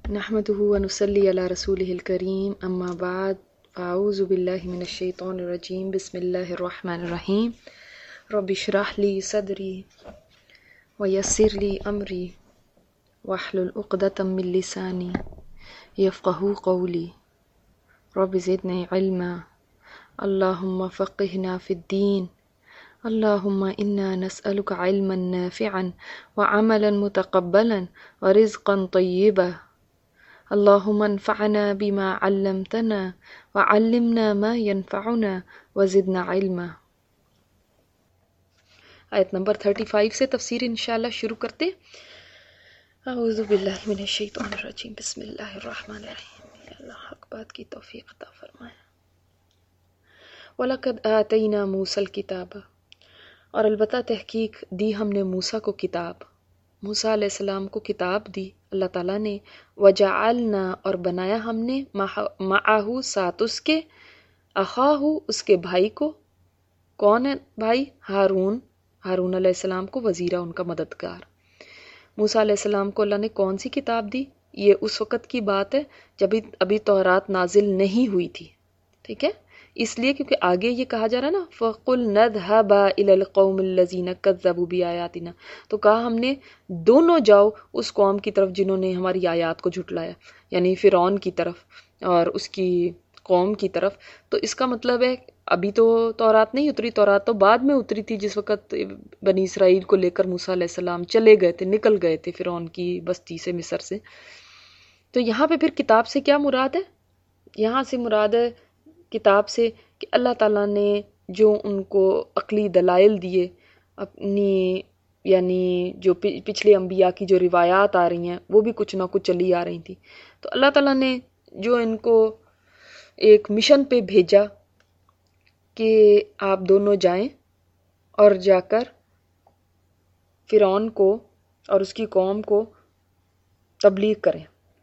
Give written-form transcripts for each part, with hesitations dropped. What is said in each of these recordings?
نحمده ونصلي على رسوله الكريم اما بعد فاعوذ بالله من الشيطان الرجيم بسم الله الرحمن الرحيم رب اشرح لي صدري ويسر لي امري واحلل عقدة من لساني يفقهوا قولي رب زدني علما اللهم فقهنا في الدين اللهم انا نسألك علما نافعا وعملا متقبلا ورزقا طيبا اللهم انفعنا بما علمتنا وعلمنا ما ينفعنا وزدنا علما۔ آیت نمبر 35 سے تفسیر انشاءاللہ شروع کرتے۔ اعوذ باللہ من الشیطان الرجیم بسم اللہ الرحمن الرحیم۔ اللہ حق بات کی توفیق عطا فرمائے۔ وَلَقَدْ آتَيْنَا مُوسَى الْكِتَابَ، اور البتہ تحقیق دی ہم نے موسیٰ کو کتاب، موسیٰ علیہ السلام کو کتاب دی اللہ تعالیٰ نے۔ وَجَعَلْنَا، اور بنایا ہم نے، مَعَهُ، ساتھ اس کے، أَخَاهُ، اس کے بھائی کو۔ کون ہے بھائی؟ ہارون، ہارون علیہ السلام کو وزیرہ، ان کا مددگار۔ موسیٰ علیہ السلام کو اللہ نے کون سی کتاب دی؟ یہ اس وقت کی بات ہے جب ابھی تورات نازل نہیں ہوئی تھی، ٹھیک ہے؟ اس لیے کیونکہ آگے یہ کہا جا رہا ہے نا فَقُلْ نَذْهَبَا إِلَى الْقَوْمِ الَّذِينَ كَذَّبُوا بِآيَاتِنَا، تو کہا ہم نے دونوں جاؤ اس قوم کی طرف جنہوں نے ہماری آیات کو جھٹلایا، یعنی فرعون کی طرف اور اس کی قوم کی طرف۔ تو اس کا مطلب ہے ابھی تو تورات نہیں اتری، تورات تو بعد میں اتری تھی جس وقت بنی اسرائیل کو لے کر موسیٰ علیہ السلام چلے گئے تھے، نکل گئے تھے فرعون کی بستی سے، مصر سے۔ تو یہاں پہ پھر کتاب سے کیا مراد ہے؟ یہاں سے مراد ہے کتاب سے کہ اللہ تعالیٰ نے جو ان کو عقلی دلائل دیے، اپنی یعنی جو پچھلے انبیاء کی جو روایات آ رہی ہیں وہ بھی کچھ نہ کچھ چلی آ رہی تھیں، تو اللہ تعالیٰ نے جو ان کو ایک مشن پہ بھیجا کہ آپ دونوں جائیں اور جا کر فرعون کو اور اس کی قوم کو تبلیغ کریں،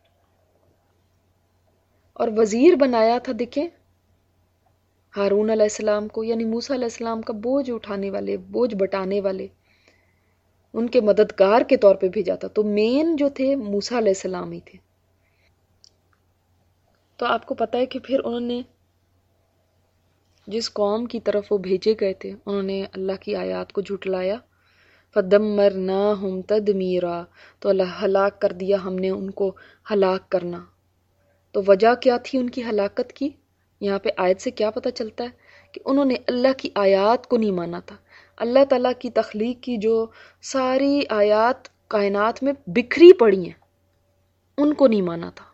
اور وزیر بنایا تھا، دیکھیں، ہارون علیہ السلام کو، یعنی موسیٰ علیہ السلام کا بوجھ اٹھانے والے، بوجھ بٹانے والے، ان کے مددگار کے طور پہ بھیجا تھا۔ تو مین جو تھے موسیٰ علیہ السلام ہی تھے۔ تو آپ کو پتہ ہے کہ پھر انہوں نے جس قوم کی طرف وہ بھیجے گئے تھے انہوں نے اللہ کی آیات کو جھٹلایا۔ فَدَمَّرْنَاهُمْ تَدْمِيرًا، تو اللہ ہلاک کر دیا ہم نے ان کو ہلاک کرنا۔ تو وجہ کیا تھی ان کی ہلاکت کی؟ یہاں پہ آیت سے کیا پتہ چلتا ہے کہ انہوں نے اللہ کی آیات کو نہیں مانا تھا۔ اللہ تعالیٰ کی تخلیق کی جو ساری آیات کائنات میں بکھری پڑی ہیں ان کو نہیں مانا تھا،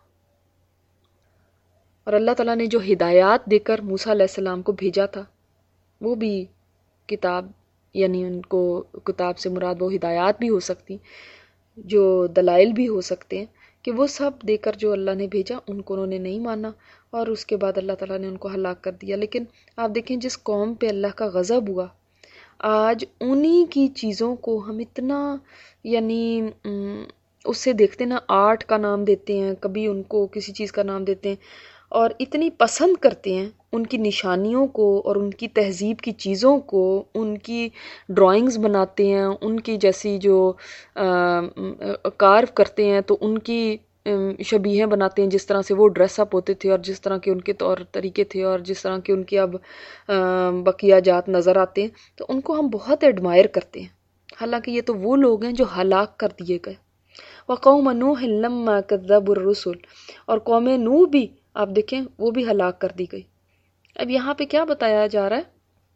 اور اللہ تعالیٰ نے جو ہدایات دے کر موسیٰ علیہ السلام کو بھیجا تھا وہ بھی کتاب، یعنی ان کو کتاب سے مراد وہ ہدایات بھی ہو سکتی، جو دلائل بھی ہو سکتے ہیں، کہ وہ سب دے کر جو اللہ نے بھیجا ان کو انہوں نے نہیں مانا، اور اس کے بعد اللہ تعالیٰ نے ان کو ہلاک کر دیا۔ لیکن آپ دیکھیں جس قوم پہ اللہ کا غضب ہوا، آج انہی کی چیزوں کو ہم اتنا یعنی اس سے دیکھتے نا، آرٹ کا نام دیتے ہیں، کبھی ان کو کسی چیز کا نام دیتے ہیں، اور اتنی پسند کرتے ہیں ان کی نشانیوں کو اور ان کی تہذیب کی چیزوں کو، ان کی ڈرائنگز بناتے ہیں، ان کی جیسی جو کارو کرتے ہیں تو ان کی شبیہیں بناتے ہیں، جس طرح سے وہ ڈریس اپ ہوتے تھے اور جس طرح کے ان کے طور طریقے تھے اور جس طرح کے ان کے اب بقیہ جات نظر آتے ہیں، تو ان کو ہم بہت ایڈمائر کرتے ہیں، حالانکہ یہ تو وہ لوگ ہیں جو ہلاک کر دیے گئے۔ وقوم نوح لما كذبوا الرسل، اور قوم نوح بھی آپ دیکھیں وہ بھی ہلاک کر دی گئی۔ اب یہاں پہ کیا بتایا جا رہا ہے؟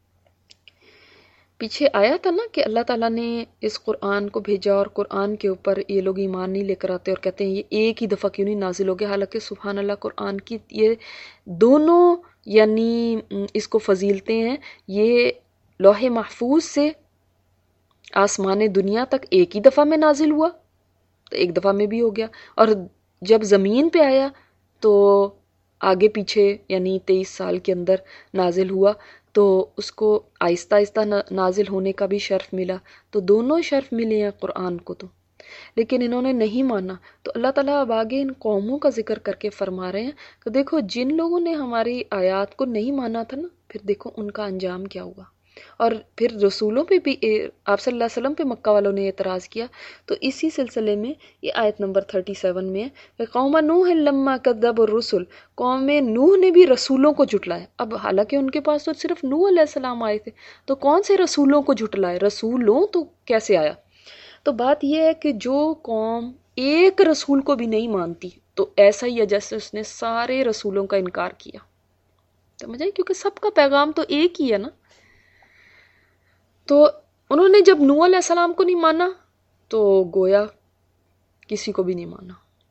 پیچھے آیا تھا نا کہ اللہ تعالیٰ نے اس قرآن کو بھیجا اور قرآن کے اوپر یہ لوگ ایمان نہیں لے کر آتے اور کہتے ہیں یہ ایک ہی دفعہ کیوں نہیں نازل ہو گیا، حالانکہ سبحان اللہ قرآن کی یہ دونوں یعنی اس کو فضیلتیں ہیں۔ یہ لوح محفوظ سے آسمان دنیا تک ایک ہی دفعہ میں نازل ہوا تو ایک دفعہ میں بھی ہو گیا، اور جب زمین پہ آیا تو آگے پیچھے یعنی 23 سال کے اندر نازل ہوا، تو اس کو آہستہ آہستہ نازل ہونے کا بھی شرف ملا، تو دونوں شرف ملے ہیں قرآن کو۔ تو لیکن انہوں نے نہیں مانا، تو اللہ تعالیٰ اب آگے ان قوموں کا ذکر کر کے فرما رہے ہیں کہ دیکھو جن لوگوں نے ہماری آیات کو نہیں مانا تھا نا، پھر دیکھو ان کا انجام کیا ہوا۔ اور پھر رسولوں پہ بھی آپ صلی اللہ علیہ وسلم پہ مکہ والوں نے اعتراض کیا. تو اسی سلسلے میں یہ آیت نمبر 37 میں ہے قوم نوح لما کذبوا الرسل، قوم نوح نے بھی رسولوں کو جھٹلایا. اب حالانکہ ان کے پاس تو صرف نوح علیہ السلام آئے تھے، تو کون سے رسولوں کو جھٹلائے؟ رسولوں تو کیسے آیا؟ تو بات یہ ہے کہ جو قوم ایک رسول کو بھی نہیں مانتی تو ایسا ہی ہے جیسے اس نے سارے رسولوں کا انکار کیا. سمجھے؟ کیونکہ سب کا پیغام تو ایک ہی ہے نا. تو انہوں نے جب نوح علیہ السلام کو نہیں مانا تو گویا کسی کو بھی نہیں مانا.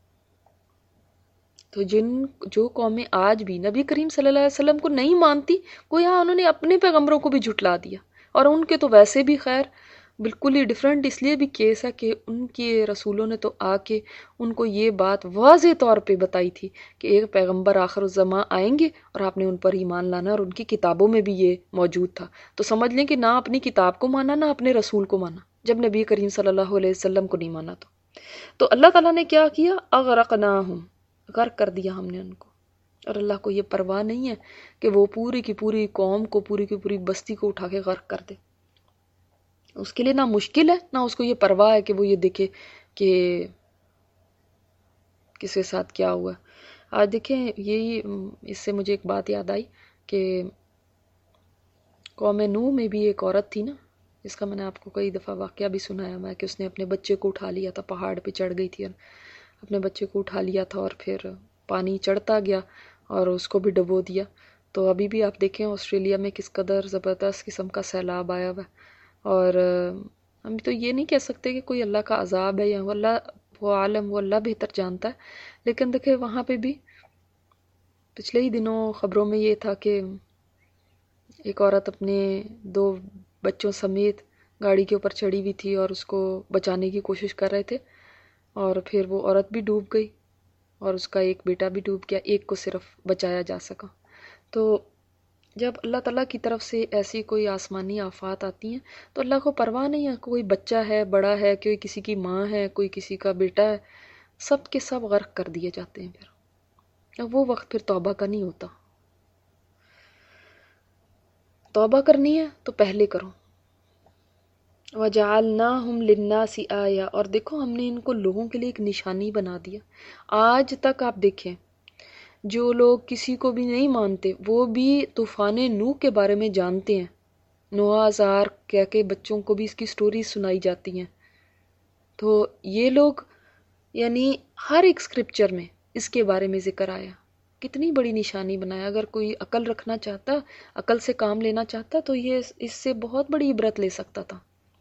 تو جو قومیں آج بھی نبی کریم صلی اللہ علیہ وسلم کو نہیں مانتی، گویا انہوں نے اپنے پیغمبروں کو بھی جھٹلا دیا. اور ان کے تو ویسے بھی خیر بالکل ہی ڈیفرنٹ اس لیے بھی کیس ہے کہ ان کے رسولوں نے تو آ کے ان کو یہ بات واضح طور پہ بتائی تھی کہ ایک پیغمبر آخر الزماں آئیں گے اور آپ نے ان پر ایمان لانا، اور ان کی کتابوں میں بھی یہ موجود تھا. تو سمجھ لیں کہ نہ اپنی کتاب کو مانا نہ اپنے رسول کو مانا جب نبی کریم صلی اللہ علیہ وسلم کو نہیں مانا. تو اللہ تعالیٰ نے کیا کیا؟ اغرقناہم، غرق کر دیا ہم نے ان کو. اور اللہ کو یہ پرواہ نہیں ہے کہ وہ پوری کی پوری قوم کو، پوری کی پوری بستی کو اٹھا کے غرق کر دے. اس کے لیے نہ مشکل ہے نہ اس کو یہ پرواہ ہے کہ وہ یہ دیکھے کہ کس کے ساتھ کیا ہوا. آج دیکھیں یہی اس سے مجھے ایک بات یاد آئی کہ قوم نوح میں بھی ایک عورت تھی نا، جس کا میں نے آپ کو کئی دفعہ واقعہ بھی سنایا میں، کہ اس نے اپنے بچے کو اٹھا لیا تھا، پہاڑ پہ چڑھ گئی تھی، اپنے بچے کو اٹھا لیا تھا اور پھر پانی چڑھتا گیا اور اس کو بھی ڈبو دیا. تو ابھی بھی آپ دیکھیں آسٹریلیا میں کس قدر زبردست قسم کا سیلاب آیا ہوا ہے. اور ہم تو یہ نہیں کہہ سکتے کہ کوئی اللہ کا عذاب ہے یا وہ عالم، وہ اللہ بہتر جانتا ہے. لیکن دیکھیں وہاں پہ بھی پچھلے ہی دنوں خبروں میں یہ تھا کہ ایک عورت اپنے 2 بچوں سمیت گاڑی کے اوپر چڑھی ہوئی تھی اور اس کو بچانے کی کوشش کر رہے تھے، اور پھر وہ عورت بھی ڈوب گئی اور اس کا ایک بیٹا بھی ڈوب گیا، ایک کو صرف بچایا جا سکا. تو جب اللہ تعالیٰ کی طرف سے ایسی کوئی آسمانی آفات آتی ہیں تو اللہ کو پرواہ نہیں ہے کوئی بچہ ہے، بڑا ہے، کوئی کسی کی ماں ہے، کوئی کسی کا بیٹا ہے، سب کے سب غرق کر دیے جاتے ہیں. پھر اب وہ وقت پھر توبہ کا نہیں ہوتا. توبہ کرنی ہے تو پہلے کرو. وَجَعَلْنَاهُمْ لِلنَّاسِ آیَةً، اور دیکھو ہم نے ان کو لوگوں کے لیے ایک نشانی بنا دیا. آج تک آپ دیکھیں جو لوگ کسی کو بھی نہیں مانتے وہ بھی طوفان نوح کے بارے میں جانتے ہیں. نوح ہزار کہہ کے بچوں کو بھی اس کی سٹوری سنائی جاتی ہیں. تو یہ لوگ یعنی ہر ایک سکرپچر میں اس کے بارے میں ذکر آیا. کتنی بڑی نشانی بنایا. اگر کوئی عقل رکھنا چاہتا، عقل سے کام لینا چاہتا تو یہ اس سے بہت بڑی عبرت لے سکتا تھا.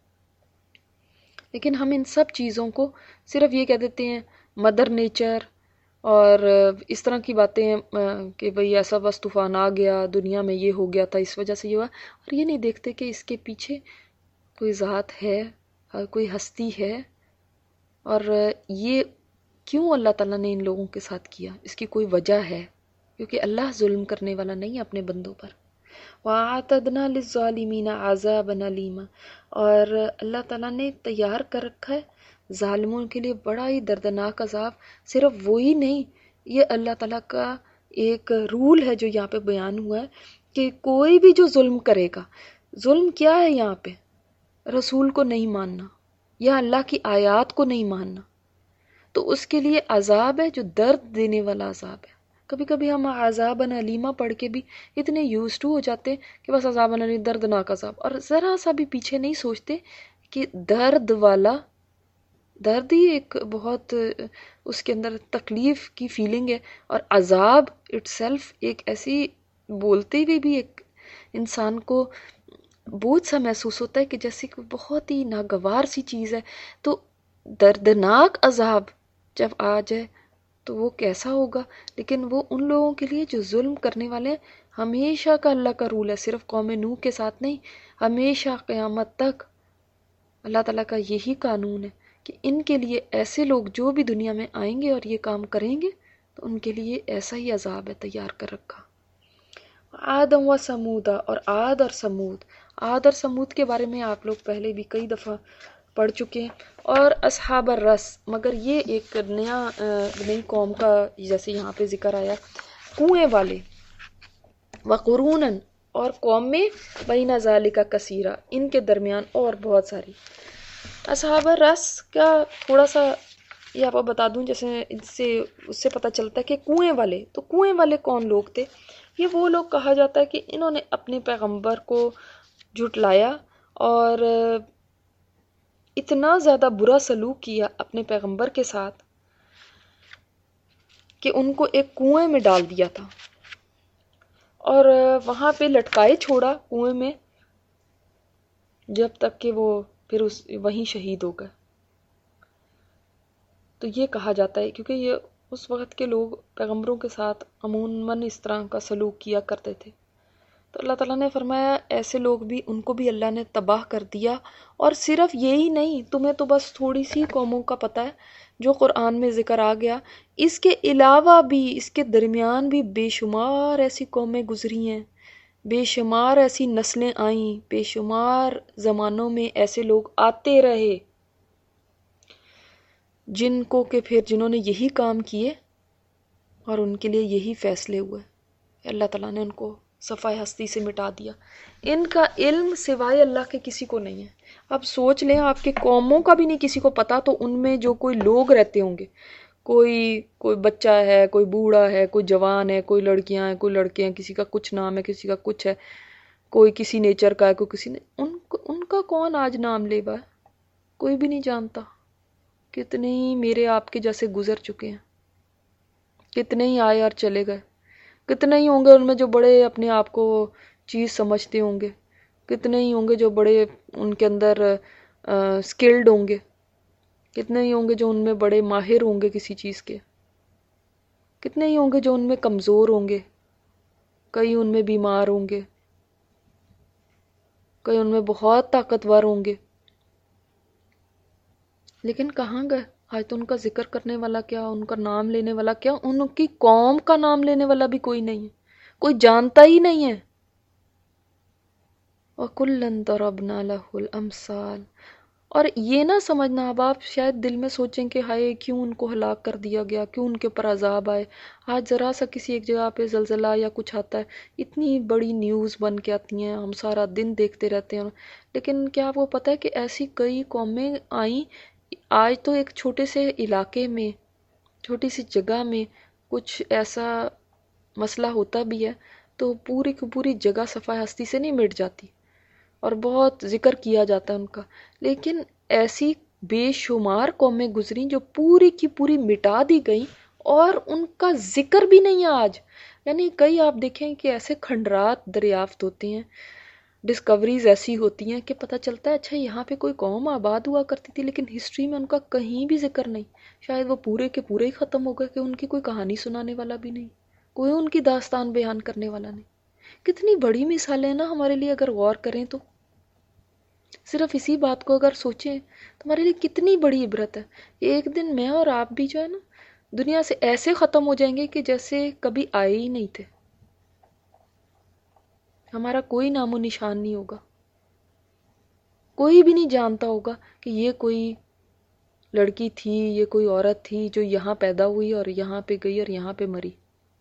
لیکن ہم ان سب چیزوں کو صرف یہ کہہ دیتے ہیں مدر نیچر اور اس طرح کی باتیں کہ بھئی ایسا بس طوفان آ گیا، دنیا میں یہ ہو گیا تھا، اس وجہ سے یہ ہوا، اور یہ نہیں دیکھتے کہ اس کے پیچھے کوئی ذات ہے، کوئی ہستی ہے، اور یہ کیوں اللہ تعالیٰ نے ان لوگوں کے ساتھ کیا، اس کی کوئی وجہ ہے. کیونکہ اللہ ظلم کرنے والا نہیں ہے اپنے بندوں پر. وَأَعْتَدْنَا لِلظَّالِمِينَ عَذَابًا أَلِيمًا، اور اللہ تعالیٰ نے تیار کر رکھا ہے ظالموں کے لیے بڑا ہی دردناک عذاب. صرف وہی نہیں، یہ اللہ تعالیٰ کا ایک رول ہے جو یہاں پہ بیان ہوا ہے کہ کوئی بھی جو ظلم کرے گا، ظلم کیا ہے یہاں پہ؟ رسول کو نہیں ماننا یا اللہ کی آیات کو نہیں ماننا، تو اس کے لیے عذاب ہے جو درد دینے والا عذاب ہے. کبھی کبھی ہم عذابًا علیما پڑھ کے بھی اتنے یوز ٹو ہو جاتے ہیں کہ بس عذابًا علیما، دردناک عذاب، اور ذرا سا بھی پیچھے نہیں سوچتے کہ درد والا درد ہی ایک بہت اس کے اندر تکلیف کی فیلنگ ہے، اور عذاب اٹ سیلف ایک ایسی بولتے ہوئے بھی ایک انسان کو بوجھ سا محسوس ہوتا ہے کہ جیسے کہ بہت ہی ناگوار سی چیز ہے. تو دردناک عذاب جب آ جائے تو وہ کیسا ہوگا. لیکن وہ ان لوگوں کے لیے جو ظلم کرنے والے ہیں. ہمیشہ کا اللہ کا رول ہے، صرف قوم نوح کے ساتھ نہیں، ہمیشہ قیامت تک اللہ تعالیٰ کا یہی قانون ہے کہ ان کے لیے ایسے لوگ جو بھی دنیا میں آئیں گے اور یہ کام کریں گے تو ان کے لیے ایسا ہی عذاب ہے تیار کر رکھا. عاد و سمود، اور عاد اور سمود، عاد اور سمود کے بارے میں آپ لوگ پہلے بھی کئی دفعہ پڑھ چکے ہیں. اور اصحاب الرس، مگر یہ ایک نئی قوم کا جیسے یہاں پہ ذکر آیا، کنویں والے. وقرونن، اور قوم میں بین ذالک کثیرہ، ان کے درمیان اور بہت ساری۔ اصحاب رس کا تھوڑا سا یہ آپ کو بتا دوں، جیسے اس سے پتہ چلتا ہے کہ کنویں والے، تو کنویں والے کون لوگ تھے؟ یہ وہ لوگ کہا جاتا ہے کہ انہوں نے اپنے پیغمبر کو جھٹلایا اور اتنا زیادہ برا سلوک کیا اپنے پیغمبر کے ساتھ کہ ان کو ایک کنویں میں ڈال دیا تھا اور وہاں پہ لٹکائے چھوڑا کنویں میں، جب تک کہ وہ پھر وہیں شہید ہو گئے۔ تو یہ کہا جاتا ہے کیونکہ یہ اس وقت کے لوگ پیغمبروں کے ساتھ عموماً اس طرح کا سلوک کیا کرتے تھے، تو اللہ تعالیٰ نے فرمایا ایسے لوگ بھی، ان کو بھی اللہ نے تباہ کر دیا۔ اور صرف یہی نہیں، تمہیں تو بس تھوڑی سی قوموں کا پتہ ہے جو قرآن میں ذکر آ گیا، اس کے علاوہ بھی، اس کے درمیان بھی بے شمار ایسی قومیں گزری ہیں، بے شمار ایسی نسلیں آئیں، بے شمار زمانوں میں ایسے لوگ آتے رہے جن کو کہ پھر جنہوں نے یہی کام کیے اور ان کے لیے یہی فیصلے ہوئے، اللہ تعالیٰ نے ان کو صفحہ ہستی سے مٹا دیا۔ ان کا علم سوائے اللہ کے کسی کو نہیں ہے۔ اب سوچ لیں، آپ کے قوموں کا بھی نہیں کسی کو پتا، تو ان میں جو کوئی لوگ رہتے ہوں گے، کوئی بچہ ہے، کوئی بوڑھا ہے، کوئی جوان ہے، کوئی لڑکیاں ہیں، کوئی لڑکے ہیں، کسی کا کچھ نام ہے، کسی کا کچھ ہے، کوئی کسی نیچر کا ہے، کوئی کسی نے، ان کا کون آج نام لے با ہے؟ کوئی بھی نہیں جانتا۔ کتنے ہی میرے آپ کے جیسے گزر چکے ہیں، کتنے ہی آئے اور چلے گئے، کتنے ہی ہوں گے ان میں جو بڑے اپنے آپ کو چیز سمجھتے ہوں گے، کتنے ہی ہوں گے جو بڑے ان کے اندر سکلڈ ہوں گے، کتنے ہی ہوں گے جو ان میں بڑے ماہر ہوں گے کسی چیز کے، کتنے ہی ہوں گے جو ان میں کمزور ہوں گے، کئی ان میں بیمار ہوں گے، کئی ان میں بہت طاقتور ہوں گے، لیکن کہاں گئے؟ آج تو ان کا ذکر کرنے والا کیا، ان کا نام لینے والا کیا، ان کی قوم کا نام لینے والا بھی کوئی نہیں ہے، کوئی جانتا ہی نہیں ہے۔ وَكُلًّا ضَرَبْنَا لَهُ الْأَمْثَالَ۔ اور یہ نہ سمجھنا، اب آپ شاید دل میں سوچیں کہ ہائے کیوں ان کو ہلاک کر دیا گیا، کیوں ان کے اوپر عذاب آئے۔ آج ذرا سا کسی ایک جگہ پہ زلزلہ یا کچھ آتا ہے، اتنی بڑی نیوز بن کے آتی ہیں، ہم سارا دن دیکھتے رہتے ہیں، لیکن کیا آپ کو پتہ ہے کہ ایسی کئی قومیں آئیں، آج تو ایک چھوٹے سے علاقے میں، چھوٹی سی جگہ میں کچھ ایسا مسئلہ ہوتا بھی ہے تو پوری کی پوری جگہ صفحہ ہستی سے نہیں مٹ جاتی اور بہت ذکر کیا جاتا ہے ان کا، لیکن ایسی بے شمار قومیں گزری جو پوری کی پوری مٹا دی گئیں اور ان کا ذکر بھی نہیں ہے آج۔ یعنی کئی آپ دیکھیں کہ ایسے کھنڈرات دریافت ہوتے ہیں، ڈسکوریز ایسی ہوتی ہیں کہ پتہ چلتا ہے اچھا یہاں پہ کوئی قوم آباد ہوا کرتی تھی، لیکن ہسٹری میں ان کا کہیں بھی ذکر نہیں، شاید وہ پورے کے پورے ہی ختم ہو گئے کہ ان کی کوئی کہانی سنانے والا بھی نہیں، کوئی ان کی داستان بیان کرنے والا نہیں۔ کتنی بڑی مثالیں نا ہمارے لیے، اگر غور کریں تو صرف اسی بات کو اگر سوچیں تو ہمارے لیے کتنی بڑی عبرت ہے۔ ایک دن میں اور آپ بھی جو ہے نا دنیا سے ایسے ختم ہو جائیں گے کہ جیسے کبھی آئے ہی نہیں تھے، ہمارا کوئی نام و نشان نہیں ہوگا، کوئی بھی نہیں جانتا ہوگا کہ یہ کوئی لڑکی تھی، یہ کوئی عورت تھی جو یہاں پیدا ہوئی اور یہاں پہ گئی اور یہاں پہ مری۔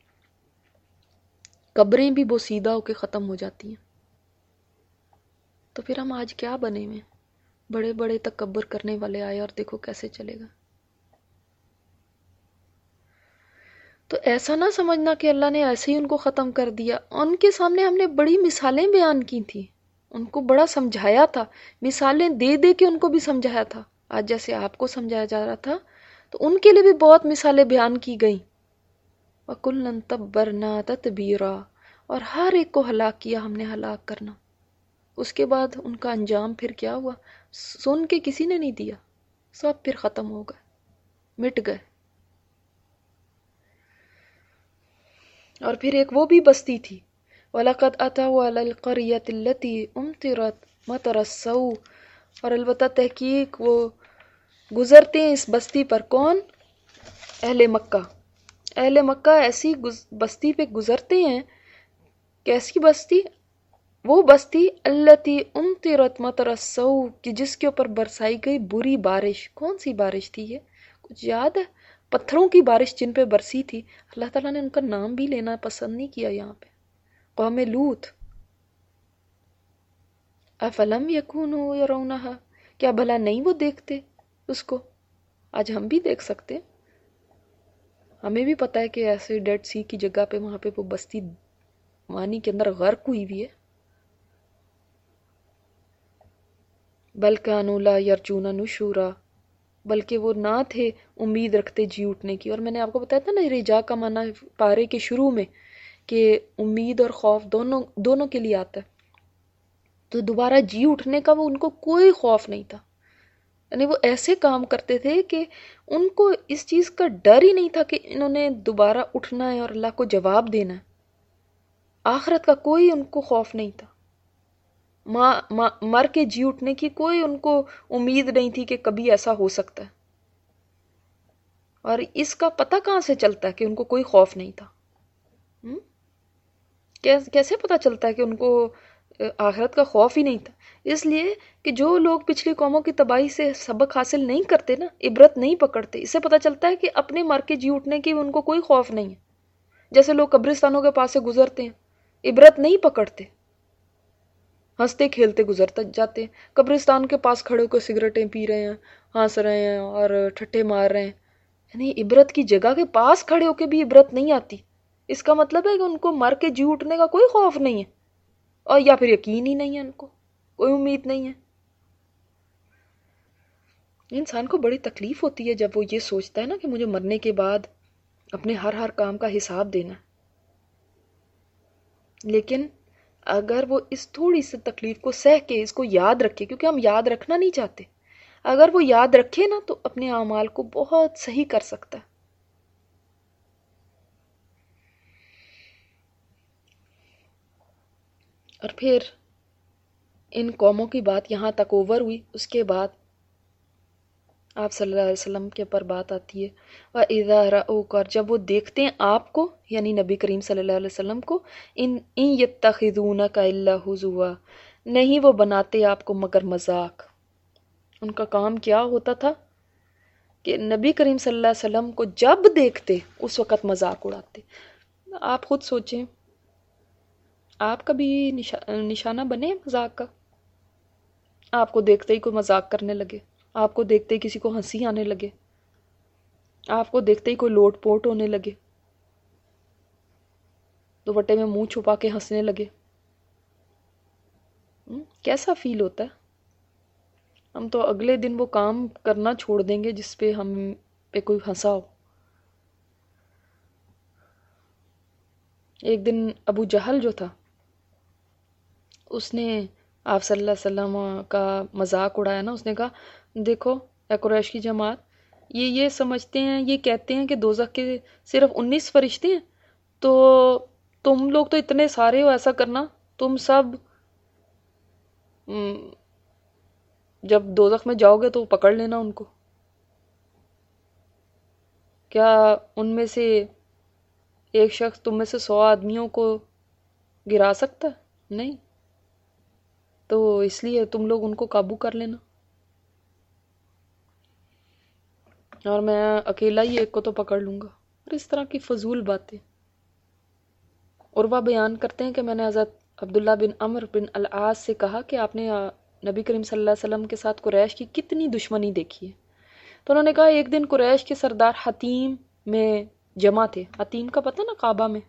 قبریں بھی بوسیدہ ہو کے ختم ہو جاتی ہیں، تو پھر ہم آج کیا بنے ہوئے؟ بڑے بڑے تکبر کرنے والے آئے اور دیکھو کیسے چلے گا۔ تو ایسا نہ سمجھنا کہ اللہ نے ایسے ہی ان کو ختم کر دیا، ان کے سامنے ہم نے بڑی مثالیں بیان کی تھیں، ان کو بڑا سمجھایا تھا، مثالیں دے دے کے ان کو بھی سمجھایا تھا۔ آج جیسے آپ کو سمجھایا جا رہا تھا تو ان کے لیے بھی بہت مثالیں بیان کی گئیں۔ وَكُلًّا تَبَّرْنَا تَتْبِيرًا، اور ہر ایک کو ہلاک کیا ہم نے ہلاک کرنا۔ اس کے بعد ان کا انجام پھر کیا ہوا سن کے کسی نے نہیں دیا، سب پھر ختم ہو گئے، مٹ گئے۔ اور پھر ایک وہ بھی بستی تھی، وَلَقَدْ أَتَوْا عَلَى الْقَرْيَةِ الَّتِي أُمْطِرَتْ مَطَرَ السَّوْءِ، اور البتہ تحقیق وہ گزرتے ہیں اس بستی پر، کون؟ اہل مکہ۔ اہل مکہ ایسی بستی پہ گزرتے ہیں، کیسی بستی؟ وہ بستی التی امطرت مطر السوء، کہ جس کے اوپر برسائی گئی بری بارش۔ کون سی بارش تھی یہ؟ کچھ یاد ہے؟ پتھروں کی بارش جن پہ برسی تھی۔ اللہ تعالیٰ نے ان کا نام بھی لینا پسند نہیں کیا یہاں پہ، قوم لوط۔ افلم یکونوا یرونہا، کیا بھلا نہیں وہ دیکھتے اس کو؟ آج ہم بھی دیکھ سکتے ہیں، ہمیں بھی پتہ ہے کہ ایسے ڈیڈ سی کی جگہ پہ وہاں پہ وہ بستی پانی کے اندر غرق ہوئی ہوئی ہے. بل کانوا لا یرجون نشورا، بلکہ وہ نہ تھے امید رکھتے جی اٹھنے کی. اور میں نے آپ کو بتایا تھا نا رجا کا معنی پارے کے شروع میں کہ امید اور خوف دونوں کے لیے آتا ہے. تو دوبارہ جی اٹھنے کا وہ ان کو کوئی خوف نہیں تھا، یعنی وہ ایسے کام کرتے تھے کہ ان کو اس چیز کا ڈر ہی نہیں تھا کہ انہوں نے دوبارہ اٹھنا ہے اور اللہ کو جواب دینا ہے. آخرت کا کوئی ان کو خوف نہیں تھا، مر کے جی اٹھنے کی کوئی ان کو امید نہیں تھی کہ کبھی ایسا ہو سکتا ہے. اور اس کا پتہ کہاں سے چلتا ہے کہ ان کو کوئی خوف نہیں تھا؟ کیسے پتہ چلتا ہے کہ ان کو آخرت کا خوف ہی نہیں تھا؟ اس لیے کہ جو لوگ پچھلی قوموں کی تباہی سے سبق حاصل نہیں کرتے نا، عبرت نہیں پکڑتے، اس سے پتہ چلتا ہے کہ اپنے مر کے جی اٹھنے کی ان کو کوئی خوف نہیں ہے. جیسے لوگ قبرستانوں کے پاس سے گزرتے ہیں، عبرت نہیں پکڑتے، ہنستے کھیلتے گزرتے جاتے ہیں. قبرستان کے پاس کھڑے ہو کے سگریٹیں پی رہے ہیں، ہنس رہے ہیں اور ٹھٹے مار رہے ہیں، یعنی عبرت کی جگہ کے پاس کھڑے ہو کے بھی عبرت نہیں آتی. اس کا مطلب ہے کہ ان کو مر کے جی اٹھنے کا کوئی خوف نہیں ہے، اور یا پھر یقین ہی نہیں ہے، ان کو کوئی امید نہیں ہے. انسان کو بڑی تکلیف ہوتی ہے جب وہ یہ سوچتا ہے نا کہ مجھے مرنے کے بعد اپنے ہر کام کا حساب دینا ہے. لیکن اگر وہ اس تھوڑی سی تکلیف کو سہ کے اس کو یاد رکھے، کیونکہ ہم یاد رکھنا نہیں چاہتے، اگر وہ یاد رکھے نا تو اپنے اعمال کو بہت صحیح کر سکتا ہے. اور پھر ان قوموں کی بات یہاں تک اوور ہوئی. اس کے بعد آپ صلی اللہ علیہ وسلم کے پر بات آتی ہے، وَإِذَا رَأَوْكَ، اور جب وہ دیکھتے ہیں آپ کو، یعنی نبی کریم صلی اللہ علیہ وسلم کو، ان يَتَّخِذُونَكَ إِلَّا هُزُوًا، نہیں وہ بناتے آپ کو مگر مذاق. ان کا کام کیا ہوتا تھا کہ نبی کریم صلی اللہ علیہ وسلم کو جب دیکھتے اس وقت مذاق اڑاتے. آپ خود سوچیں، آپ کبھی نشانہ بنے مذاق کا؟ آپ کو دیکھتے ہی کوئی مذاق کرنے لگے، آپ کو دیکھتے ہی کسی کو ہنسی آنے لگے، آپ کو دیکھتے ہی کوئی لوٹ پوٹ ہونے لگے، دوپٹے میں منہ چھپا کے ہنسنے لگے، کیسا فیل ہوتا ہے؟ ہم تو اگلے دن وہ کام کرنا چھوڑ دیں گے جس پہ ہم پہ کوئی ہنسا ہو. ایک دن ابو جہل جو تھا، اس نے آپ صلی اللہ علیہ وسلم کا مذاق اڑایا نا. اس نے کہا دیکھو اے قریش کی جماعت، یہ سمجھتے ہیں، یہ کہتے ہیں کہ دوزخ کے صرف 19 فرشتے ہیں، تو تم لوگ تو اتنے سارے ہو، ایسا کرنا تم سب جب دوزخ میں جاؤ گے تو پکڑ لینا ان کو. کیا ان میں سے ایک شخص تم میں سے 100 آدمیوں کو گرا سکتا ہے؟ نہیں. تو اس لیے تم لوگ ان کو قابو کر لینا، اور میں اکیلا ہی ایک کو تو پکڑ لوں گا. اور اس طرح کی فضول باتیں. عروہ بیان کرتے ہیں کہ میں نے حضرت عبداللہ بن عمرو بن العاص سے کہا کہ آپ نے نبی کریم صلی اللہ علیہ وسلم کے ساتھ قریش کی کتنی دشمنی دیکھی ہے. تو انہوں نے کہا ایک دن قریش کے سردار حتیم میں جمع تھے. حتیم کا پتہ نا، کعبہ میں.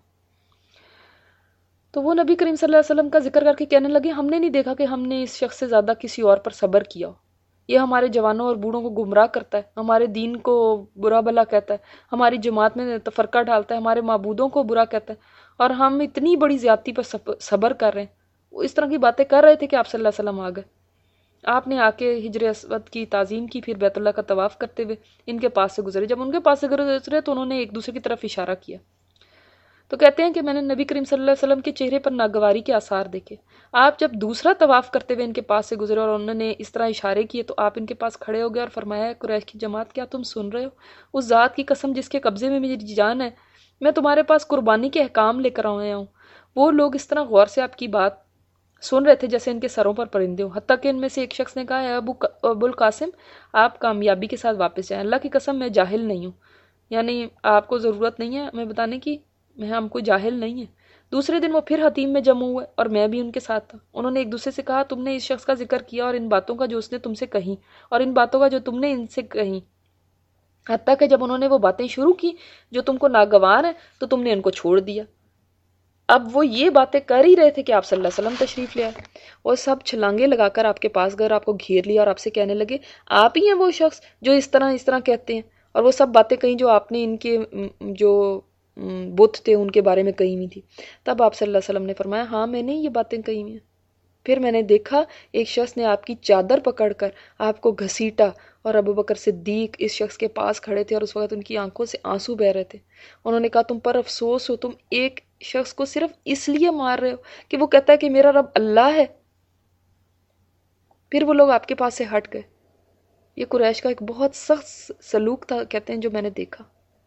تو وہ نبی کریم صلی اللہ علیہ وسلم کا ذکر کر کے کہنے لگے ہم نے نہیں دیکھا کہ ہم نے اس شخص سے زیادہ کسی اور پر صبر کیا ہو. یہ ہمارے جوانوں اور بوڑھوں کو گمراہ کرتا ہے، ہمارے دین کو برا بھلا کہتا ہے، ہماری جماعت میں تفرقہ ڈالتا ہے، ہمارے معبودوں کو برا کہتا ہے، اور ہم اتنی بڑی زیادتی پر صبر کر رہے ہیں. وہ اس طرح کی باتیں کر رہے تھے کہ آپ صلی اللہ علیہ وسلم آ گئے. آپ نے آ کے حجر اسود کی تعظیم کی، پھر بیت اللہ کا طواف کرتے ہوئے ان کے پاس سے گزرے. جب ان کے پاس سے گزرے تو انہوں نے ایک دوسرے کی طرف اشارہ کیا. تو کہتے ہیں کہ میں نے نبی کریم صلی اللہ علیہ وسلم کے چہرے پر ناگواری کے آثار دیکھے. آپ جب دوسرا طواف کرتے ہوئے ان کے پاس سے گزرے اور انہوں نے اس طرح اشارے کیے تو آپ ان کے پاس کھڑے ہو گئے اور فرمایا قریش کی جماعت، کیا تم سن رہے ہو؟ اس ذات کی قسم جس کے قبضے میں میری جان ہے، میں تمہارے پاس قربانی کے احکام لے کر آیا ہوں. وہ لوگ اس طرح غور سے آپ کی بات سن رہے تھے جیسے ان کے سروں پر پرندے ہوں. حتیٰ کہ ان میں سے ایک شخص نے کہا ہے ابو القاسم، آپ کامیابی کے ساتھ واپس جائیں، اللہ کی قسم میں جاہل نہیں ہوں. یعنی آپ کو ضرورت نہیں ہے ہمیں بتانے کی، ہم کوئی جاہل نہیں ہیں. دوسرے دن وہ پھر حتیم میں جمع ہوئے اور میں بھی ان کے ساتھ تھا۔ انہوں نے ایک دوسرے سے کہا تم نے اس شخص کا ذکر کیا اور ان باتوں کا جو اس نے تم سے کہیں اور ان باتوں کا جو تم نے ان سے کہیں، حتیٰ کہ جب انہوں نے وہ باتیں شروع کی جو تم کو ناگوار ہیں تو تم نے ان کو چھوڑ دیا۔ اب وہ یہ باتیں کر ہی رہے تھے کہ آپ صلی اللہ علیہ وسلم تشریف لے آئے، اور سب چھلانگے لگا کر آپ کے پاس گئے اور آپ کو گھیر لیا اور آپ سے کہنے لگے آپ ہی ہیں وہ شخص جو اس طرح کہتے ہیں، اور وہ سب باتیں کہیں جو آپ نے ان کے جو بت تھے ان کے بارے میں کہی ہوئی تھی۔ تب آپ صلی اللہ علیہ وسلم نے فرمایا ہاں میں نے یہ باتیں کہی ہوئی ہیں۔ پھر میں نے دیکھا ایک شخص نے آپ کی چادر پکڑ کر آپ کو گھسیٹا، اور ابو بکر صدیق اس شخص کے پاس کھڑے تھے اور اس وقت ان کی آنکھوں سے آنسو بہہ رہے تھے۔ انہوں نے کہا تم پر افسوس ہو، تم ایک شخص کو صرف اس لیے مار رہے ہو کہ وہ کہتا ہے کہ میرا رب اللہ ہے۔ پھر وہ لوگ آپ کے پاس سے ہٹ گئے۔ یہ قریش کا ایک بہت سخت سلوک تھا کہتے ہیں جو میں نے دیکھا،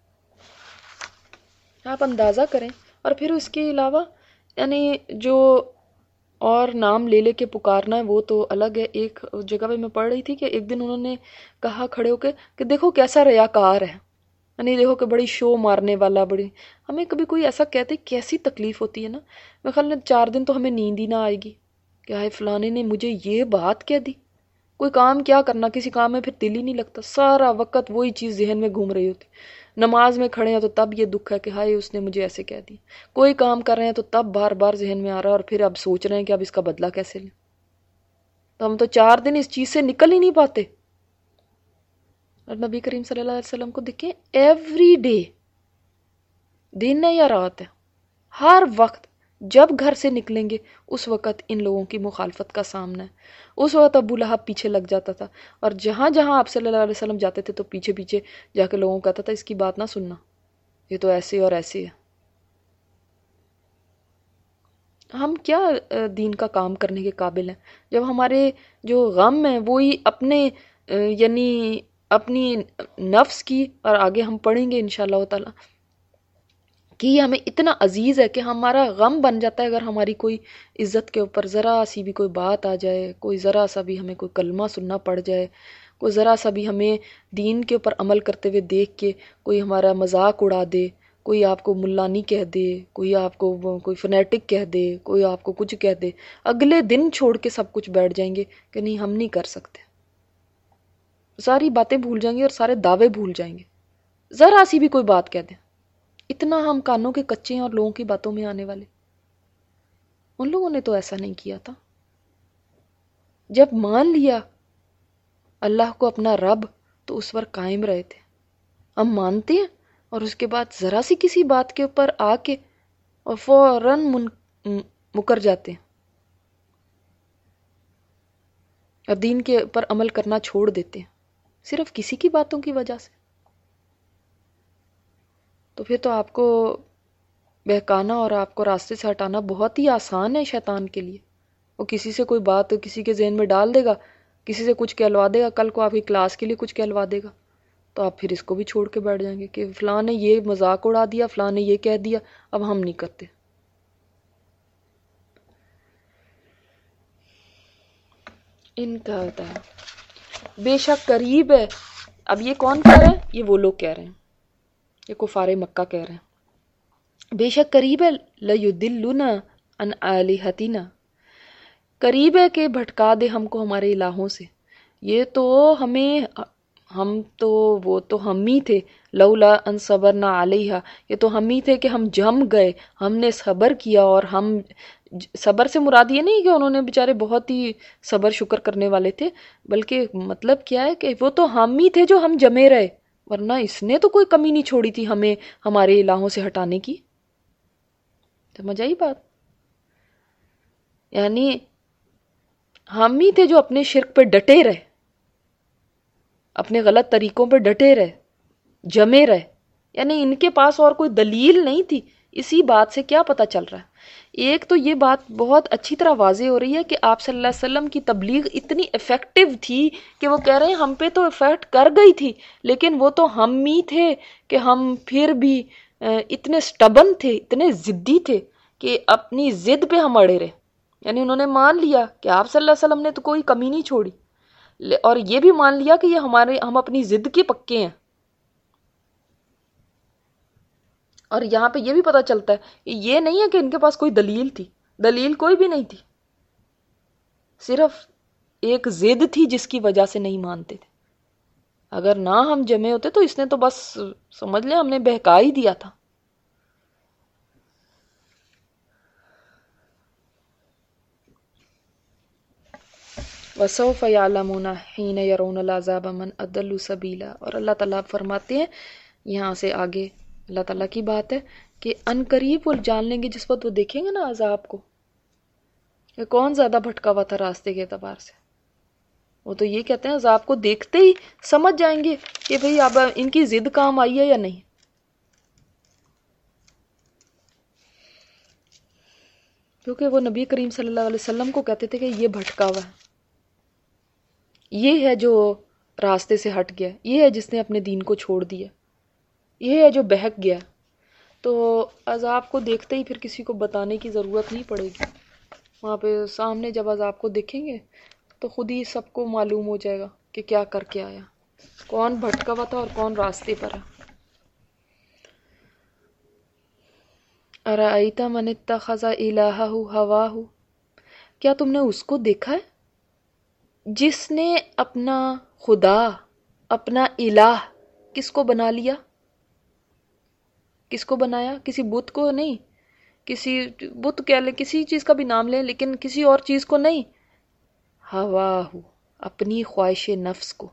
آپ اندازہ کریں۔ اور پھر اس کے علاوہ یعنی جو اور نام لے لے کے پکارنا ہے وہ تو الگ ہے۔ ایک جگہ پہ میں پڑھ رہی تھی کہ ایک دن انہوں نے کہا کھڑے ہو کے کہ دیکھو کیسا ریاکار ہے، یعنی دیکھو کہ بڑی شو مارنے والا، بڑی ہمیں کبھی کوئی ایسا کہتے کیسی تکلیف ہوتی ہے نا۔ میں خیال میں 4 دن تو ہمیں نیند ہی نہ آئے گی کہ ہائے فلانے نے مجھے یہ بات کہہ دی۔ کوئی کام کیا کرنا، کسی کام میں پھر دل ہی نہیں لگتا، سارا وقت وہی چیز ذہن میں گھوم رہی ہوتی۔ نماز میں کھڑے ہیں تو تب یہ دکھ ہے کہ ہائے اس نے مجھے ایسے کہہ دی، کوئی کام کر رہے ہیں تو تب بار بار ذہن میں آ رہا ہے، اور پھر اب سوچ رہے ہیں کہ اب اس کا بدلہ کیسے لیں۔ تو ہم تو 4 دن اس چیز سے نکل ہی نہیں پاتے۔ اور نبی کریم صلی اللہ علیہ وسلم کو دیکھیں ایوری ڈے، دن ہے یا رات ہے، ہر وقت جب گھر سے نکلیں گے اس وقت ان لوگوں کی مخالفت کا سامنا ہے۔ اس وقت ابو لہب پیچھے لگ جاتا تھا، اور جہاں جہاں آپ صلی اللہ علیہ وسلم جاتے تھے تو پیچھے پیچھے جا کے لوگوں کو کہتا تھا اس کی بات نہ سننا، یہ تو ایسے اور ایسے ہے۔ ہم کیا دین کا کام کرنے کے قابل ہیں جب ہمارے جو غم ہیں وہی اپنے یعنی اپنی نفس کی، اور آگے ہم پڑھیں گے انشاءاللہ تعالی کہ یہ ہمیں اتنا عزیز ہے کہ ہمارا غم بن جاتا ہے اگر ہماری کوئی عزت کے اوپر ذرا سی بھی کوئی بات آ جائے، کوئی ذرا سا بھی ہمیں کوئی کلمہ سننا پڑ جائے، کوئی ذرا سا بھی ہمیں دین کے اوپر عمل کرتے ہوئے دیکھ کے کوئی ہمارا مذاق اڑا دے، کوئی آپ کو ملانی کہہ دے، کوئی آپ کو کوئی فنیٹک کہہ دے، کوئی آپ کو کچھ کہہ دے، اگلے دن چھوڑ کے سب کچھ بیٹھ جائیں گے کہ نہیں ہم نہیں کر سکتے، ساری باتیں بھول جائیں گے اور سارے دعوے بھول جائیں گے، ذرا سی بھی کوئی بات کہہ دیں۔ اتنا ہم کانوں کے کچے ہیں اور لوگوں کی باتوں میں آنے والے۔ ان لوگوں نے تو ایسا نہیں کیا تھا، جب مان لیا اللہ کو اپنا رب تو اس پر قائم رہے تھے۔ ہم مانتے ہیں اور اس کے بعد ذرا سی کسی بات کے اوپر آ کے اور فوراً مکر جاتے ہیں اور دین کے اوپر عمل کرنا چھوڑ دیتے ہیں صرف کسی کی باتوں کی وجہ سے۔ تو پھر تو آپ کو بہکانا اور آپ کو راستے سے ہٹانا بہت ہی آسان ہے شیطان کے لیے۔ وہ کسی سے کوئی بات کسی کے ذہن میں ڈال دے گا، کسی سے کچھ کہلوا دے گا، کل کو آپ کی کلاس کے لیے کچھ کہلوا دے گا، تو آپ پھر اس کو بھی چھوڑ کے بیٹھ جائیں گے کہ فلاں نے یہ مذاق اڑا دیا، فلاں نے یہ کہہ دیا، اب ہم نہیں کرتے۔ ان کا ہوتا ہے بے شک قریب ہے۔ اب یہ کون کہہ رہے ہیں؟ یہ وہ لوگ کہہ رہے ہیں، یہ کفار مکہ کہہ رہے ہیں بے شک قریب ہے لَيُضِلُّنَا عَنْ آلِهَتِنَا، قریب ہے کہ بھٹکا دے ہم کو ہمارے الہوں سے۔ یہ تو ہمیں ہم تو وہ تو ہم ہی تھے، لولا ان صبرنا علیہا، یہ تو ہم ہی تھے کہ ہم جم گئے، ہم نے صبر کیا، اور ہم صبر سے مراد یہ نہیں کہ انہوں نے بیچارے بہت ہی صبر شکر کرنے والے تھے، بلکہ مطلب کیا ہے کہ وہ تو ہم ہی تھے جو ہم جمے رہے، ورنہ اس نے تو کوئی کمی نہیں چھوڑی تھی ہمیں ہمارے الہوں سے ہٹانے کی۔ سمجھ آئی بات؟ یعنی ہم ہی تھے جو اپنے شرک پہ ڈٹے رہے، اپنے غلط طریقوں پہ ڈٹے رہے، جمے رہے، یعنی ان کے پاس اور کوئی دلیل نہیں تھی۔ اسی بات سے کیا پتہ چل رہا ہے؟ ایک تو یہ بات بہت اچھی طرح واضح ہو رہی ہے کہ آپ صلی اللہ علیہ وسلم کی تبلیغ اتنی افیکٹو تھی کہ وہ کہہ رہے ہیں ہم پہ تو افیکٹ کر گئی تھی، لیکن وہ تو ہم ہی تھے کہ ہم پھر بھی اتنے سٹبن تھے، اتنے ضدی تھے کہ اپنی ضد پہ ہم اڑے رہے۔ یعنی انہوں نے مان لیا کہ آپ صلی اللہ علیہ وسلم نے تو کوئی کمی نہیں چھوڑی، اور یہ بھی مان لیا کہ یہ ہم اپنی ضد کے پکے ہیں۔ اور یہاں پہ یہ بھی پتہ چلتا ہے کہ یہ نہیں ہے کہ ان کے پاس کوئی دلیل تھی، دلیل کوئی بھی نہیں تھی، صرف ایک ضد تھی جس کی وجہ سے نہیں مانتے تھے۔ اگر نہ ہم جمے ہوتے تو اس نے تو بس سمجھ لیں ہم نے بہکا ہی دیا تھا۔ وَسَوْفَ يَعْلَمُونَ حِينَ يَرَوْنَ الْعَذَابَ مَنْ أَضَلُّ سَبِيلًا، اور اللہ تعالیٰ فرماتے ہیں یہاں سے آگے اللہ تعالیٰ کی بات ہے کہ ان قریب وہ جان لیں گے جس وقت وہ دیکھیں گے نا عذاب کو کہ کون زیادہ بھٹکا ہوا تھا راستے کے اعتبار سے۔ وہ تو یہ کہتے ہیں عذاب کو دیکھتے ہی سمجھ جائیں گے کہ بھئی اب ان کی ضد کام آئی ہے یا نہیں۔ کیونکہ وہ نبی کریم صلی اللہ علیہ وسلم کو کہتے تھے کہ یہ بھٹکا ہوا ہے، یہ ہے جو راستے سے ہٹ گیا، یہ ہے جس نے اپنے دین کو چھوڑ دیا، یہ ہے جو بہک گیا۔ تو عذاب کو دیکھتے ہی پھر کسی کو بتانے کی ضرورت نہیں پڑے گی، وہاں پہ سامنے جب عذاب کو دیکھیں گے تو خود ہی سب کو معلوم ہو جائے گا کہ کیا کر کے آیا، کون بھٹکا ہوا تھا اور کون راستے پر ہے۔ ارأیت من اتخذ الہہ ہواہ، کیا تم نے اس کو دیکھا ہے جس نے اپنا خدا، اپنا الہ کس کو بنا لیا؟ کس کو بنایا؟ کسی بت کو نہیں، کسی بت کہہ لیں، کسی چیز کا بھی نام لیں، لیکن کسی اور چیز کو نہیں، ہواہ، اپنی خواہش نفس کو۔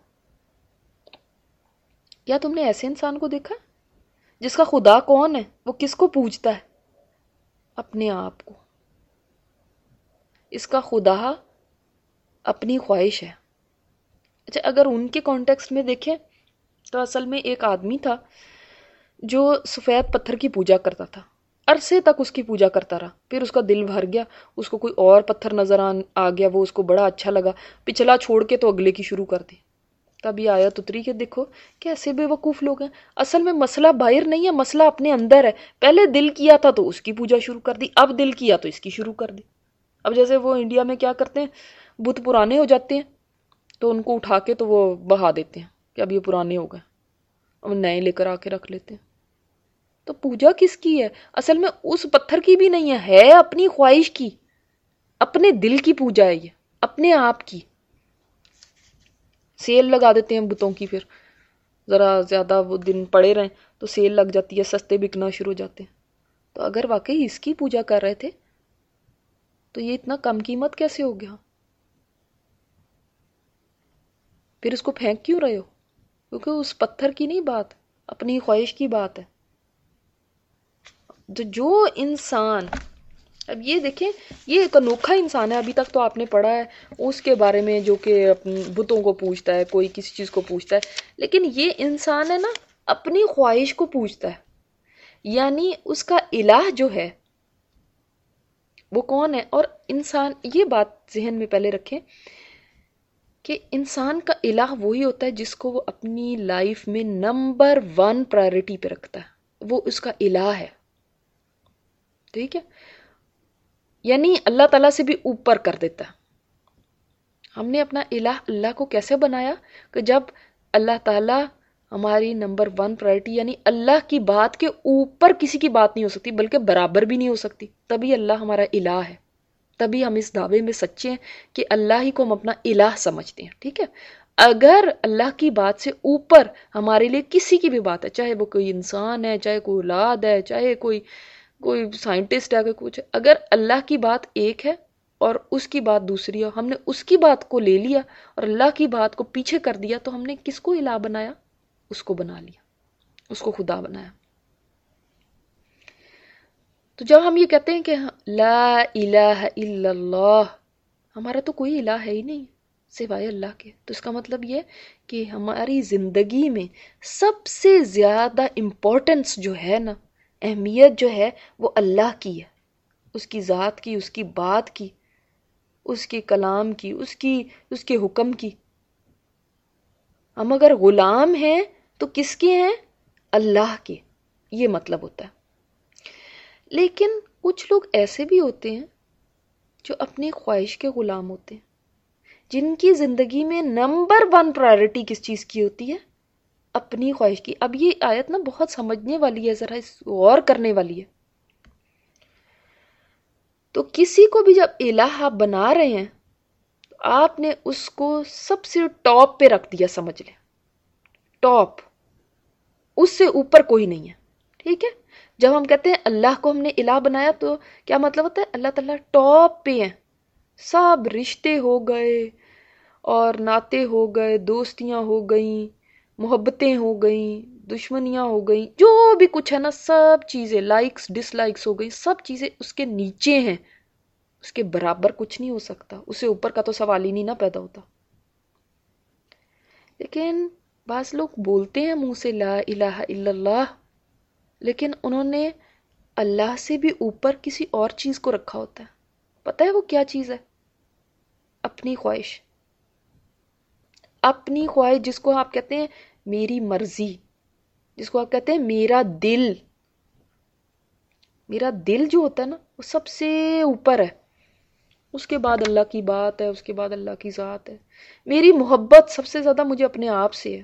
کیا تم نے ایسے انسان کو دیکھا جس کا خدا کون ہے؟ وہ کس کو پوجتا ہے؟ اپنے آپ کو۔ اس کا خدا اپنی خواہش ہے۔ اچھا، اگر ان کے کانٹیکسٹ میں دیکھیں تو اصل میں ایک آدمی تھا جو سفید پتھر کی پوجا کرتا تھا، عرصے تک اس کی پوجا کرتا رہا، پھر اس کا دل بھر گیا، اس کو کوئی اور پتھر نظر آ گیا، وہ اس کو بڑا اچھا لگا، پچھلا چھوڑ کے تو اگلے کی شروع کر دی۔ تب یہ آیت اتری کہ دیکھو کیسے بے وقوف لوگ ہیں، اصل میں مسئلہ باہر نہیں ہے، مسئلہ اپنے اندر ہے۔ پہلے دل کیا تھا تو اس کی پوجا شروع کر دی، اب دل کیا تو اس کی شروع کر دی۔ اب جیسے وہ انڈیا میں کیا کرتے ہیں، بت پرانے ہو جاتے ہیں تو ان کو اٹھا کے تو وہ بہا دیتے ہیں کہ اب یہ پرانے ہو گئے، اب نئے لے کر آ کے رکھ لیتے ہیں۔ تو پوجا کس کی ہے؟ اصل میں اس پتھر کی بھی نہیں ہے اپنی خواہش کی، اپنے دل کی پوجا ہے یہ، اپنے آپ کی۔ سیل لگا دیتے ہیں بتوں کی، پھر ذرا زیادہ وہ دن پڑے رہیں تو سیل لگ جاتی ہے، سستے بکنا شروع ہو جاتے ہیں۔ تو اگر واقعی اس کی پوجا کر رہے تھے تو یہ اتنا کم قیمت کیسے ہو گیا؟ پھر اس کو پھینک کیوں رہے ہو؟ کیونکہ اس پتھر کی نہیں بات، اپنی خواہش کی بات ہے۔ جو انسان، اب یہ دیکھیں یہ ایک انوکھا انسان ہے، ابھی تک تو آپ نے پڑھا ہے اس کے بارے میں جو کہ بتوں کو پوجتا ہے، کوئی کسی چیز کو پوجتا ہے، لیکن یہ انسان ہے نا اپنی خواہش کو پوجتا ہے۔ یعنی اس کا الہ جو ہے وہ کون ہے؟ اور انسان، یہ بات ذہن میں پہلے رکھیں کہ انسان کا الہ وہی ہوتا ہے جس کو وہ اپنی لائف میں نمبر 1 پرائرٹی پہ رکھتا ہے، وہ اس کا الہ ہے۔ ٹھیک ہے؟ یعنی اللہ تعالیٰ سے بھی اوپر کر دیتا ہے۔ ہم نے اپنا الہ اللہ کو کیسے بنایا کہ جب اللہ تعالیٰ ہماری نمبر 1 پرائرٹی، یعنی اللہ کی بات کے اوپر کسی کی بات نہیں ہو سکتی، بلکہ برابر بھی نہیں ہو سکتی، تبھی اللہ ہمارا الہ ہے، تبھی ہم اس دعوے میں سچے ہیں کہ اللہ ہی کو ہم اپنا الہ سمجھتے ہیں۔ ٹھیک ہے؟ اگر اللہ کی بات سے اوپر ہمارے لیے کسی کی بھی بات ہے، چاہے وہ کوئی انسان ہے، چاہے کوئی اولاد ہے، چاہے کوئی سائنٹسٹ ہے، کچھ، اگر اللہ کی بات ایک ہے اور اس کی بات دوسری ہے، ہم نے اس کی بات کو لے لیا اور اللہ کی بات کو پیچھے کر دیا، تو ہم نے کس کو الہ بنایا؟ اس کو بنا لیا، اس کو خدا بنایا۔ تو جب ہم یہ کہتے ہیں کہ لا الہ الا اللہ، ہمارا تو کوئی الہ ہے ہی نہیں سوائے اللہ کے، تو اس کا مطلب یہ کہ ہماری زندگی میں سب سے زیادہ امپورٹنس جو ہے نا، اہمیت جو ہے، وہ اللہ کی ہے، اس کی ذات کی، اس کی بات کی، اس کے کلام کی، اس کے حکم کی۔ ہم اگر غلام ہیں تو کس کے ہیں؟ اللہ کے، یہ مطلب ہوتا ہے۔ لیکن کچھ لوگ ایسے بھی ہوتے ہیں جو اپنی خواہش کے غلام ہوتے ہیں، جن کی زندگی میں نمبر 1 پرائرٹی کس چیز کی ہوتی ہے؟ اپنی خواہش کی. اب یہ آیت نا بہت سمجھنے والی ہے، ذرا اس غور کرنے والی ہے. تو کسی کو بھی جب الہ آپ بنا رہے ہیں تو آپ نے اس کو سب سے ٹاپ پہ رکھ دیا، سمجھ لیں ٹاپ، اس سے اوپر کوئی نہیں ہے. ٹھیک ہے، جب ہم کہتے ہیں اللہ کو ہم نے الہ بنایا تو کیا مطلب ہوتا ہے؟ اللہ تعالیٰ ٹاپ پہ ہیں، سب رشتے ہو گئے اور ناطے ہو گئے، دوستیاں ہو گئیں، محبتیں ہو گئیں، دشمنیاں ہو گئیں، جو بھی کچھ ہے نا سب چیزیں، لائکس ڈس لائکس ہو گئی، سب چیزیں اس کے نیچے ہیں. اس کے برابر کچھ نہیں ہو سکتا، اس سے اوپر کا تو سوال ہی نہیں نہ پیدا ہوتا. لیکن بعض لوگ بولتے ہیں منہ سے لا الہ الا اللہ، لیکن انہوں نے اللہ سے بھی اوپر کسی اور چیز کو رکھا ہوتا ہے. پتہ ہے وہ کیا چیز ہے؟ اپنی خواہش. اپنی خواہش، جس کو آپ کہتے ہیں میری مرضی، جس کو آپ کہتے ہیں میرا دل. میرا دل جو ہوتا ہے نا وہ سب سے اوپر ہے، اس کے بعد اللہ کی بات ہے، اس کے بعد اللہ کی ذات ہے. میری محبت سب سے زیادہ مجھے اپنے آپ سے ہے.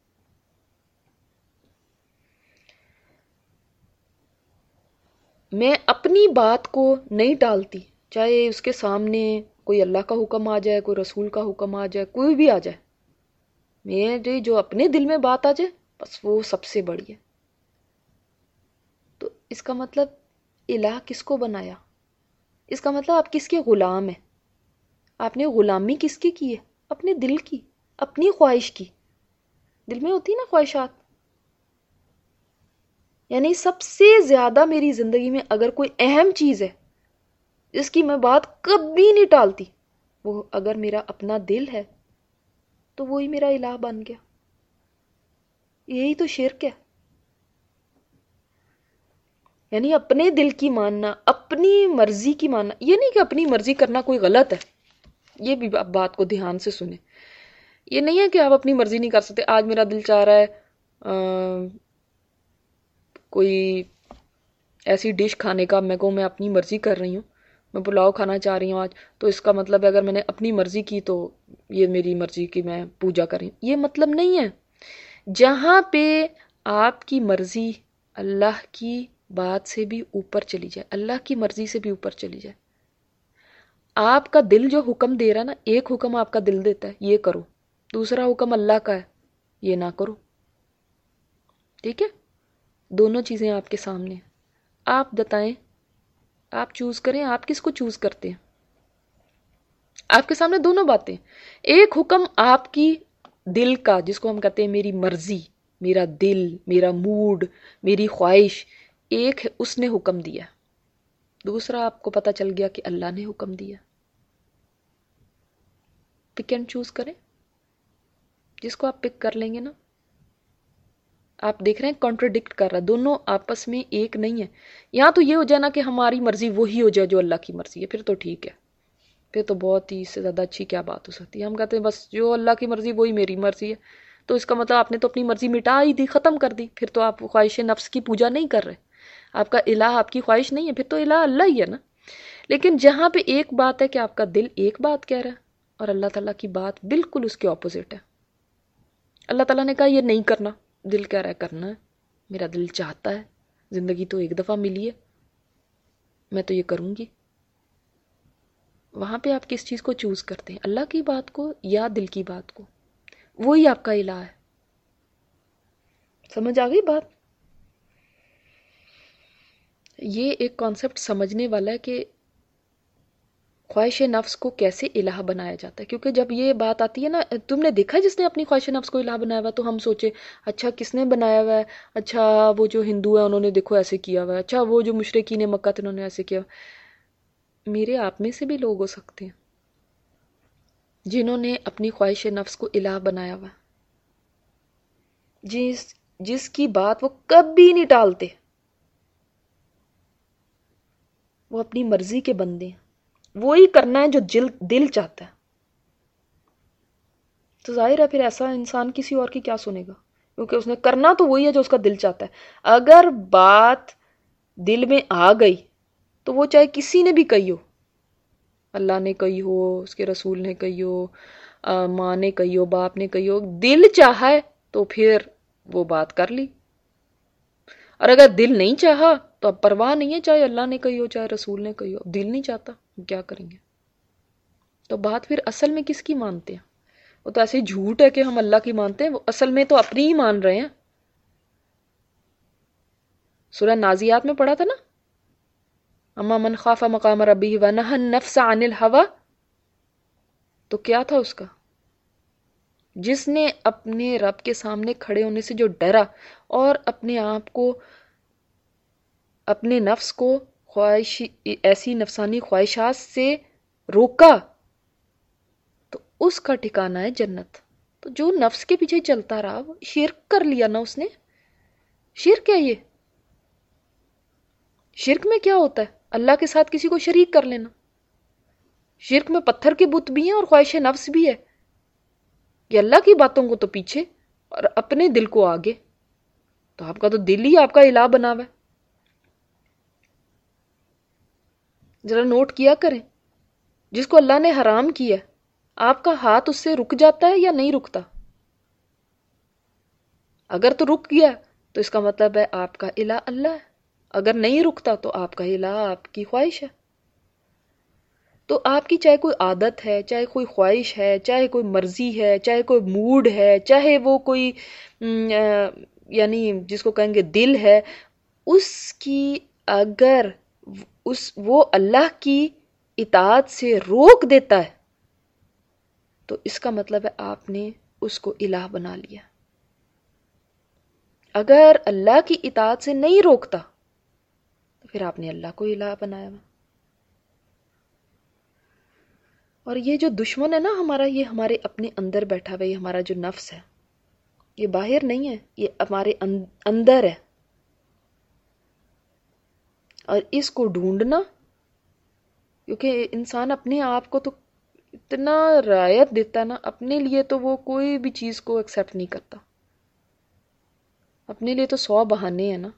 میں اپنی بات کو نہیں ٹالتی، چاہے اس کے سامنے کوئی اللہ کا حکم آ جائے، کوئی رسول کا حکم آ جائے، کوئی بھی آ جائے، میرے جو اپنے دل میں بات آ جائے بس وہ سب سے بڑی ہے. تو اس کا مطلب الہ کس کو بنایا؟ اس کا مطلب آپ کس کے غلام ہیں؟ آپ نے غلامی کس کی ہے؟ اپنے دل کی، اپنی خواہش کی. دل میں ہوتی نا خواہشات. یعنی سب سے زیادہ میری زندگی میں اگر کوئی اہم چیز ہے جس کی میں بات کبھی نہیں ٹالتی، وہ اگر میرا اپنا دل ہے تو وہی میرا الہ بن گیا. یہی تو شرک ہے. یعنی اپنے دل کی ماننا، اپنی مرضی کی ماننا. یہ نہیں کہ اپنی مرضی کرنا کوئی غلط ہے، یہ بھی آپ بات کو دھیان سے سنیں. یہ نہیں ہے کہ آپ اپنی مرضی نہیں کر سکتے. آج میرا دل چاہ رہا ہے کوئی ایسی ڈش کھانے کا، میں اپنی مرضی کر رہی ہوں، میں پلاؤ کھانا چاہ رہی ہوں آج، تو اس کا مطلب ہے اگر میں نے اپنی مرضی کی تو یہ میری مرضی کی میں پوجا کر رہی ہوں. یہ مطلب نہیں ہے. جہاں پہ آپ کی مرضی اللہ کی بات سے بھی اوپر چلی جائے، اللہ کی مرضی سے بھی اوپر چلی جائے. آپ کا دل جو حکم دے رہا ہے نا، ایک حکم آپ کا دل دیتا ہے یہ کرو، دوسرا حکم اللہ کا ہے یہ نہ کرو. ٹھیک ہے، دونوں چیزیں آپ کے سامنے ہیں. آپ بتائیں، آپ چوز کریں، آپ کس کو چوز کرتے ہیں؟ آپ کے سامنے دونوں باتیں. ایک حکم آپ کی دل کا، جس کو ہم کہتے ہیں میری مرضی، میرا دل، میرا موڈ، میری خواہش، ایک ہے اس نے حکم دیا. دوسرا آپ کو پتا چل گیا کہ اللہ نے حکم دیا. پک اینڈ چوز کریں. جس کو آپ پک کر لیں گے نا، آپ دیکھ رہے ہیں کانٹرڈکٹ کر رہا ہے، دونوں آپس میں ایک نہیں ہے. یہاں تو یہ ہو جائے نا کہ ہماری مرضی وہی ہو جائے جو اللہ کی مرضی ہے، پھر تو ٹھیک ہے، پھر تو بہت ہی اس سے زیادہ اچھی کیا بات ہو سکتی ہے. ہم کہتے ہیں بس جو اللہ کی مرضی وہی میری مرضی ہے، تو اس کا مطلب آپ نے تو اپنی مرضی مٹا ہی دی، ختم کر دی. پھر تو آپ خواہش نفس کی پوجا نہیں کر رہے. آپ کا الہ آپ کی خواہش نہیں ہے، پھر تو الہ اللہ ہی ہے نا. لیکن جہاں پہ ایک بات ہے کہ آپ کا دل ایک بات کہہ رہا ہے اور اللہ تعالیٰ کی بات بالکل اس کے اپوزٹ ہے. اللہ تعالیٰ نے کہا یہ نہیں کرنا، دل کہہ رہا ہے کرنا ہے. میرا دل چاہتا ہے، زندگی تو ایک دفعہ ملی ہے، میں تو یہ کروں گی. وہاں پہ آپ کس چیز کو چوز کرتے ہیں؟ اللہ کی بات کو یا دل کی بات کو؟ وہی آپ کا الہ ہے. سمجھ آ گئی بات؟ یہ ایک کانسیپٹ سمجھنے والا ہے کہ خواہش نفس کو کیسے الہ بنایا جاتا ہے. کیونکہ جب یہ بات آتی ہے نا، تم نے دیکھا جس نے اپنی خواہش نفس کو الہ بنایا ہوا، تو ہم سوچے اچھا کس نے بنایا ہوا ہے؟ اچھا وہ جو ہندو ہے انہوں نے دیکھو ایسے کیا ہوا ہے، اچھا وہ جو مشرکین مکہ تھے انہوں نے ایسے کیا. میرے آپ میں سے بھی لوگ ہو سکتے ہیں جنہوں نے اپنی خواہش نفس کو الہ بنایا ہوا، جس کی بات وہ کبھی نہیں ٹالتے. وہ اپنی مرضی کے بندے ہیں، وہی کرنا ہے جو دل چاہتا ہے. تو ظاہر ہے پھر ایسا انسان کسی اور کی کیا سنے گا، کیونکہ اس نے کرنا تو وہی ہے جو اس کا دل چاہتا ہے. اگر بات دل میں آ گئی تو وہ چاہے کسی نے بھی کہی ہو، اللہ نے کہی ہو، اس کے رسول نے کہی ہو، ماں نے کہی ہو، باپ نے کہی ہو، دل چاہا ہے تو پھر وہ بات کر لی، اور اگر دل نہیں چاہا تو اب پرواہ نہیں ہے، چاہے اللہ نے کہی ہو چاہے رسول نے کہی ہو، دل نہیں چاہتا کیا کریں گے؟ تو بات پھر اصل میں کس کی مانتے ہیں؟ وہ تو ایسے ہی جھوٹ ہے کہ ہم اللہ کی مانتے ہیں، وہ اصل میں تو اپنی ہی مان رہے ہیں۔ سورہ نازیات میں پڑھا تھا نا، اما من خاف مقام ربہ ونہى النفس عن الہوى، تو کیا تھا اس کا؟ جس نے اپنے رب کے سامنے کھڑے ہونے سے جو ڈرا اور اپنے آپ کو، اپنے نفس کو خواہش، ایسی نفسانی خواہشات سے روکا، تو اس کا ٹھکانہ ہے جنت۔ تو جو نفس کے پیچھے چلتا رہا وہ شرک کر لیا نا اس نے۔ شرک ہے یہ۔ شرک میں کیا ہوتا ہے؟ اللہ کے ساتھ کسی کو شریک کر لینا۔ شرک میں پتھر کے بت بھی ہیں اور خواہش نفس بھی ہے، کہ اللہ کی باتوں کو تو پیچھے اور اپنے دل کو آگے۔ تو آپ کا تو دل ہی آپ کا الہ بنا ہوا ہے۔ ذرا نوٹ کیا کریں، جس کو اللہ نے حرام کیا ہے، آپ کا ہاتھ اس سے رک جاتا ہے یا نہیں رکتا؟ اگر تو رک گیا تو اس کا مطلب ہے آپ کا الہ اللہ ہے، اگر نہیں رکتا تو آپ کا الہ آپ کی خواہش ہے۔ تو آپ کی چاہے کوئی عادت ہے، چاہے کوئی خواہش ہے، چاہے کوئی مرضی ہے، چاہے کوئی موڈ ہے، چاہے وہ کوئی یعنی جس کو کہیں گے دل ہے، اس کی اگر وہ اللہ کی اطاعت سے روک دیتا ہے تو اس کا مطلب ہے آپ نے اس کو الہ بنا لیا۔ اگر اللہ کی اطاعت سے نہیں روکتا تو پھر آپ نے اللہ کو الہ بنایا ہوا۔ اور یہ جو دشمن ہے نا ہمارا، یہ ہمارے اپنے اندر بیٹھا ہوا، یہ ہمارا جو نفس ہے، یہ باہر نہیں ہے، یہ ہمارے اندر ہے۔ اور اس کو ڈھونڈنا، کیونکہ انسان اپنے آپ کو تو اتنا رعایت دیتا ہے نا، اپنے لیے تو وہ کوئی بھی چیز کو ایکسیپٹ نہیں کرتا، اپنے لیے تو 100 بہانے ہیں نا۔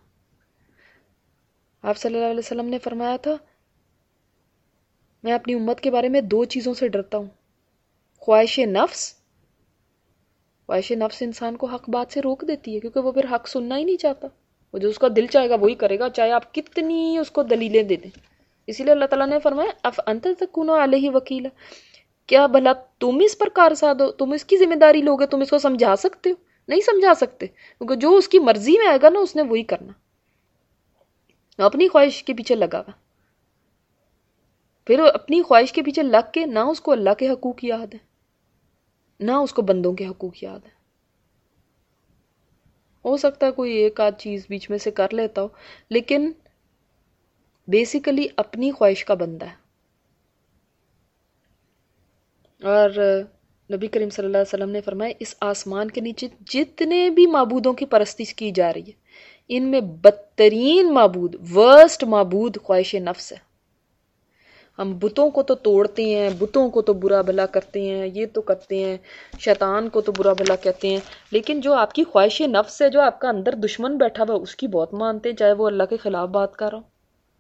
آپ صلی اللہ علیہ وسلم نے فرمایا تھا، میں اپنی امت کے بارے میں 2 چیزوں سے ڈرتا ہوں، خواہش نفس۔ خواہش نفس انسان کو حق بات سے روک دیتی ہے، کیونکہ وہ پھر حق سننا ہی نہیں چاہتا، وہ جو اس کا دل چاہے گا وہی کرے گا، چاہے آپ کتنی اس کو دلیلیں دے دیں۔ اسی لیے اللہ تعالیٰ نے فرمایا اف انت تکون علیہ وکیلا، کیا بھلا تم اس پر کارساد ہو، تم اس کی ذمہ داری لوگے، تم اس کو سمجھا سکتے ہو؟ نہیں سمجھا سکتے، کیونکہ جو اس کی مرضی میں آئے گا نا اس نے وہی کرنا، اپنی خواہش کے پیچھے لگا ہوا، پھر اپنی خواہش کے پیچھے لگ کے نہ اس کو اللہ کے حقوق یاد ہے نہ اس کو بندوں کے حقوق یاد ہے۔ ہو سکتا ہے کوئی ایک آدھ چیز بیچ میں سے کر لیتا ہو، لیکن بیسیکلی اپنی خواہش کا بندہ ہے۔ اور نبی کریم صلی اللہ علیہ وسلم نے فرمایا، اس آسمان کے نیچے جتنے بھی معبودوں کی پرستش کی جا رہی ہے، ان میں بدترین معبود، ورسٹ معبود خواہش نفس ہے۔ ہم بتوں کو تو توڑتے ہیں، بتوں کو تو برا بھلا کرتے ہیں، یہ تو کرتے ہیں، شیطان کو تو برا بھلا کہتے ہیں، لیکن جو آپ کی خواہش نفس ہے، جو آپ کا اندر دشمن بیٹھا ہوا، اس کی بہت مانتے ہیں، چاہے وہ اللہ کے خلاف بات کر رہا ہو۔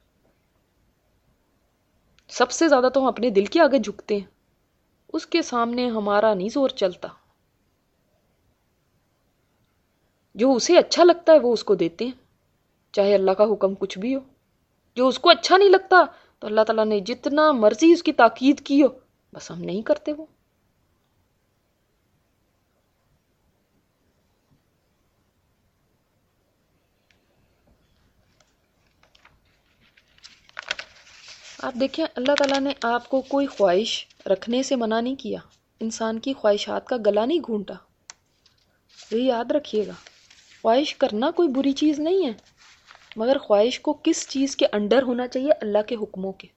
سب سے زیادہ تو ہم اپنے دل کے آگے جھکتے ہیں، اس کے سامنے ہمارا نہیں زور چلتا، جو اسے اچھا لگتا ہے وہ اس کو دیتے ہیں، چاہے اللہ کا حکم کچھ بھی ہو۔ جو اس کو اچھا نہیں لگتا تو اللہ تعالیٰ نے جتنا مرضی اس کی تاکید کی ہو، بس ہم نہیں کرتے وہ۔ آپ دیکھیں، اللہ تعالیٰ نے آپ کو کوئی خواہش رکھنے سے منع نہیں کیا، انسان کی خواہشات کا گلا نہیں گھونٹا۔ یہ یاد رکھیے گا، خواہش کرنا کوئی بری چیز نہیں ہے، مگر خواہش کو کس چیز کے انڈر ہونا چاہیے؟ اللہ کے حکموں کے۔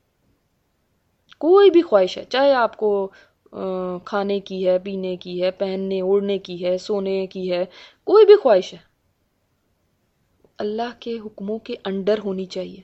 کوئی بھی خواہش ہے، چاہے آپ کو کھانے کی ہے، پینے کی ہے، پہننے اوڑھنے کی ہے، سونے کی ہے، کوئی بھی خواہش ہے، اللہ کے حکموں کے انڈر ہونی چاہیے۔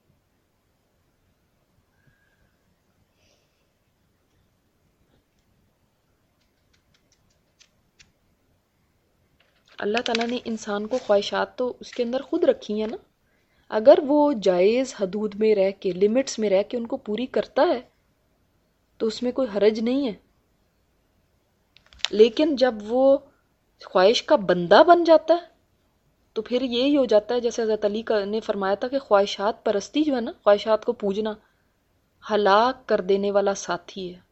اللہ تعالیٰ نے انسان کو خواہشات تو اس کے اندر خود رکھی ہیں نا، اگر وہ جائز حدود میں رہ کے، لمٹس میں رہ کے ان کو پوری کرتا ہے تو اس میں کوئی حرج نہیں ہے، لیکن جب وہ خواہش کا بندہ بن جاتا ہے تو پھر یہی ہو جاتا ہے جیسے حضرت علی نے فرمایا تھا کہ خواہشات پرستی جو ہے نا، خواہشات کو پوجنا ہلاک کر دینے والا ساتھی ہے،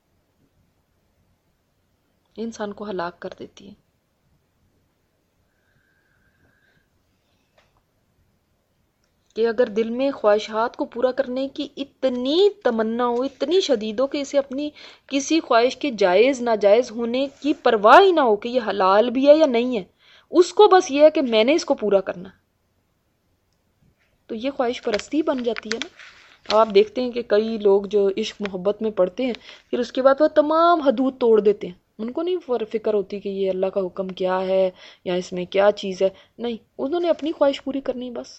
انسان کو ہلاک کر دیتی ہے۔ کہ اگر دل میں خواہشات کو پورا کرنے کی اتنی تمنا ہو، اتنی شدید ہو، کہ اسے اپنی کسی خواہش کے جائز ناجائز ہونے کی پرواہ ہی نہ ہو کہ یہ حلال بھی ہے یا نہیں ہے، اس کو بس یہ ہے کہ میں نے اس کو پورا کرنا، تو یہ خواہش پرستی بن جاتی ہے نا۔ اب آپ دیکھتے ہیں کہ کئی لوگ جو عشق محبت میں پڑتے ہیں پھر اس کے بعد وہ تمام حدود توڑ دیتے ہیں، ان کو نہیں فکر ہوتی کہ یہ اللہ کا حکم کیا ہے یا اس میں کیا چیز ہے، نہیں، انہوں نے اپنی خواہش پوری کرنی بس۔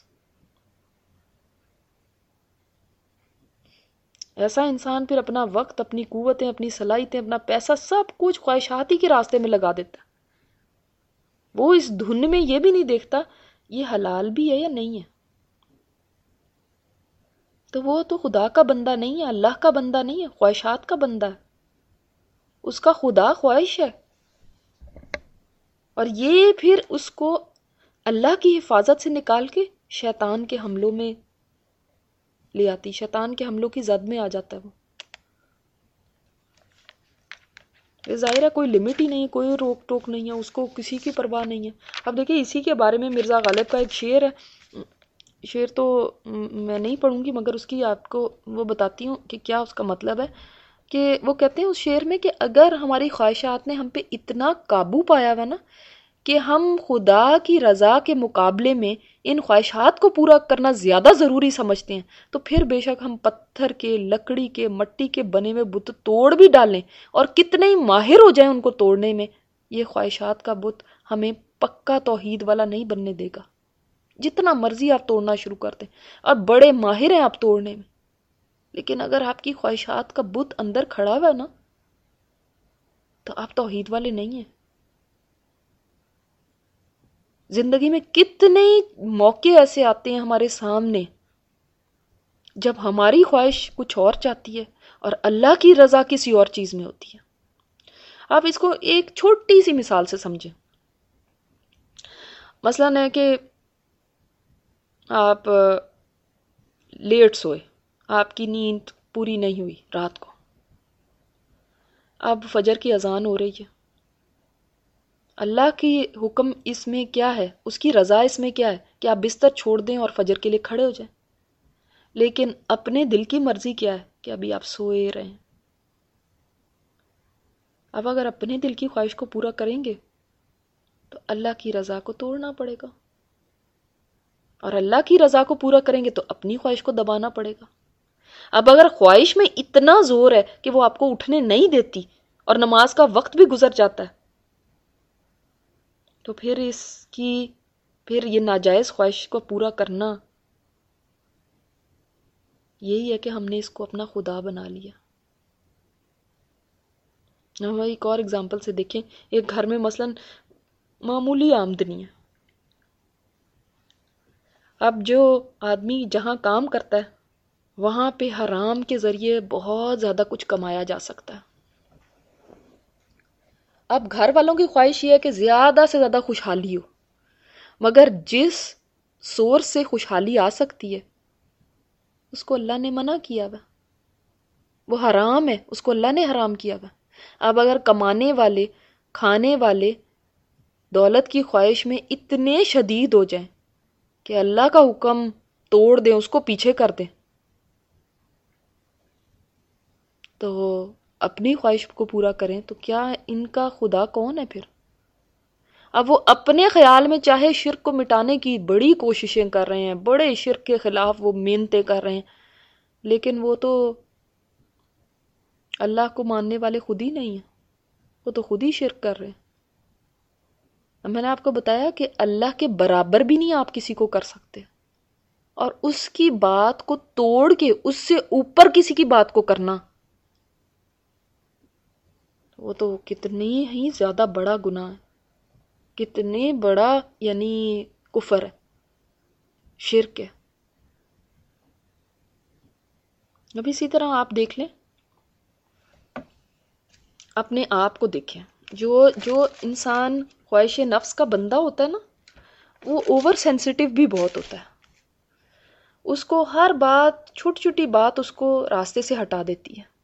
ایسا انسان پھر اپنا وقت، اپنی قوتیں، اپنی صلاحیتیں، اپنا پیسہ، سب کچھ خواہشات ہی کے راستے میں لگا دیتا ہے، وہ اس دھن میں یہ بھی نہیں دیکھتا یہ حلال بھی ہے یا نہیں ہے، تو وہ تو خدا کا بندہ نہیں ہے، اللہ کا بندہ نہیں ہے، خواہشات کا بندہ ہے، اس کا خدا خواہش ہے، اور یہ پھر اس کو اللہ کی حفاظت سے نکال کے شیطان کے حملوں میں لے آتی، شیطان کے حملوں کی زد میں آ جاتا ہے وہ۔ یہ ظاہر ہے کوئی لمٹ ہی نہیں ہے، کوئی روک ٹوک نہیں ہے، اس کو کسی کی پرواہ نہیں ہے۔ اب دیکھیں اسی کے بارے میں مرزا غالب کا ایک شعر ہے، شعر تو میں نہیں پڑھوں گی مگر اس کی آپ کو وہ بتاتی ہوں کہ کیا اس کا مطلب ہے، کہ وہ کہتے ہیں اس شعر میں کہ اگر ہماری خواہشات نے ہم پہ اتنا قابو پایا ہوا نا کہ ہم خدا کی رضا کے مقابلے میں ان خواہشات کو پورا کرنا زیادہ ضروری سمجھتے ہیں، تو پھر بے شک ہم پتھر کے، لکڑی کے، مٹی کے بنے ہوئے بت توڑ بھی ڈالیں اور کتنے ہی ماہر ہو جائیں ان کو توڑنے میں، یہ خواہشات کا بت ہمیں پکا توحید والا نہیں بننے دے گا، جتنا مرضی آپ توڑنا شروع کر دیں، اور بڑے ماہر ہیں آپ توڑنے میں، لیکن اگر آپ کی خواہشات کا بت اندر کھڑا ہوا ہے نا تو آپ توحید والے نہیں ہیں۔ زندگی میں کتنے موقع ایسے آتے ہیں ہمارے سامنے جب ہماری خواہش کچھ اور چاہتی ہے اور اللہ کی رضا کسی اور چیز میں ہوتی ہے۔ آپ اس کو ایک چھوٹی سی مثال سے سمجھیں، مثلاً ہے کہ آپ لیٹ سوئے، آپ کی نیند پوری نہیں ہوئی رات کو، اب فجر کی اذان ہو رہی ہے، اللہ کی حکم اس میں کیا ہے، اس کی رضا اس میں کیا ہے کہ آپ بستر چھوڑ دیں اور فجر کے لیے کھڑے ہو جائیں، لیکن اپنے دل کی مرضی کیا ہے کہ ابھی آپ سوئے رہیں۔ اب اگر اپنے دل کی خواہش کو پورا کریں گے تو اللہ کی رضا کو توڑنا پڑے گا، اور اللہ کی رضا کو پورا کریں گے تو اپنی خواہش کو دبانا پڑے گا۔ اب اگر خواہش میں اتنا زور ہے کہ وہ آپ کو اٹھنے نہیں دیتی اور نماز کا وقت بھی گزر جاتا ہے، تو پھر یہ ناجائز خواہش کو پورا کرنا یہی ہے کہ ہم نے اس کو اپنا خدا بنا لیا۔ ہم ایک اور اگزامپل سے دیکھیں، ایک گھر میں مثلا معمولی آمدنی ہے، اب جو آدمی جہاں کام کرتا ہے وہاں پہ حرام کے ذریعے بہت زیادہ کچھ کمایا جا سکتا ہے، اب گھر والوں کی خواہش یہ ہے کہ زیادہ سے زیادہ خوشحالی ہو، مگر جس سورس سے خوشحالی آ سکتی ہے اس کو اللہ نے منع کیا ہوا، وہ حرام ہے، اس کو اللہ نے حرام کیا ہوا۔ اب اگر کمانے والے، کھانے والے دولت کی خواہش میں اتنے شدید ہو جائیں کہ اللہ کا حکم توڑ دیں، اس کو پیچھے کر دیں، تو اپنی خواہش کو پورا کریں، تو کیا ان کا خدا کون ہے پھر؟ اب وہ اپنے خیال میں چاہے شرک کو مٹانے کی بڑی کوششیں کر رہے ہیں، بڑے شرک کے خلاف وہ محنتیں کر رہے ہیں، لیکن وہ تو اللہ کو ماننے والے خود ہی نہیں ہیں، وہ تو خود ہی شرک کر رہے ہیں۔ اب میں نے آپ کو بتایا کہ اللہ کے برابر بھی نہیں آپ کسی کو کر سکتے، اور اس کی بات کو توڑ کے اس سے اوپر کسی کی بات کو کرنا، وہ تو کتنی ہی زیادہ بڑا گناہ ہے، کتنے بڑا یعنی کفر ہے، شرک ہے۔ اب اسی طرح آپ دیکھ لیں، اپنے آپ کو دیکھیں، جو انسان خواہش نفس کا بندہ ہوتا ہے نا، وہ اوور سینسٹیو بھی بہت ہوتا ہے. اس کو ہر بات، چھوٹی چھوٹی بات اس کو راستے سے ہٹا دیتی ہے.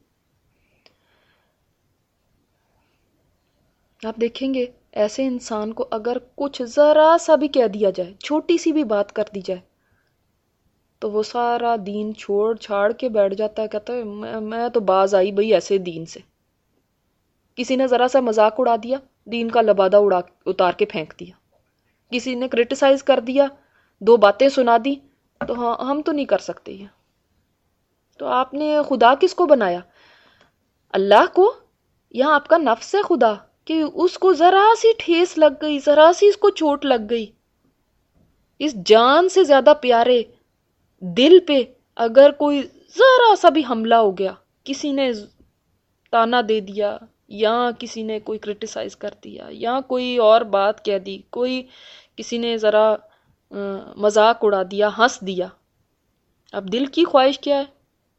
آپ دیکھیں گے ایسے انسان کو اگر کچھ ذرا سا بھی کہہ دیا جائے، چھوٹی سی بھی بات کر دی جائے، تو وہ سارا دین چھوڑ چھاڑ کے بیٹھ جاتا ہے. کہتا ہے میں تو باز آئی بھئی ایسے دین سے. کسی نے ذرا سا مذاق اڑا دیا، دین کا لبادہ اتار کے پھینک دیا. کسی نے کرٹیسائز کر دیا، دو باتیں سنا دی، تو ہاں ہم تو نہیں کر سکتے یہ. تو آپ نے خدا کس کو بنایا؟ اللہ کو؟ یا آپ کا نفس ہے خدا کہ اس کو ذرا سی ٹھیس لگ گئی، ذرا سی اس کو چوٹ لگ گئی، اس جان سے زیادہ پیارے دل پہ اگر کوئی ذرا سا بھی حملہ ہو گیا، کسی نے تانا دے دیا، یا کسی نے کوئی کرٹیسائز کر دیا، یا کوئی اور بات کہہ دی، کوئی کسی نے ذرا مذاق اڑا دیا، ہنس دیا، اب دل کی خواہش کیا ہے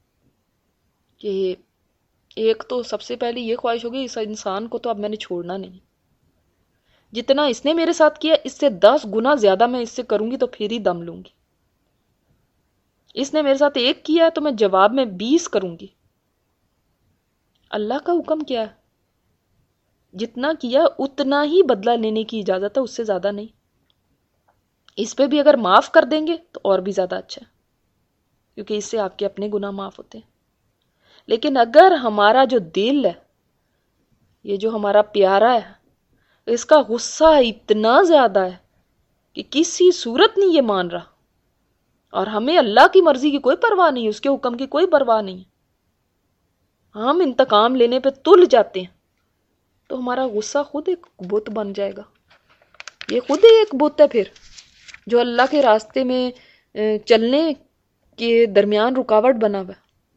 کہ ایک تو سب سے پہلے یہ خواہش ہوگی اس انسان کو تو اب میں نے چھوڑنا نہیں. جتنا اس نے میرے ساتھ کیا اس سے 10 گنا زیادہ میں اس سے کروں گی تو پھر ہی دم لوں گی. اس نے میرے ساتھ 1 کیا تو میں جواب میں 20 کروں گی. اللہ کا حکم کیا ہے؟ جتنا کیا اتنا ہی بدلہ لینے کی اجازت ہے، اس سے زیادہ نہیں. اس پہ بھی اگر معاف کر دیں گے تو اور بھی زیادہ اچھا ہے، کیونکہ اس سے آپ کے اپنے گناہ معاف ہوتے ہیں. لیکن اگر ہمارا جو دل ہے، یہ جو ہمارا پیارا ہے، اس کا غصہ اتنا زیادہ ہے کہ کسی صورت نہیں یہ مان رہا، اور ہمیں اللہ کی مرضی کی کوئی پرواہ نہیں، اس کے حکم کی کوئی پرواہ نہیں، ہم انتقام لینے پہ تل جاتے ہیں، تو ہمارا غصہ خود ایک بت بن جائے گا. یہ خود ہی ایک بت ہے پھر، جو اللہ کے راستے میں چلنے کے درمیان رکاوٹ بنا ہوا ہے.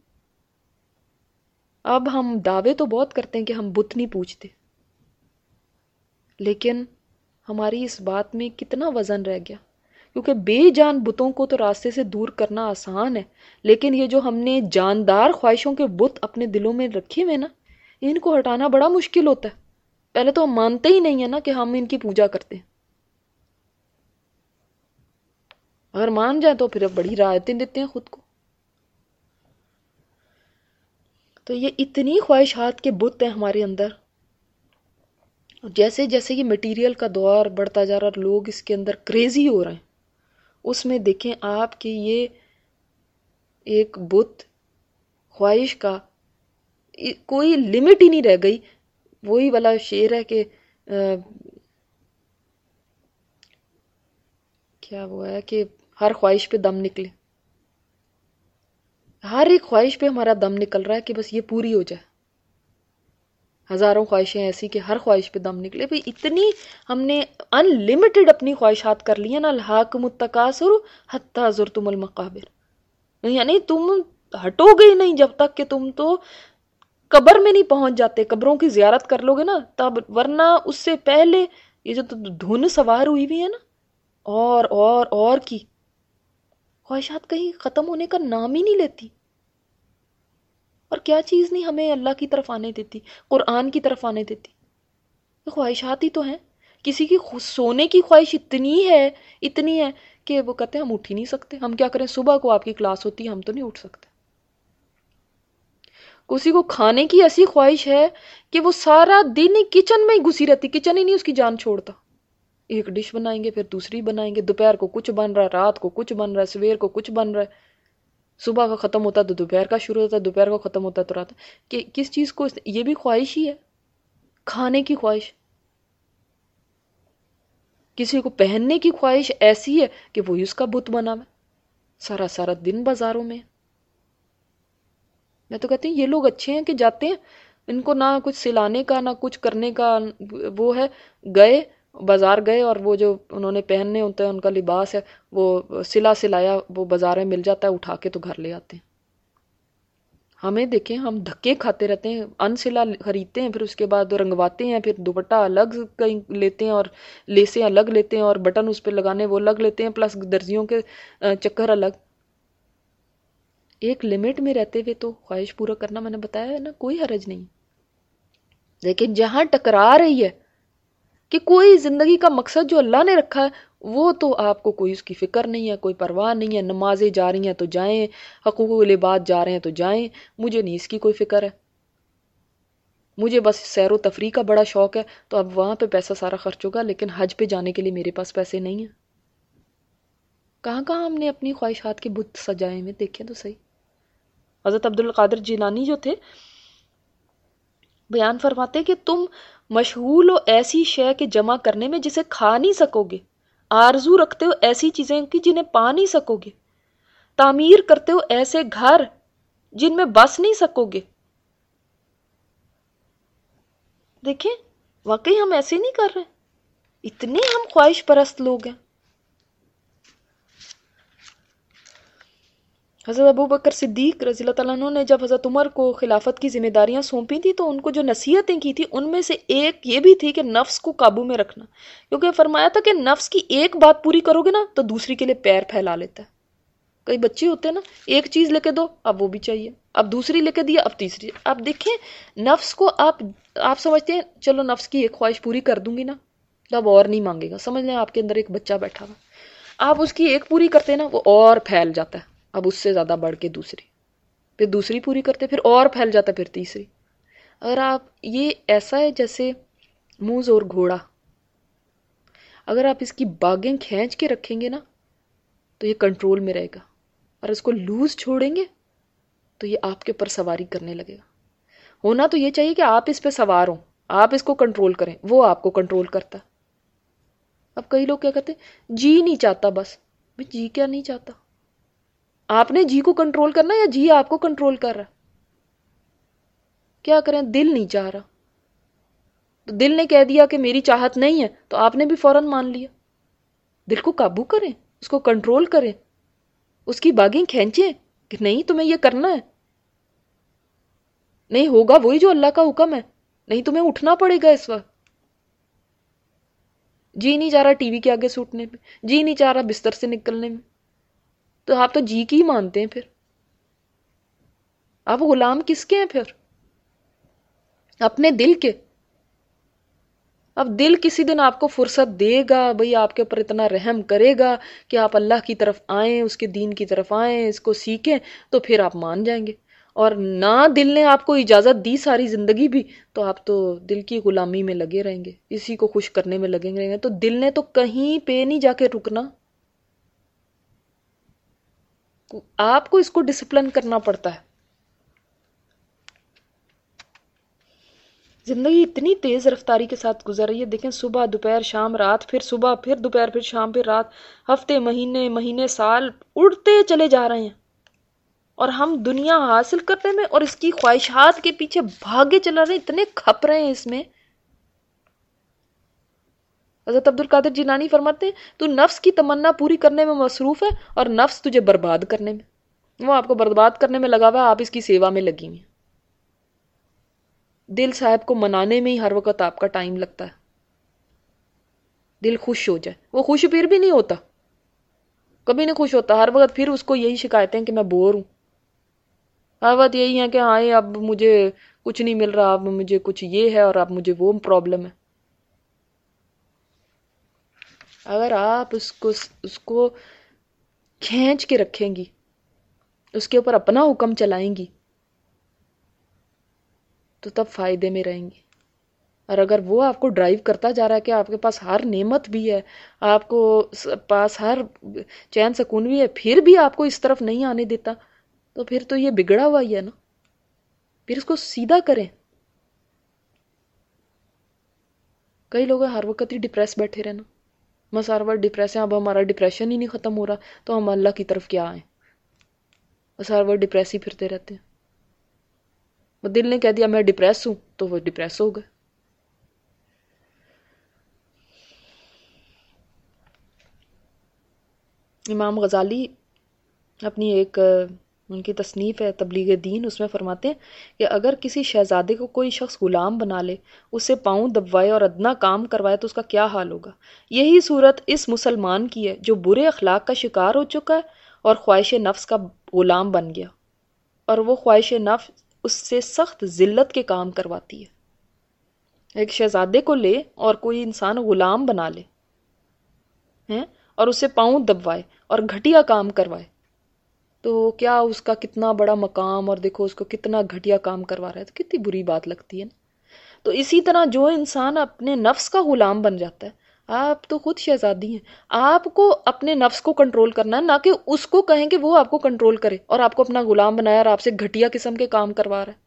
اب ہم دعوے تو بہت کرتے ہیں کہ ہم بت نہیں پوجتے، لیکن ہماری اس بات میں کتنا وزن رہ گیا، کیونکہ بے جان بتوں کو تو راستے سے دور کرنا آسان ہے، لیکن یہ جو ہم نے جاندار خواہشوں کے بت اپنے دلوں میں رکھے ہوئے نا، ان کو ہٹانا بڑا مشکل ہوتا ہے. پہلے تو ہم مانتے ہی نہیں ہیں نا کہ ہم ان کی پوجا کرتے ہیں. اگر مان جائیں تو پھر بڑی رعایتیں دیتے ہیں خود کو. تو یہ اتنی خواہشات کے بت ہیں ہمارے اندر. جیسے جیسے یہ مٹیریل کا دور بڑھتا جا رہا، لوگ اس کے اندر کریزی ہو رہے ہیں. اس میں دیکھیں آپ کہ یہ ایک بت خواہش کا کوئی لمٹ ہی نہیں رہ گئی. وہی والا شعر ہے کہ کیا وہ ہے کہ ہر خواہش پہ دم نکلے. ہر ایک خواہش پہ ہمارا دم نکل رہا ہے کہ بس یہ پوری ہو جائے. ہزاروں خواہشیں ایسی کہ ہر خواہش پہ دم نکلے. بھئی اتنی ہم نے ان لمیٹڈ اپنی خواہشات کر لی ہیں نا. الہاکم التکاثر حتی زرتم المقابر، یعنی تم ہٹو گے نہیں جب تک کہ تم تو قبر میں نہیں پہنچ جاتے. قبروں کی زیارت کر لو گے نا تب، ورنہ اس سے پہلے یہ جو دھن سوار ہوئی بھی ہے نا، اور کی خواہشات کہیں ختم ہونے کا نام ہی نہیں لیتی. اور کیا چیز نہیں ہمیں اللہ کی طرف آنے دیتی، قرآن کی طرف آنے دیتی. خواہشات ہی تو ہیں. کسی کی سونے کی خواہش اتنی ہے کہ وہ کہتے ہیں ہم اٹھ ہی نہیں سکتے. ہم کیا کریں، صبح کو آپ کی کلاس ہوتی ہے، ہم تو نہیں اٹھ سکتے. کسی کو کھانے کی ایسی خواہش ہے کہ وہ سارا دن ہی کچن میں ہی گھسی رہتی، کچن ہی نہیں اس کی جان چھوڑتا. ایک ڈش بنائیں گے، پھر دوسری بنائیں گے، دوپہر کو کچھ بن رہا ہے، رات کو کچھ بن رہا ہے، سویر کو کچھ بن رہا ہے. صبح کا ختم ہوتا ہے تو دوپہر کا شروع ہوتا ہے، دوپہر کا ختم ہوتا ہے تو رات. کہ کس چیز کو، یہ بھی خواہش ہی ہے، کھانے کی خواہش. کسی کو پہننے کی خواہش ایسی ہے کہ وہی اس کا بت بنا ہوا ہے. سارا سارا دن بازاروں میں. میں تو کہتی ہوں یہ لوگ اچھے ہیں کہ جاتے ہیں، ان کو نہ کچھ سلانے کا نہ کچھ کرنے کا وہ ہے. گئے بازار گئے اور وہ جو انہوں نے پہننے ہوتے ہیں ان کا لباس ہے وہ سلایا وہ بازار میں مل جاتا ہے، اٹھا کے تو گھر لے آتے ہیں. ہمیں دیکھیں ہم دھکے کھاتے رہتے ہیں، انسلا خریدتے ہیں، پھر اس کے بعد رنگواتے ہیں، پھر دوپٹہ الگ کہیں لیتے ہیں اور لیسیں الگ لیتے ہیں اور بٹن اس پہ لگانے وہ الگ لیتے ہیں، پلس درزیوں کے چکر الگ. ایک لمٹ میں رہتے ہوئے تو خواہش پورا کرنا، میں نے بتایا ہے نا، کوئی حرج نہیں. لیکن جہاں ٹکرا رہی ہے کہ کوئی زندگی کا مقصد جو اللہ نے رکھا ہے وہ تو آپ کو کوئی اس کی فکر نہیں ہے، کوئی پرواہ نہیں ہے، نمازیں جا رہی ہیں تو جائیں، حقوق العباد جا رہے ہیں تو جائیں، مجھے نہیں اس کی کوئی فکر ہے، مجھے بس سیر و تفریح کا بڑا شوق ہے، تو اب وہاں پہ پیسہ سارا خرچ ہوگا، لیکن حج پہ جانے کے لیے میرے پاس پیسے نہیں ہیں۔ کہاں کہاں ہم نے اپنی خواہشات کے بت سجائے ہوئے، دیکھیں تو صحیح۔ حضرت عبد القادر جیلانی جو تھے بیان فرماتے کہ تم مشغول ہو ایسی شے کے جمع کرنے میں جسے کھا نہیں سکو گے، آرزو رکھتے ہو ایسی چیزیں کی جنہیں پا نہیں سکو گے، تعمیر کرتے ہو ایسے گھر جن میں بس نہیں سکو گے۔ دیکھیں واقعی ہم ایسے نہیں کر رہے، اتنے ہم خواہش پرست لوگ ہیں۔ حضرت ابو بکر صدیق رضی اللہ تعالیٰ عنہ نے جب حضرت عمر کو خلافت کی ذمہ داریاں سونپی تھی تو ان کو جو نصیحتیں کی تھی ان میں سے ایک یہ بھی تھی کہ نفس کو قابو میں رکھنا، کیونکہ فرمایا تھا کہ نفس کی ایک بات پوری کرو گے نا تو دوسری کے لیے پیر پھیلا لیتا ہے۔ کئی بچے ہوتے ہیں نا، ایک چیز لے کے دو اب وہ بھی چاہیے، اب دوسری لے کے دیا اب تیسری۔ اب دیکھیں نفس کو آپ سمجھتے ہیں چلو نفس کی ایک خواہش پوری کر دوں گی نا تو اب اور نہیں مانگے گا۔ سمجھ لیں آپ کے اندر ایک بچہ بیٹھا ہوا، آپ اس کی ایک پوری کرتے ہیں نا وہ اور پھیل جاتا ہے، اب اس سے زیادہ بڑھ کے دوسری، پھر دوسری پوری کرتے پھر اور پھیل جاتا ہے، پھر تیسری۔ اگر آپ یہ ایسا ہے جیسے موز اور گھوڑا، اگر آپ اس کی باگیں کھینچ کے رکھیں گے نا تو یہ کنٹرول میں رہے گا، اور اس کو لوز چھوڑیں گے تو یہ آپ کے پر سواری کرنے لگے گا۔ ہونا تو یہ چاہیے کہ آپ اس پہ سوار ہوں، آپ اس کو کنٹرول کریں، وہ آپ کو کنٹرول کرتا ہے۔ اب کئی لوگ کیا کرتے ہیں، جی نہیں چاہتا، بس بھئی جی کیا نہیں چاہتا؟ آپ نے جی کو کنٹرول کرنا یا جی آپ کو کنٹرول کر رہا؟ کیا کریں، دل نہیں چاہ رہا تو دل نے کہہ دیا کہ میری چاہت نہیں ہے تو آپ نے بھی فوراً مان لیا۔ دل کو قابو کریں، اس کو کنٹرول کریں، اس کی باگیں کھینچیں کہ نہیں تمہیں یہ کرنا ہے، نہیں ہوگا وہی جو اللہ کا حکم ہے، نہیں تمہیں اٹھنا پڑے گا اس وقت۔ جی نہیں چاہ رہا ٹی وی کے آگے سے اٹھنے میں، جی نہیں چاہ رہا بستر سے نکلنے میں، تو آپ تو جی کی ہی مانتے ہیں، پھر آپ غلام کس کے ہیں؟ پھر اپنے دل کے۔ اب دل کسی دن آپ کو فرصت دے گا، بھئی آپ کے اوپر اتنا رحم کرے گا کہ آپ اللہ کی طرف آئیں، اس کے دین کی طرف آئیں، اس کو سیکھیں، تو پھر آپ مان جائیں گے۔ اور نہ دل نے آپ کو اجازت دی ساری زندگی بھی تو آپ تو دل کی غلامی میں لگے رہیں گے، اسی کو خوش کرنے میں لگیں رہیں گے، تو دل نے تو کہیں پہ نہیں جا کے رکنا۔ آپ کو اس کو ڈسپلن کرنا پڑتا ہے۔ زندگی اتنی تیز رفتاری کے ساتھ گزر رہی ہے، دیکھیں صبح دوپہر شام رات، پھر صبح پھر دوپہر پھر شام پھر رات، ہفتے مہینے سال اڑتے چلے جا رہے ہیں، اور ہم دنیا حاصل کرنے میں اور اس کی خواہشات کے پیچھے بھاگے چلا رہے ہیں، اتنے کھپ رہے ہیں اس میں۔ حضرت عبد القادر جیلانی فرماتے ہیں تو نفس کی تمنا پوری کرنے میں مصروف ہے اور نفس تجھے برباد کرنے میں، وہ آپ کو برباد کرنے میں لگا ہوا ہے، آپ اس کی سیوا میں لگی ہوئی ہیں۔ دل صاحب کو منانے میں ہی ہر وقت آپ کا ٹائم لگتا ہے، دل خوش ہو جائے، وہ خوش پھر بھی نہیں ہوتا، کبھی نہیں خوش ہوتا، ہر وقت پھر اس کو یہی شکایتیں کہ میں بور ہوں، ہر وقت یہی ہے کہ ہاں اب مجھے کچھ نہیں مل رہا، اب مجھے کچھ یہ ہے اور اب مجھے وہ پرابلم ہے۔ اگر آپ اس کو کھینچ کے رکھیں گی، اس کے اوپر اپنا حکم چلائیں گی تو تب فائدے میں رہیں گی۔ اور اگر وہ آپ کو ڈرائیو کرتا جا رہا ہے کہ آپ کے پاس ہر نعمت بھی ہے، آپ کو پاس ہر چین سکون بھی ہے، پھر بھی آپ کو اس طرف نہیں آنے دیتا، تو پھر تو یہ بگڑا ہوا ہی ہے نا، پھر اس کو سیدھا کریں۔ کئی لوگ ہر وقت ہی ڈپریس بیٹھے رہنا، بس ہر وقت ڈپریس ہیں، اب ہمارا ڈپریشن ہی نہیں ختم ہو رہا تو ہم اللہ کی طرف کیا آئیں، بس ہر وقت ڈپریس ہی پھرتے رہتے ہیں۔ وہ دل نے کہہ دیا میں ڈپریس ہوں تو وہ ڈپریس ہو گئے۔ امام غزالی اپنی ایک ان کی تصنیف ہے تبلیغ دین، اس میں فرماتے ہیں کہ اگر کسی شہزادے کو کوئی شخص غلام بنا لے، اسے پاؤں دبوائے اور ادنا کام کروائے تو اس کا کیا حال ہوگا؟ یہی صورت اس مسلمان کی ہے جو برے اخلاق کا شکار ہو چکا ہے اور خواہش نفس کا غلام بن گیا، اور وہ خواہش نفس اس سے سخت ذلت کے کام کرواتی ہے۔ ایک شہزادے کو لے اور کوئی انسان غلام بنا لے ہیں اور اسے پاؤں دبوائے اور گھٹیا کام کروائے، تو کیا اس کا کتنا بڑا مقام، اور دیکھو اس کو کتنا گھٹیا کام کروا رہا ہے، تو کتنی بری بات لگتی ہے نا۔ تو اسی طرح جو انسان اپنے نفس کا غلام بن جاتا ہے، آپ تو خود شہزادی ہیں، آپ کو اپنے نفس کو کنٹرول کرنا ہے، نہ کہ اس کو کہیں کہ وہ آپ کو کنٹرول کرے اور آپ کو اپنا غلام بنایا اور آپ سے گھٹیا قسم کے کام کروا رہا ہے۔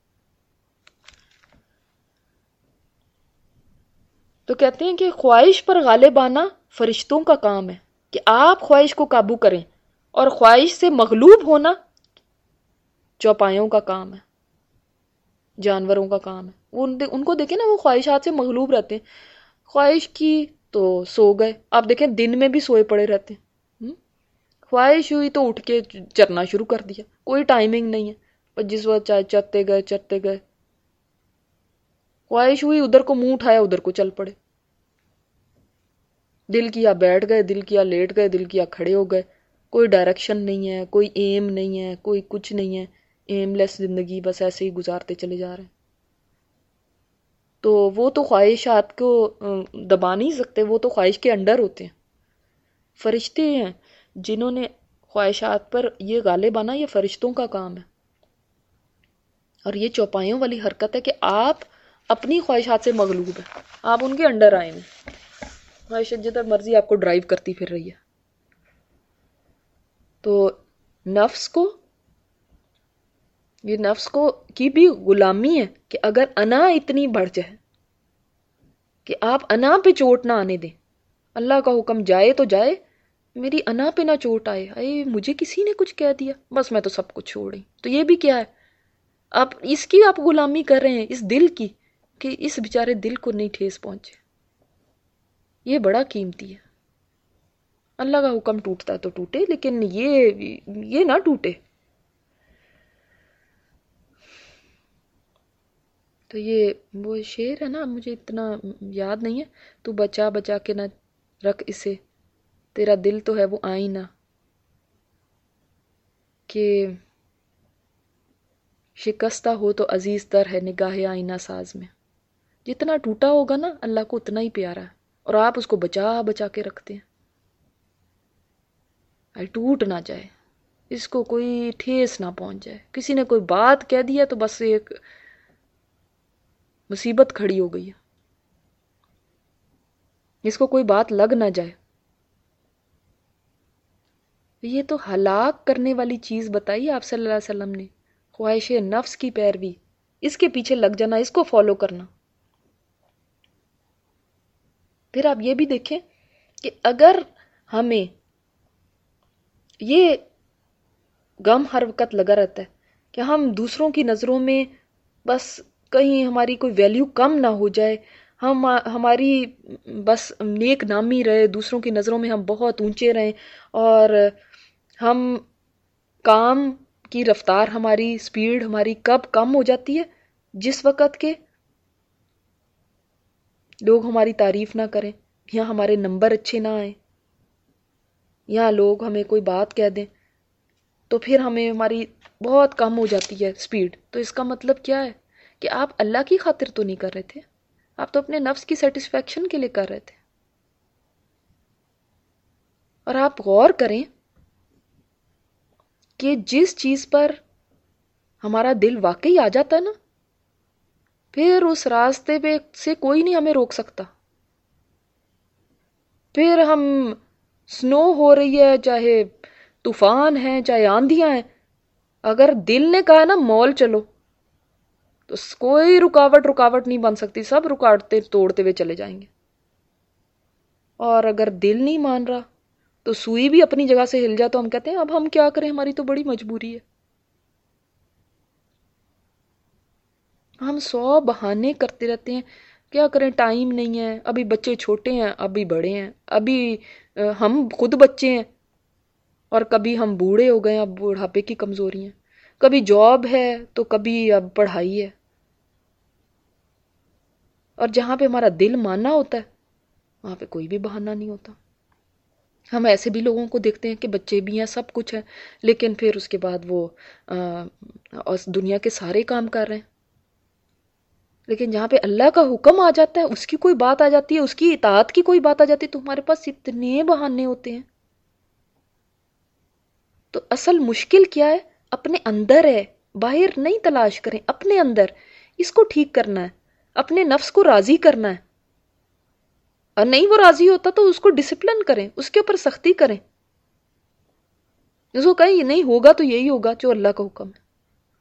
تو کہتے ہیں کہ خواہش پر غالب آنا فرشتوں کا کام ہے، کہ آپ خواہش کو قابو کریں، اور خواہش سے مغلوب ہونا چوپایوں کا کام ہے، جانوروں کا کام ہے۔ وہ ان کو دیکھیں نا، وہ خواہشات سے مغلوب رہتے ہیں، خواہش کی تو سو گئے، آپ دیکھیں دن میں بھی سوئے پڑے رہتے ہیں، خواہش ہوئی تو اٹھ کے چرنا شروع کر دیا، کوئی ٹائمنگ نہیں ہے، پر جس وقت چاہے چرتے گئے، خواہش ہوئی ادھر کو منہ اٹھایا ادھر کو چل پڑے، دل کیا بیٹھ گئے، دل کیا لیٹ گئے، دل کیا کھڑے ہو گئے، کوئی ڈائریکشن نہیں ہے، کوئی ایم نہیں ہے، کوئی کچھ نہیں ہے، ایم لیس زندگی، بس ایسے ہی گزارتے چلے جا رہے ہیں۔ تو وہ تو خواہشات کو دبا نہیں سکتے، وہ تو خواہش کے انڈر ہوتے ہیں۔ فرشتے ہیں جنہوں نے خواہشات پر یہ غالب آنا، یہ فرشتوں کا کام ہے، اور یہ چوپایوں والی حرکت ہے کہ آپ اپنی خواہشات سے مغلوب ہیں، آپ ان کے انڈر آئے ہیں، خواہش جدھر مرضی آپ کو ڈرائیو کرتی پھر رہی ہے۔ تو نفس کو، یہ نفس کو کی بھی غلامی ہے کہ اگر انا اتنی بڑھ جائے کہ آپ انا پہ چوٹ نہ آنے دیں، اللہ کا حکم جائے تو جائے، میری انا پہ نہ چوٹ آئے، اے مجھے کسی نے کچھ کہہ دیا بس میں تو سب کچھ چھوڑ رہی، تو یہ بھی کیا ہے، آپ اس کی آپ غلامی کر رہے ہیں، اس دل کی، کہ اس بیچارے دل کو نہیں ٹھیس پہنچے۔ یہ بڑا قیمتی ہے۔ اللہ کا حکم ٹوٹتا ہے تو ٹوٹے، لیکن یہ نہ ٹوٹے۔ تو یہ وہ شعر ہے نا، مجھے اتنا یاد نہیں ہے، تو بچا بچا کے نہ رکھ اسے، تیرا دل تو ہے وہ آئینہ، کہ شکستہ ہو تو عزیز تر ہے نگاہ آئینہ ساز میں۔ جتنا ٹوٹا ہوگا نا اللہ کو اتنا ہی پیارا ہے، اور آپ اس کو بچا بچا کے رکھتے ہیں، ٹوٹ نہ جائے، اس کو کوئی ٹھیس نہ پہنچ جائے، کسی نے کوئی بات کہہ دیا تو بس ایک مصیبت کھڑی ہو گئی ہے، اس کو کوئی بات لگ نہ جائے۔ یہ تو ہلاک کرنے والی چیز بتائی آپ صلی اللہ علیہ وسلم نے، خواہش نفس کی پیروی، اس کے پیچھے لگ جانا، اس کو فالو کرنا۔ پھر آپ یہ بھی دیکھیں کہ اگر ہمیں یہ غم ہر وقت لگا رہتا ہے کہ ہم دوسروں کی نظروں میں بس کہیں ہماری کوئی ویلیو کم نہ ہو جائے، ہماری بس نیک نامی رہے، دوسروں کی نظروں میں ہم بہت اونچے رہیں، اور ہم کام کی رفتار، ہماری سپیڈ ہماری کب کم ہو جاتی ہے، جس وقت کے لوگ ہماری تعریف نہ کریں، یا ہمارے نمبر اچھے نہ آئیں، یا لوگ ہمیں کوئی بات کہہ دیں، تو پھر ہمیں ہماری بہت کم ہو جاتی ہے سپیڈ۔ تو اس کا مطلب کیا ہے کہ آپ اللہ کی خاطر تو نہیں کر رہے تھے، آپ تو اپنے نفس کی سیٹسفیکشن کے لیے کر رہے تھے۔ اور آپ غور کریں کہ جس چیز پر ہمارا دل واقعی آ جاتا ہے نا، پھر اس راستے پہ سے کوئی نہیں ہمیں روک سکتا۔ پھر ہم سنو ہو رہی ہے، چاہے طوفان ہے، چاہے آندھیاں ہیں، اگر دل نے کہا نا مول چلو، تو کوئی رکاوٹ نہیں بن سکتی، سب رکاوٹیں توڑتے ہوئے چلے جائیں گے۔ اور اگر دل نہیں مان رہا تو سوئی بھی اپنی جگہ سے ہل جائے تو ہم کہتے ہیں اب ہم کیا کریں، ہماری تو بڑی مجبوری ہے۔ ہم 100 بہانے کرتے رہتے ہیں، کیا کریں، ٹائم نہیں ہے، ابھی بچے چھوٹے ہیں، ابھی بڑے ہیں، ابھی ہم خود بچے ہیں، اور کبھی ہم بوڑھے ہو گئے ہیں، اب بوڑھاپے کی کمزوری ہیں، کبھی جاب ہے تو کبھی اب پڑھائی ہے، اور جہاں پہ ہمارا دل ماننا ہوتا ہے وہاں پہ کوئی بھی بہانہ نہیں ہوتا۔ ہم ایسے بھی لوگوں کو دیکھتے ہیں کہ بچے بھی ہیں، سب کچھ ہے، لیکن پھر اس کے بعد وہ دنیا کے سارے کام کر رہے ہیں، لیکن جہاں پہ اللہ کا حکم آ جاتا ہے، اس کی کوئی بات آ جاتی ہے، اس کی اطاعت کی کوئی بات آ جاتی ہے، تو ہمارے پاس اتنے بہانے ہوتے ہیں. تو اصل مشکل کیا ہے؟ اپنے اندر ہے، باہر نہیں تلاش کریں، اپنے اندر اس کو ٹھیک کرنا ہے، اپنے نفس کو راضی کرنا ہے. اور نہیں وہ راضی ہوتا تو اس کو ڈسپلن کریں، اس کے اوپر سختی کریں، اس کو کہیں یہ نہیں ہوگا تو یہی ہوگا جو اللہ کا حکم ہے.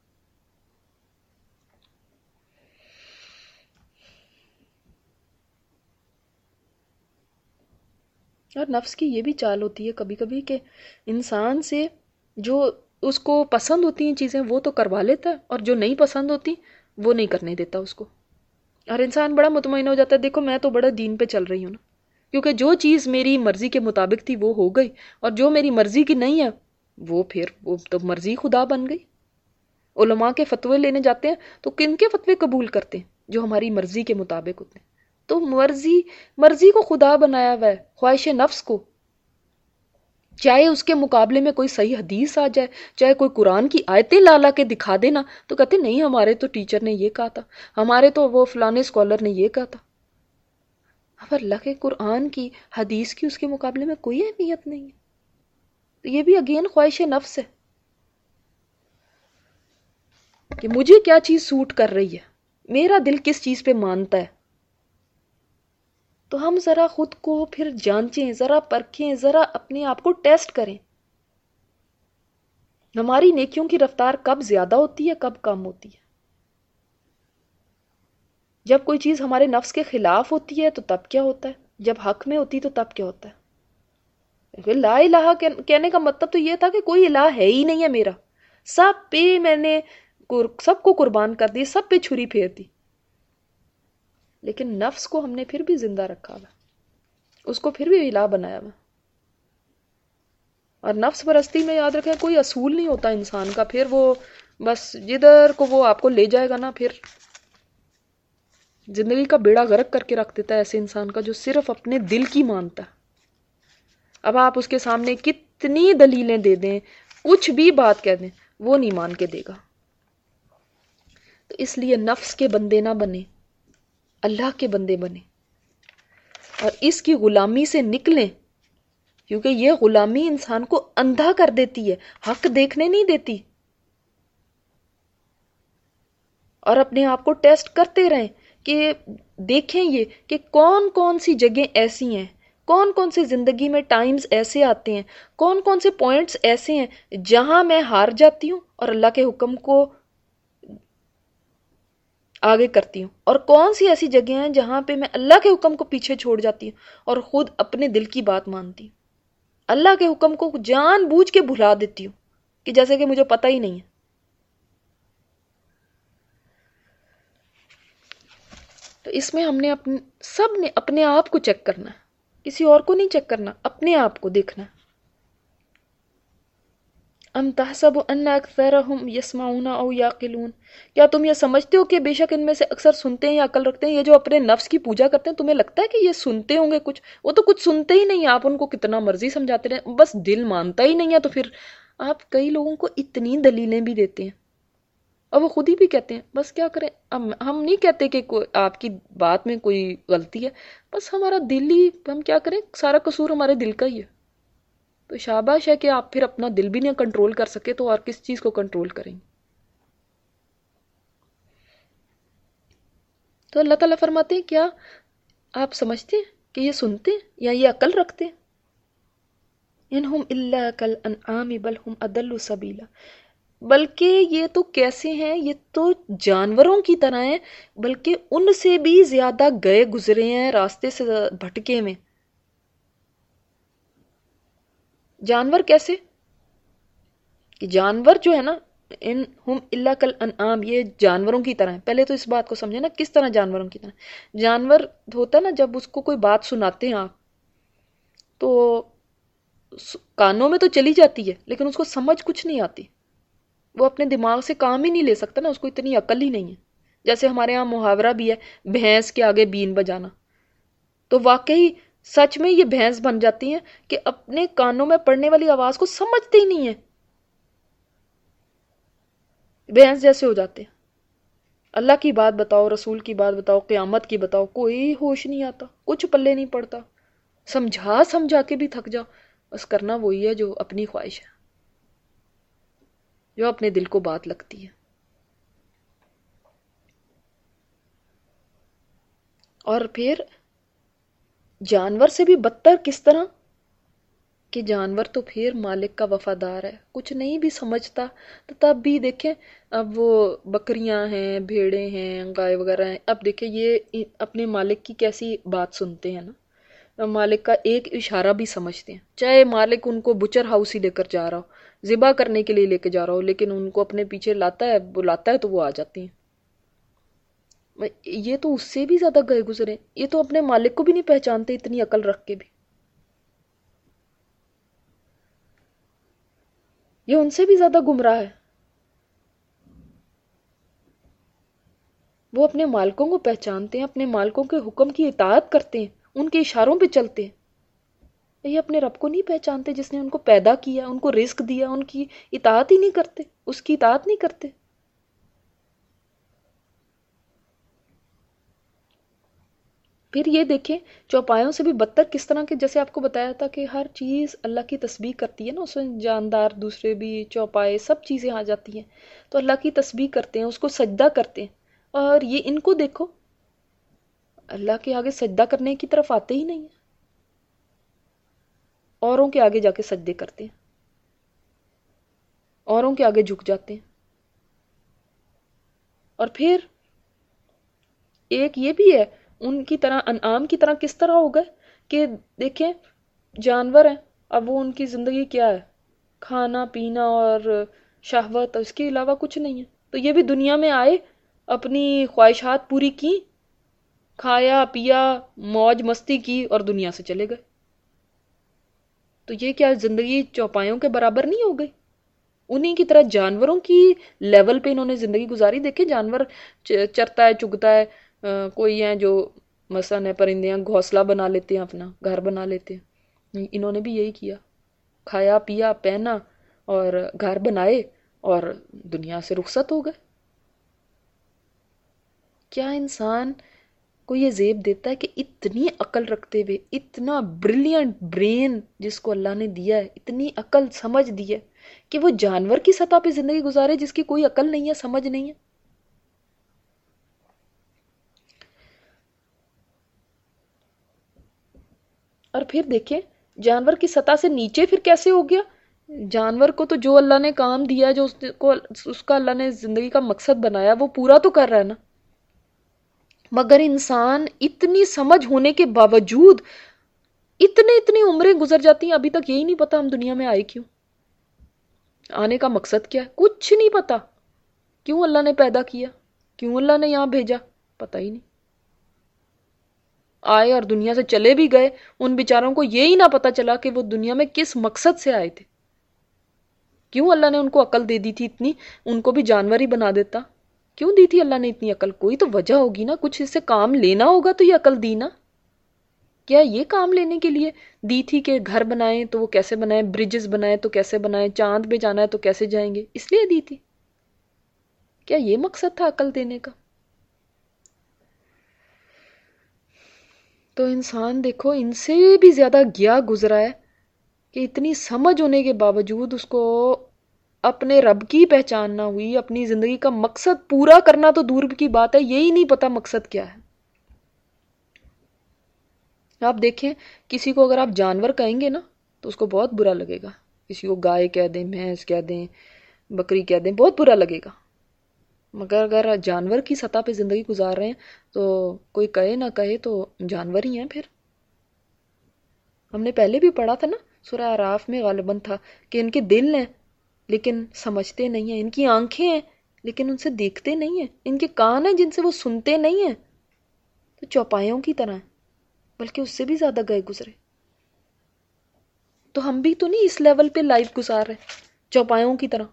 اور نفس کی یہ بھی چال ہوتی ہے کبھی کبھی کہ انسان سے جو اس کو پسند ہوتی ہیں چیزیں وہ تو کروا لیتا ہے، اور جو نہیں پسند ہوتی وہ نہیں کرنے دیتا اس کو. اور انسان بڑا مطمئن ہو جاتا ہے، دیکھو میں تو بڑا دین پہ چل رہی ہوں نا، کیونکہ جو چیز میری مرضی کے مطابق تھی وہ ہو گئی، اور جو میری مرضی کی نہیں ہے وہ تو مرضی خدا بن گئی. علماء کے فتوے لینے جاتے ہیں تو کن کے فتوے قبول کرتے ہیں؟ جو ہماری مرضی کے مطابق ہوتے ہیں. تو مرضی کو خدا بنایا ہوا ہے، خواہش نفس کو. چاہے اس کے مقابلے میں کوئی صحیح حدیث آ جائے، چاہے کوئی قرآن کی آیتیں لا کے دکھا دینا، تو کہتے نہیں ہمارے تو ٹیچر نے یہ کہا تھا، ہمارے تو وہ فلانے اسکالر نے یہ کہا تھا. اب اللہ کے قرآن کی حدیث کی اس کے مقابلے میں کوئی اہمیت نہیں ہے. تو یہ بھی اگین خواہش نفس ہے کہ مجھے کیا چیز سوٹ کر رہی ہے، میرا دل کس چیز پہ مانتا ہے. تو ہم ذرا خود کو پھر جانچیں، ذرا پرکھیں، ذرا اپنے آپ کو ٹیسٹ کریں. ہماری نیکیوں کی رفتار کب زیادہ ہوتی ہے، کب کم ہوتی ہے. جب کوئی چیز ہمارے نفس کے خلاف ہوتی ہے تو تب کیا ہوتا ہے، جب حق میں ہوتی تو تب کیا ہوتا ہے. لا الہ کہنے کا مطلب تو یہ تھا کہ کوئی الہ ہے ہی نہیں ہے میرا، سب پہ میں نے سب کو قربان کر دی، سب پہ چھری پھیر دی. لیکن نفس کو ہم نے پھر بھی زندہ رکھا ہوا، اس کو پھر بھی الہ بنایا ہوا. اور نفس پرستی میں یاد رکھیں کوئی اصول نہیں ہوتا انسان کا، پھر وہ بس جدھر کو وہ آپ کو لے جائے گا نا، پھر زندگی کا بیڑا غرق کر کے رکھ دیتا ہے ایسے انسان کا جو صرف اپنے دل کی مانتا ہے. اب آپ اس کے سامنے کتنی دلیلیں دے دیں، کچھ بھی بات کہہ دیں، وہ نہیں مان کے دے گا. تو اس لیے نفس کے بندے نہ بنے، اللہ کے بندے بنے، اور اس کی غلامی سے نکلیں، کیونکہ یہ غلامی انسان کو اندھا کر دیتی ہے، حق دیکھنے نہیں دیتی. اور اپنے آپ کو ٹیسٹ کرتے رہیں کہ دیکھیں یہ کہ کون کون سی جگہیں ایسی ہیں، کون کون سے زندگی میں ٹائمز ایسے آتے ہیں، کون کون سے پوائنٹس ایسے ہیں جہاں میں ہار جاتی ہوں اور اللہ کے حکم کو آگے کرتی ہوں، اور کون سی ایسی جگہیں ہیں جہاں پہ میں اللہ کے حکم کو پیچھے چھوڑ جاتی ہوں اور خود اپنے دل کی بات مانتی ہوں، اللہ کے حکم کو جان بوجھ کے بھلا دیتی ہوں کہ جیسے کہ مجھے پتہ ہی نہیں ہے. تو اس میں ہم نے سب نے اپنے آپ کو چیک کرنا ہے، کسی اور کو نہیں چیک کرنا، اپنے آپ کو دیکھنا ہے. ام تحسب ان اکثرهم یسمعون او یعقلون، کیا تم یہ سمجھتے ہو کہ بے شک ان میں سے اکثر سنتے ہیں یا عقل رکھتے ہیں؟ یہ جو اپنے نفس کی پوجا کرتے ہیں، تمہیں لگتا ہے کہ یہ سنتے ہوں گے کچھ؟ وہ تو کچھ سنتے ہی نہیں، آپ ان کو کتنا مرضی سمجھاتے رہے، بس دل مانتا ہی نہیں ہے. تو پھر آپ کئی لوگوں کو اتنی دلیلیں بھی دیتے ہیں اور وہ خود ہی بھی کہتے ہیں بس کیا کریں. ہم نہیں کہتے کہ آپ کی بات میں کوئی غلطی ہے، بس ہمارا دل ہی، ہم کیا کریں، سارا قصور ہمارے دل کا ہی ہے. تو شاباش ہے کہ آپ پھر اپنا دل بھی نہیں کنٹرول کر سکے تو اور کس چیز کو کنٹرول کریں گے. تو اللہ تعالیٰ فرماتے ہیں کیا آپ سمجھتے ہیں کہ یہ سنتے ہیں یا یہ عقل رکھتے ہیں؟ انہم الا کالانعام بل ہم اضل سبیلا، بلکہ یہ تو کیسے ہیں، یہ تو جانوروں کی طرح ہیں، بلکہ ان سے بھی زیادہ گئے گزرے ہیں، راستے سے بھٹکے میں. جانور کیسے؟ کہ جانور جو ہے نا، ان ہم الا کالانعام، یہ جانوروں کی طرح ہیں. پہلے تو اس بات کو سمجھے نا کس طرح جانوروں کی طرح. جانور ہوتا ہے نا، جب اس کو کوئی بات سناتے ہیں آپ تو کانوں میں تو چلی جاتی ہے لیکن اس کو سمجھ کچھ نہیں آتی، وہ اپنے دماغ سے کام ہی نہیں لے سکتا نا، اس کو اتنی عقل ہی نہیں ہے. جیسے ہمارے ہاں محاورہ بھی ہے، بھینس کے آگے بین بجانا. تو واقعی سچ میں یہ بھینس بن جاتی ہیں کہ اپنے کانوں میں پڑنے والی آواز کو سمجھتے ہی نہیں ہے، بھینس جیسے ہو جاتے ہیں. اللہ کی بات بتاؤ، رسول کی بات بتاؤ، قیامت کی بتاؤ، کوئی ہوش نہیں آتا، کچھ پلے نہیں پڑتا، سمجھا سمجھا کے بھی تھک جاؤ، بس کرنا وہی ہے جو اپنی خواہش ہے، جو اپنے دل کو بات لگتی ہے۔ اور پھر جانور سے بھی بدتر کس طرح کہ جانور تو پھر مالک کا وفادار ہے، کچھ نہیں بھی سمجھتا تو تب بھی دیکھیں، اب وہ بکریاں ہیں، بھیڑیں ہیں، گائے وغیرہ ہیں، اب دیکھیں یہ اپنے مالک کی کیسی بات سنتے ہیں نا، مالک کا ایک اشارہ بھی سمجھتے ہیں، چاہے مالک ان کو بچر ہاؤس ہی لے کر جا رہا ہو، ذبح کرنے کے لیے لے کے جا رہا ہو، لیکن ان کو اپنے پیچھے لاتا ہے، بلاتا ہے تو وہ آ جاتی ہیں۔ یہ تو اس سے بھی زیادہ گئے گزرے، یہ تو اپنے مالک کو بھی نہیں پہچانتے اتنی عقل رکھ کے بھی، یہ ان سے بھی زیادہ گمراہ ہے۔ وہ اپنے مالکوں کو پہچانتے ہیں، اپنے مالکوں کے حکم کی اطاعت کرتے ہیں، ان کے اشاروں پہ چلتے ہیں۔ یہ اپنے رب کو نہیں پہچانتے جس نے ان کو پیدا کیا، ان کو رزق دیا، ان کی اطاعت ہی نہیں کرتے، اس کی اطاعت نہیں کرتے۔ پھر یہ دیکھیں چوپایوں سے بھی بدتر کس طرح کے، جیسے آپ کو بتایا تھا کہ ہر چیز اللہ کی تسبیح کرتی ہے نا، اس میں جاندار دوسرے بھی، چوپائے، سب چیزیں آ جاتی ہیں، تو اللہ کی تسبیح کرتے ہیں، اس کو سجدہ کرتے ہیں، اور یہ ان کو دیکھو اللہ کے آگے سجدہ کرنے کی طرف آتے ہی نہیں ہیں، اوروں کے آگے جا کے سجدے کرتے ہیں، اوروں کے آگے جھک جاتے ہیں۔ اور پھر ایک یہ بھی ہے، ان کی طرح، انعام کی طرح کس طرح ہو گئے کہ دیکھیں جانور ہیں، اب وہ ان کی زندگی کیا ہے، کھانا پینا اور شہوت، اس کے علاوہ کچھ نہیں ہے، تو یہ بھی دنیا میں آئے، اپنی خواہشات پوری کی، کھایا پیا، موج مستی کی، اور دنیا سے چلے گئے۔ تو یہ کیا زندگی چوپایوں کے برابر نہیں ہو گئی؟ انہی کی طرح جانوروں کی لیول پہ انہوں نے زندگی گزاری۔ دیکھیں جانور چرتا ہے، چگتا ہے، کوئی ہیں جو مثلاً ہے پرندے ہیں، گھونسلہ بنا لیتے ہیں، اپنا گھر بنا لیتے ہیں، انہوں نے بھی یہی کیا، کھایا پیا پہنا اور گھر بنائے اور دنیا سے رخصت ہو گئے۔ کیا انسان کو یہ زیب دیتا ہے کہ اتنی عقل رکھتے ہوئے، اتنا بریلینٹ برین جس کو اللہ نے دیا ہے، اتنی عقل سمجھ دی ہے کہ وہ جانور کی سطح پہ زندگی گزارے جس کی کوئی عقل نہیں ہے، سمجھ نہیں ہے؟ اور پھر دیکھیں جانور کی سطح سے نیچے پھر کیسے ہو گیا؟ جانور کو تو جو اللہ نے کام دیا، جو اس کا اللہ نے زندگی کا مقصد بنایا، وہ پورا تو کر رہا ہے نا، مگر انسان اتنی سمجھ ہونے کے باوجود اتنی عمریں گزر جاتی ہیں، ابھی تک یہی نہیں پتا ہم دنیا میں آئے کیوں، آنے کا مقصد کیا ہے، کچھ نہیں پتا، کیوں اللہ نے پیدا کیا، کیوں اللہ نے یہاں بھیجا، پتہ ہی نہیں۔ آئے اور دنیا سے چلے بھی گئے، ان بیچاروں کو یہی نہ پتا چلا کہ وہ دنیا میں کس مقصد سے آئے تھے، کیوں اللہ نے ان کو عقل دے دی تھی اتنی، ان کو بھی جانور ہی بنا دیتا، کیوں دی تھی اللہ نے اتنی عقل؟ کوئی تو وجہ ہوگی نا، کچھ اس سے کام لینا ہوگا تو یہ عقل دی نا۔ کیا یہ کام لینے کے لیے دی تھی کہ گھر بنائیں تو وہ کیسے بنائیں، برجز بنائیں تو کیسے بنائیں، چاند پہ جانا ہے تو کیسے جائیں گے، اس لیے دی تھی؟ کیا یہ مقصد تھا عقل دینے کا؟ تو انسان دیکھو ان سے بھی زیادہ گیا گزرا ہے کہ اتنی سمجھ ہونے کے باوجود اس کو اپنے رب کی پہچان نہ ہوئی، اپنی زندگی کا مقصد پورا کرنا تو دور کی بات ہے، یہی نہیں پتا مقصد کیا ہے۔ آپ دیکھیں کسی کو اگر آپ جانور کہیں گے نا تو اس کو بہت برا لگے گا، کسی کو گائے کہہ دیں، بھینس کہہ دیں، بکری کہہ دیں، بہت برا لگے گا، مگر اگر جانور کی سطح پہ زندگی گزار رہے ہیں تو کوئی کہے نہ کہے تو جانور ہی ہیں۔ پھر ہم نے پہلے بھی پڑھا تھا نا، سورہ اعراف میں غالباً تھا کہ ان کے دل ہیں لیکن سمجھتے نہیں ہیں، ان کی آنکھیں ہیں لیکن ان سے دیکھتے نہیں ہیں، ان کے کان ہیں جن سے وہ سنتے نہیں ہیں، تو چوپایوں کی طرح ہیں، بلکہ اس سے بھی زیادہ گئے گزرے۔ تو ہم بھی تو نہیں اس لیول پہ لائف گزار رہے چوپایوں کی طرح؟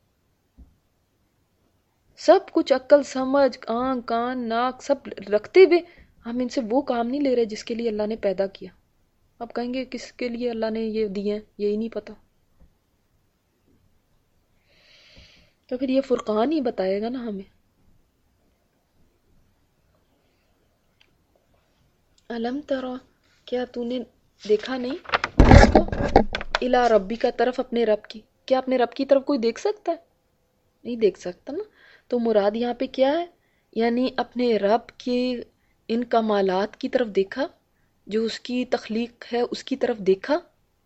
سب کچھ عقل سمجھ، آنکھ کان ناک سب رکھتے ہوئے ہم ان سے وہ کام نہیں لے رہے جس کے لیے اللہ نے پیدا کیا۔ اب کہیں گے کس کے لیے اللہ نے یہ دیے ہیں، یہی نہیں پتا، تو پھر یہ فرقان ہی بتائے گا نا ہمیں۔ علم ترا، کیا تو نے دیکھا نہیں اس کو، الا ربی کا طرف اپنے رب کی، کیا اپنے رب کی طرف کوئی دیکھ سکتا ہے؟ نہیں دیکھ سکتا نا. تو مراد یہاں پہ کیا ہے؟ یعنی اپنے رب کے ان کمالات کی طرف دیکھا، جو اس کی تخلیق ہے اس کی طرف دیکھا.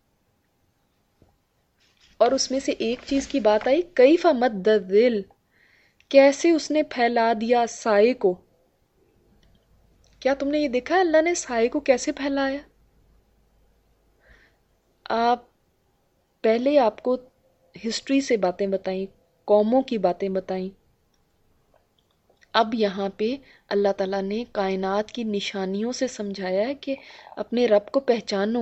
اور اس میں سے ایک چیز کی بات آئی، کیف مد الظل، کیسے اس نے پھیلا دیا سائے کو. کیا تم نے یہ دیکھا ہے اللہ نے سائے کو کیسے پھیلایا؟ آپ پہلے آپ کو ہسٹری سے باتیں بتائیں، قوموں کی باتیں بتائیں. اب یہاں پہ اللہ تعالیٰ نے کائنات کی نشانیوں سے سمجھایا ہے کہ اپنے رب کو پہچانو.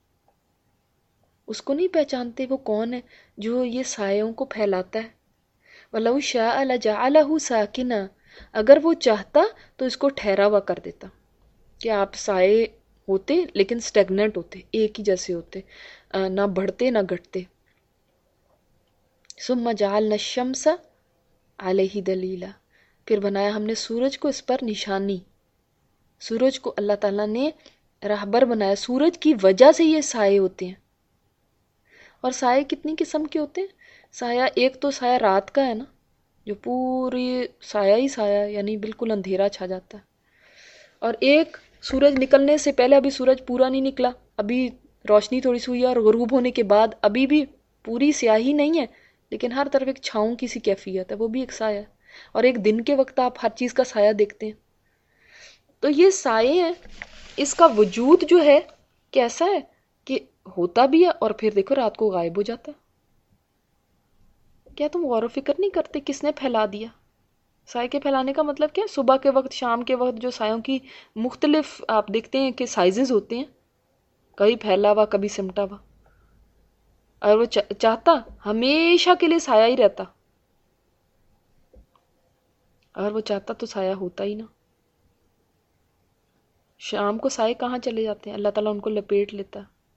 اس کو نہیں پہچانتے، وہ کون ہے جو یہ سایوں کو پھیلاتا ہے. وَلَوْ شَاءَ لَجَعَلَهُ سَاكِنًا، اگر وہ چاہتا تو اس کو ٹھہرا ہوا کر دیتا، کہ آپ سائے ہوتے لیکن سٹیگننٹ ہوتے، ایک ہی جیسے ہوتے، نہ بڑھتے نہ گھٹتے. ثُمَّ جَعَلْنَا الشَّمْسَ عَلَيْهِ دَلِيلًا، پھر بنایا ہم نے سورج کو اس پر نشانی. سورج کو اللہ تعالیٰ نے راہبر بنایا، سورج کی وجہ سے یہ سائے ہوتے ہیں. اور سائے کتنی قسم کے ہوتے ہیں؟ سایہ ایک تو سایہ رات کا ہے نا، جو پوری سایہ ہی سایہ، یعنی بالکل اندھیرا چھا جاتا ہے. اور ایک سورج نکلنے سے پہلے، ابھی سورج پورا نہیں نکلا، ابھی روشنی تھوڑی سی ہوئی ہے، اور غروب ہونے کے بعد ابھی بھی پوری سیاہی نہیں ہے، لیکن ہر طرف ایک چھاؤں کی سی کیفیت ہے، وہ بھی ایک سایہ ہے. اور ایک دن کے وقت آپ ہر چیز کا سایہ دیکھتے ہیں. تو یہ سائے ہیں، اس کا وجود جو ہے کیسا ہے کہ ہوتا بھی ہے اور پھر دیکھو رات کو غائب ہو جاتا ہے. کیا تم غور و فکر نہیں کرتے کس نے پھیلا دیا؟ سائے کے پھیلانے کا مطلب کیا ہے؟ صبح کے وقت، شام کے وقت جو سایوں کی مختلف آپ دیکھتے ہیں کہ سائزز ہوتے ہیں، کبھی پھیلا ہوا کبھی سمٹا ہوا. اور وہ چاہتا ہمیشہ کے لیے سایہ ہی رہتا، اگر وہ چاہتا تو سایہ ہوتا ہی نا. شام کو سائے کہاں چلے جاتے ہیں؟ اللہ تعالیٰ ان کو لپیٹ لیتا.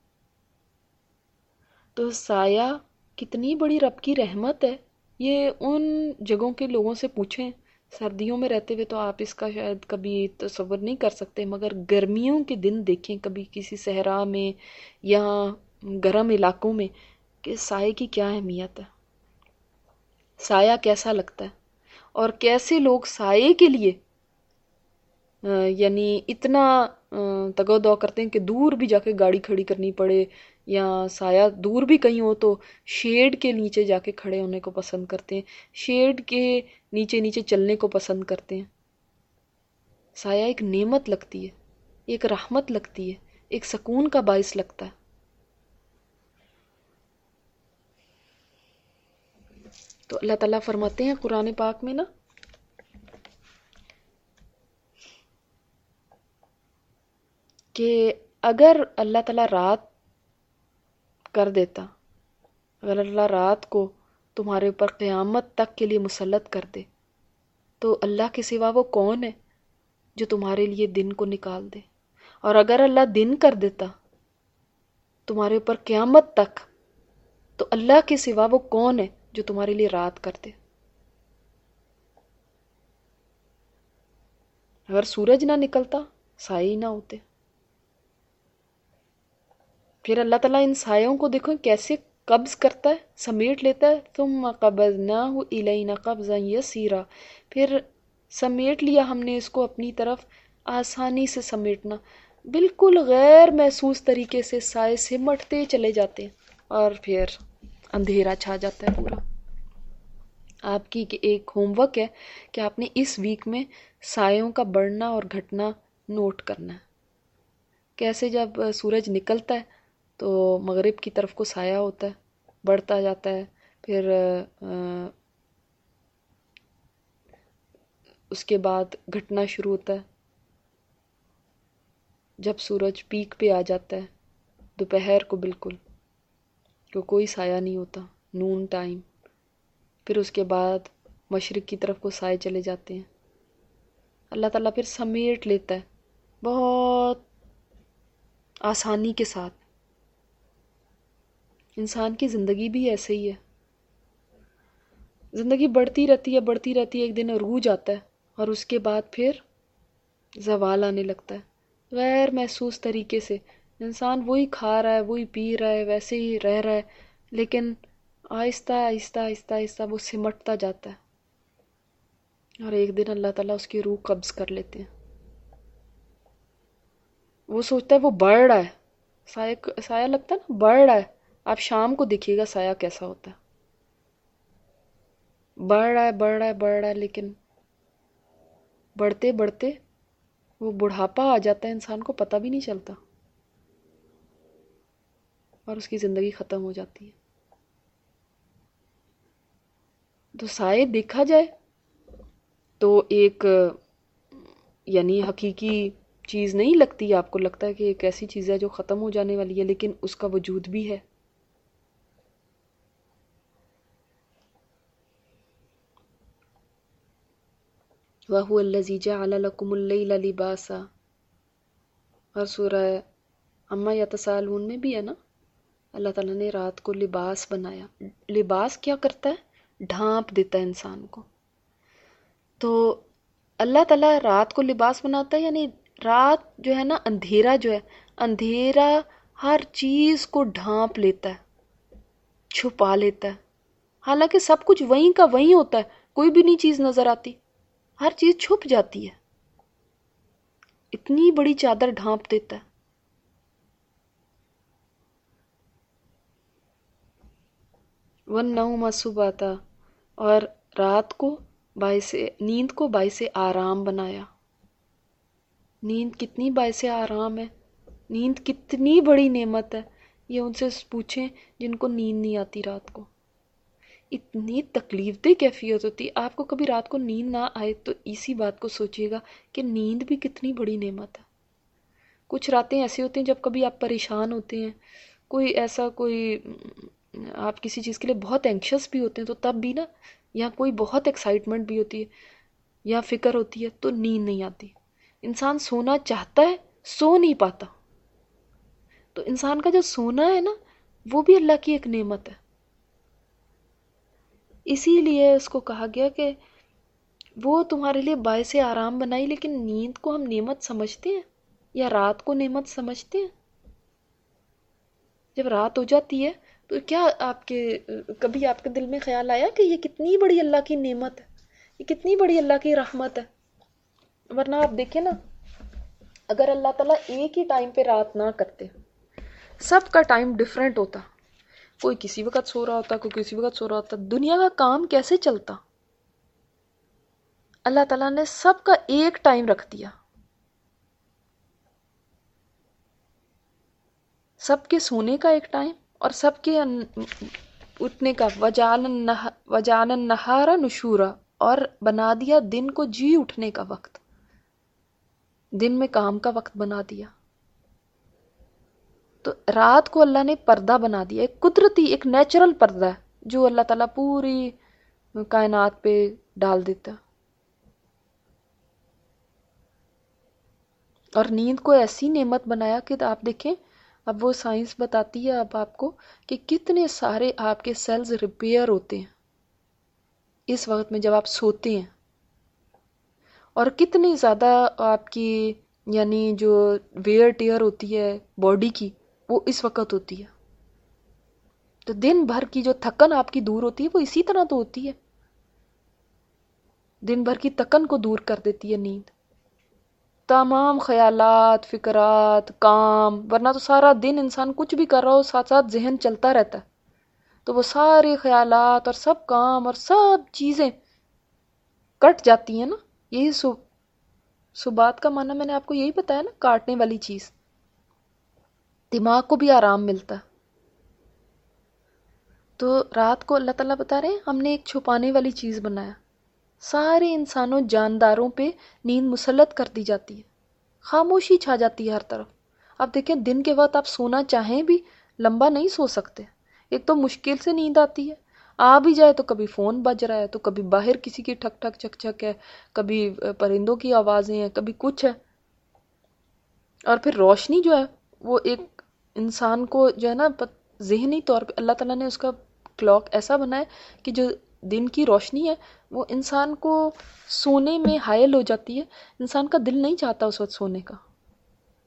تو سایہ کتنی بڑی رب کی رحمت ہے. یہ ان جگہوں کے لوگوں سے پوچھیں، سردیوں میں رہتے ہوئے تو آپ اس کا شاید کبھی تصور نہیں کر سکتے، مگر گرمیوں کے دن دیکھیں کبھی کسی صحرا میں یا گرم علاقوں میں کہ سائے کی کیا اہمیت ہے، سایہ کیسا لگتا ہے، اور کیسے لوگ سائے کے لیے یعنی اتنا تگ و دو کرتے ہیں کہ دور بھی جا کے گاڑی کھڑی کرنی پڑے، یا سایہ دور بھی کہیں ہو تو شیڈ کے نیچے جا کے کھڑے ہونے کو پسند کرتے ہیں، شیڈ کے نیچے نیچے چلنے کو پسند کرتے ہیں. سایہ ایک نعمت لگتی ہے، ایک رحمت لگتی ہے، ایک سکون کا باعث لگتا ہے. تو اللہ تعالیٰ فرماتے ہیں قرآن پاک میں نا کہ اگر اللہ تعالیٰ رات کر دیتا، اگر اللہ رات کو تمہارے اوپر قیامت تک کے لیے مسلط کر دے، تو اللہ کے سوا وہ کون ہے جو تمہارے لیے دن کو نکال دے. اور اگر اللہ دن کر دیتا تمہارے اوپر قیامت تک، تو اللہ کے سوا وہ کون ہے جو تمہارے لیے رات کر دے. اگر سورج نہ نکلتا، سائے ہی نہ ہوتے. پھر اللہ تعالیٰ ان سایوں کو دیکھو کیسے قبض کرتا ہے، سمیٹ لیتا ہے. ثم قبضناہ الینا قبضا یسیرا، پھر سمیٹ لیا ہم نے اس کو اپنی طرف، آسانی سے سمیٹنا، بالکل غیر محسوس طریقے سے سائے سمٹتے چلے جاتے ہیں، اور پھر اندھیرا چھا جاتا ہے پورا. آپ کی ایک ہوم ورک ہے کہ آپ نے اس ویک میں سایوں کا بڑھنا اور گھٹنا نوٹ کرنا ہے. کیسے جب سورج نکلتا ہے تو مغرب کی طرف کو سایہ ہوتا ہے، بڑھتا جاتا ہے، پھر اس کے بعد گھٹنا شروع ہوتا ہے جب سورج پیک پہ آ جاتا ہے دوپہر کو، بالکل تو کوئی سایہ نہیں ہوتا، نون ٹائم. پھر اس کے بعد مشرق کی طرف کو سائے چلے جاتے ہیں. اللہ تعالیٰ پھر سمیٹ لیتا ہے بہت آسانی کے ساتھ. انسان کی زندگی بھی ایسے ہی ہے، زندگی بڑھتی رہتی ہے بڑھتی رہتی ہے، ایک دن عروج آتا ہے اور اس کے بعد پھر زوال آنے لگتا ہے. غیر محسوس طریقے سے انسان وہی کھا رہا ہے، وہی پی رہا ہے، ویسے ہی رہ رہا ہے، لیکن آہستہ آہستہ آہستہ آہستہ وہ سمٹتا جاتا ہے، اور ایک دن اللہ تعالیٰ اس کی روح قبض کر لیتے ہیں۔ وہ سوچتا ہے وہ بڑھ رہا ہے، سایہ لگتا ہے نا، بڑھ رہا ہے۔ آپ شام کو دیکھیے گا سایہ کیسا ہوتا ہے، بڑھ رہا ہے بڑھ رہا ہے بڑھ رہا ہے، لیکن بڑھتے بڑھتے وہ بڑھاپا آ جاتا ہے، انسان کو پتہ بھی نہیں چلتا، اور اس کی زندگی ختم ہو جاتی ہے۔ تو سائے دیکھا جائے تو ایک یعنی حقیقی چیز نہیں لگتی، آپ کو لگتا ہے کہ ایک ایسی چیز ہے جو ختم ہو جانے والی ہے، لیکن اس کا وجود بھی ہے۔ وَهُوَ الَّذِي جَعَلَ لَكُمُ اللَّيْلَ لِبَاسًا، اور سورہ عما یتساءلون میں بھی ہے نا، اللہ تعالیٰ نے رات کو لباس بنایا۔ لباس کیا کرتا ہے؟ ڈھانپ دیتا ہے انسان کو۔ تو اللہ تعالیٰ رات کو لباس بناتا ہے، یعنی رات جو ہے نا، اندھیرا جو ہے، اندھیرا ہر چیز کو ڈھانپ لیتا ہے، چھپا لیتا ہے، حالانکہ سب کچھ وہیں کا وہیں ہوتا ہے، کوئی بھی نہیں چیز نظر آتی، ہر چیز چھپ جاتی ہے، اتنی بڑی چادر ڈھانپ دیتا ہے۔ وَالنَّوْمَ سُبَاتًا، اور رات کو نیند کو باعث آرام بنایا۔ نیند کتنی باعث آرام ہے، نیند کتنی بڑی نعمت ہے، یہ ان سے پوچھیں جن کو نیند نہیں آتی رات کو، اتنی تکلیف دہ کیفیت ہوتی ہے۔ آپ کو کبھی رات کو نیند نہ آئے تو اسی بات کو سوچیے گا کہ نیند بھی کتنی بڑی نعمت ہے۔ کچھ راتیں ایسی ہوتی ہیں جب کبھی آپ پریشان ہوتے ہیں، کوئی ایسا کوئی آپ کسی چیز کے لیے بہت اینکشس بھی ہوتے ہیں، تو تب بھی نا، یا کوئی بہت ایکسائٹمنٹ بھی ہوتی ہے یا فکر ہوتی ہے، تو نیند نہیں آتی، انسان سونا چاہتا ہے، سو نہیں پاتا۔ تو انسان کا جو سونا ہے نا، وہ بھی اللہ کی ایک نعمت ہے۔ اسی لیے اس کو کہا گیا کہ وہ تمہارے لیے باعث آرام بنائی، لیکن نیند کو ہم نعمت سمجھتے ہیں یا رات کو نعمت سمجھتے ہیں؟ جب رات ہو جاتی ہے تو کیا کبھی آپ کے دل میں خیال آیا کہ یہ کتنی بڑی اللہ کی نعمت ہے، یہ کتنی بڑی اللہ کی رحمت ہے؟ ورنہ آپ دیکھیں نا، اگر اللہ تعالیٰ ایک ہی ٹائم پہ رات نہ کرتے، سب کا ٹائم ڈیفرنٹ ہوتا، کوئی کسی وقت سو رہا ہوتا، کوئی کسی وقت سو رہا ہوتا، دنیا کا کام کیسے چلتا؟ اللہ تعالیٰ نے سب کا ایک ٹائم رکھ دیا، سب کے سونے کا ایک ٹائم اور سب کے اٹھنے کا۔ وَجَعَلَ النَّهَارَ نُشُورًا، اور بنا دیا دن کو جی اٹھنے کا وقت، دن میں کام کا وقت بنا دیا۔ تو رات کو اللہ نے پردہ بنا دیا، ایک قدرتی ایک نیچرل پردہ ہے جو اللہ تعالیٰ پوری کائنات پہ ڈال دیتا ہے۔ اور نیند کو ایسی نعمت بنایا کہ آپ دیکھیں، اب وہ سائنس بتاتی ہے اب آپ کو کہ کتنے سارے آپ کے سیلز ریپیئر ہوتے ہیں اس وقت میں جب آپ سوتے ہیں، اور کتنی زیادہ آپ کی یعنی جو ویئر ٹیئر ہوتی ہے باڈی کی، وہ اس وقت ہوتی ہے۔ تو دن بھر کی جو تھکن آپ کی دور ہوتی ہے، وہ اسی طرح تو ہوتی ہے، دن بھر کی تھکن کو دور کر دیتی ہے نیند، تمام خیالات، فکرات، کام، ورنہ تو سارا دن انسان کچھ بھی کر رہا ہو، ساتھ ساتھ ذہن چلتا رہتا ہے، تو وہ سارے خیالات اور سب کام اور سب چیزیں کٹ جاتی ہیں نا۔ یہی صبات کا معنی میں نے آپ کو یہی بتایا نا، کاٹنے والی چیز، دماغ کو بھی آرام ملتا ہے۔ تو رات کو اللہ تعالیٰ بتا رہے ہیں ہم نے ایک چھپانے والی چیز بنایا، سارے انسانوں جانداروں پہ نیند مسلط کر دی جاتی ہے، خاموشی چھا جاتی ہے ہر طرف۔ اب دیکھیں دن کے وقت آپ سونا چاہیں بھی لمبا نہیں سو سکتے، ایک تو مشکل سے نیند آتی ہے، آ بھی جائے تو کبھی فون بج رہا ہے، تو کبھی باہر کسی کی ٹھک ٹھک چک چک ہے، کبھی پرندوں کی آوازیں ہیں، کبھی کچھ ہے، اور پھر روشنی جو ہے وہ ایک انسان کو جو ہے نا ذہنی طور پہ اللہ تعالیٰ نے اس کا کلاک ایسا بنایا کہ جو دن کی روشنی ہے وہ انسان کو سونے میں حائل ہو جاتی ہے، انسان کا دل نہیں چاہتا اس وقت سونے کا،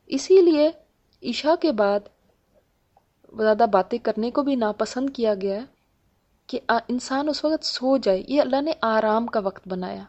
اسی لیے عشاء کے بعد زیادہ باتیں کرنے کو بھی ناپسند کیا گیا ہے کہ انسان اس وقت سو جائے. یہ اللہ نے آرام کا وقت بنایا.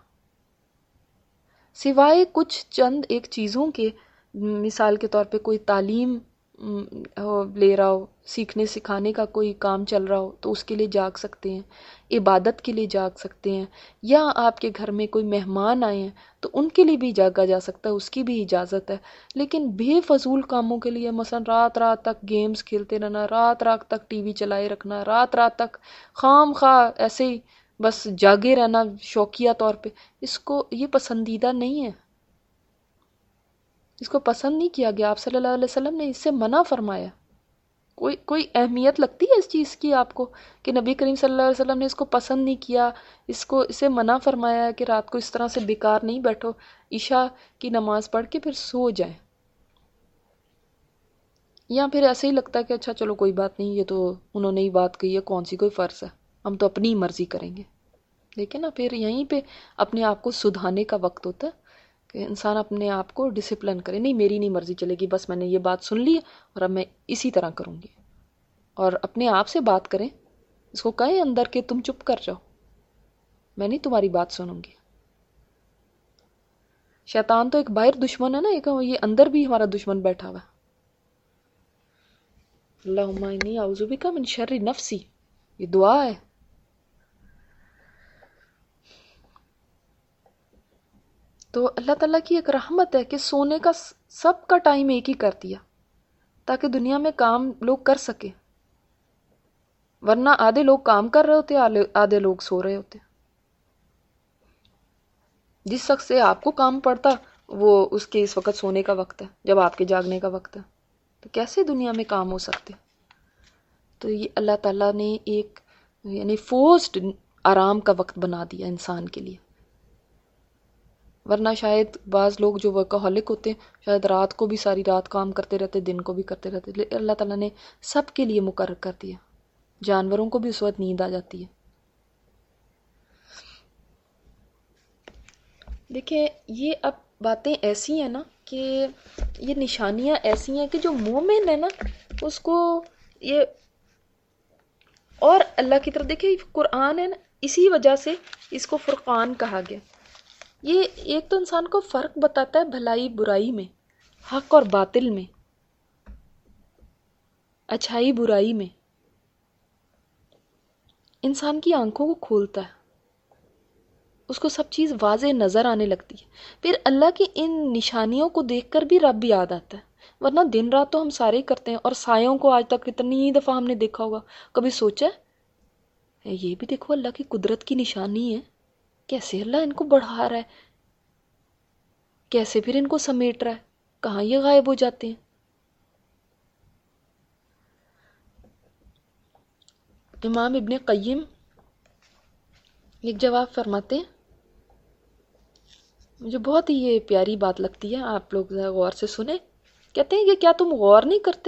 سوائے کچھ چند ایک چیزوں کے، مثال کے طور پہ کوئی تعلیم لے رہا ہو، سیکھنے سکھانے کا کوئی کام چل رہا ہو تو اس کے لیے جاگ سکتے ہیں، عبادت کے لیے جاگ سکتے ہیں، یا آپ کے گھر میں کوئی مہمان آئے ہیں تو ان کے لیے بھی جاگا جا سکتا ہے، اس کی بھی اجازت ہے. لیکن بے فضول کاموں کے لیے، مثلا رات رات تک گیمز کھیلتے رہنا، رات رات تک ٹی وی چلائے رکھنا، رات رات تک خام خواہ ایسے ہی بس جاگے رہنا شوقیہ طور پہ، یہ پسندیدہ نہیں ہے. اس کو پسند نہیں کیا گیا. آپ صلی اللہ علیہ وسلم نے اس سے منع فرمایا. کوئی اہمیت لگتی ہے اس چیز کی آپ کو کہ نبی کریم صلی اللہ علیہ وسلم نے اس کو پسند نہیں کیا، اسے منع فرمایا ہے کہ رات کو اس طرح سے بیکار نہیں بیٹھو، عشاء کی نماز پڑھ کے پھر سو جائیں. یا پھر ایسے ہی لگتا ہے کہ اچھا چلو کوئی بات نہیں، یہ تو انہوں نے ہی بات کہی ہے، کون سی کوئی فرض ہے، ہم تو اپنی مرضی کریں گے. دیکھیں نا، پھر یہیں پہ اپنے آپ کو سدھارنے کا وقت ہوتا ہے کہ انسان اپنے آپ کو ڈسپلن کرے. نہیں، میری نہیں مرضی چلے گی، بس میں نے یہ بات سن لی اور اب میں اسی طرح کروں گی. اور اپنے آپ سے بات کریں، اس کو کہیں اندر کہ تم چپ کر جاؤ، میں نہیں تمہاری بات سنوں گی. شیطان تو ایک باہر دشمن ہے نا، یہ اندر بھی ہمارا دشمن بیٹھا ہوا ہے. اللہم انی اعوذ بک من شر نفسی، یہ دعا ہے. تو اللہ تعالیٰ کی ایک رحمت ہے کہ سونے کا سب کا ٹائم ایک ہی کر دیا تاکہ دنیا میں کام لوگ کر سکے، ورنہ آدھے لوگ کام کر رہے ہوتے، آدھے لوگ سو رہے ہوتے. جس شخص سے آپ کو کام پڑتا وہ اس کے اس وقت سونے کا وقت ہے جب آپ کے جاگنے کا وقت ہے، تو کیسے دنیا میں کام ہو سکتے؟ تو یہ اللہ تعالیٰ نے ایک یعنی فورسڈ آرام کا وقت بنا دیا انسان کے لیے. ورنہ شاید بعض لوگ جو ورکہولک ہوتے ہیں شاید رات کو بھی ساری رات کام کرتے رہتے، دن کو بھی کرتے رہتے. اللہ تعالیٰ نے سب کے لیے مقرر کر دیا. جانوروں کو بھی اس وقت نیند آ جاتی ہے. دیکھیں، یہ اب باتیں ایسی ہیں نا کہ یہ نشانیاں ایسی ہیں کہ جو مومن ہے نا اس کو یہ، اور اللہ کی طرف دیکھیں قرآن ہے نا، اسی وجہ سے اس کو فرقان کہا گیا. یہ ایک تو انسان کو فرق بتاتا ہے بھلائی برائی میں، حق اور باطل میں، اچھائی برائی میں. انسان کی آنکھوں کو کھولتا ہے، اس کو سب چیز واضح نظر آنے لگتی ہے. پھر اللہ کی ان نشانیوں کو دیکھ کر بھی رب یاد آتا ہے. ورنہ دن رات تو ہم سارے ہی کرتے ہیں، اور سایوں کو آج تک کتنی دفعہ ہم نے دیکھا ہوگا. کبھی سوچا ہے یہ بھی دیکھو اللہ کی قدرت کی نشانی ہے، کیسے اللہ ان کو بڑھا رہا ہے، کیسے پھر ان کو سمیٹ رہا ہے، کہاں یہ غائب ہو جاتے ہیں. امام ابن قیم ایک جواب فرماتے ہیں، مجھے بہت ہی یہ پیاری بات لگتی ہے، آپ لوگ غور سے سنیں. کہتے ہیں کہ کیا تم غور نہیں کرتے؟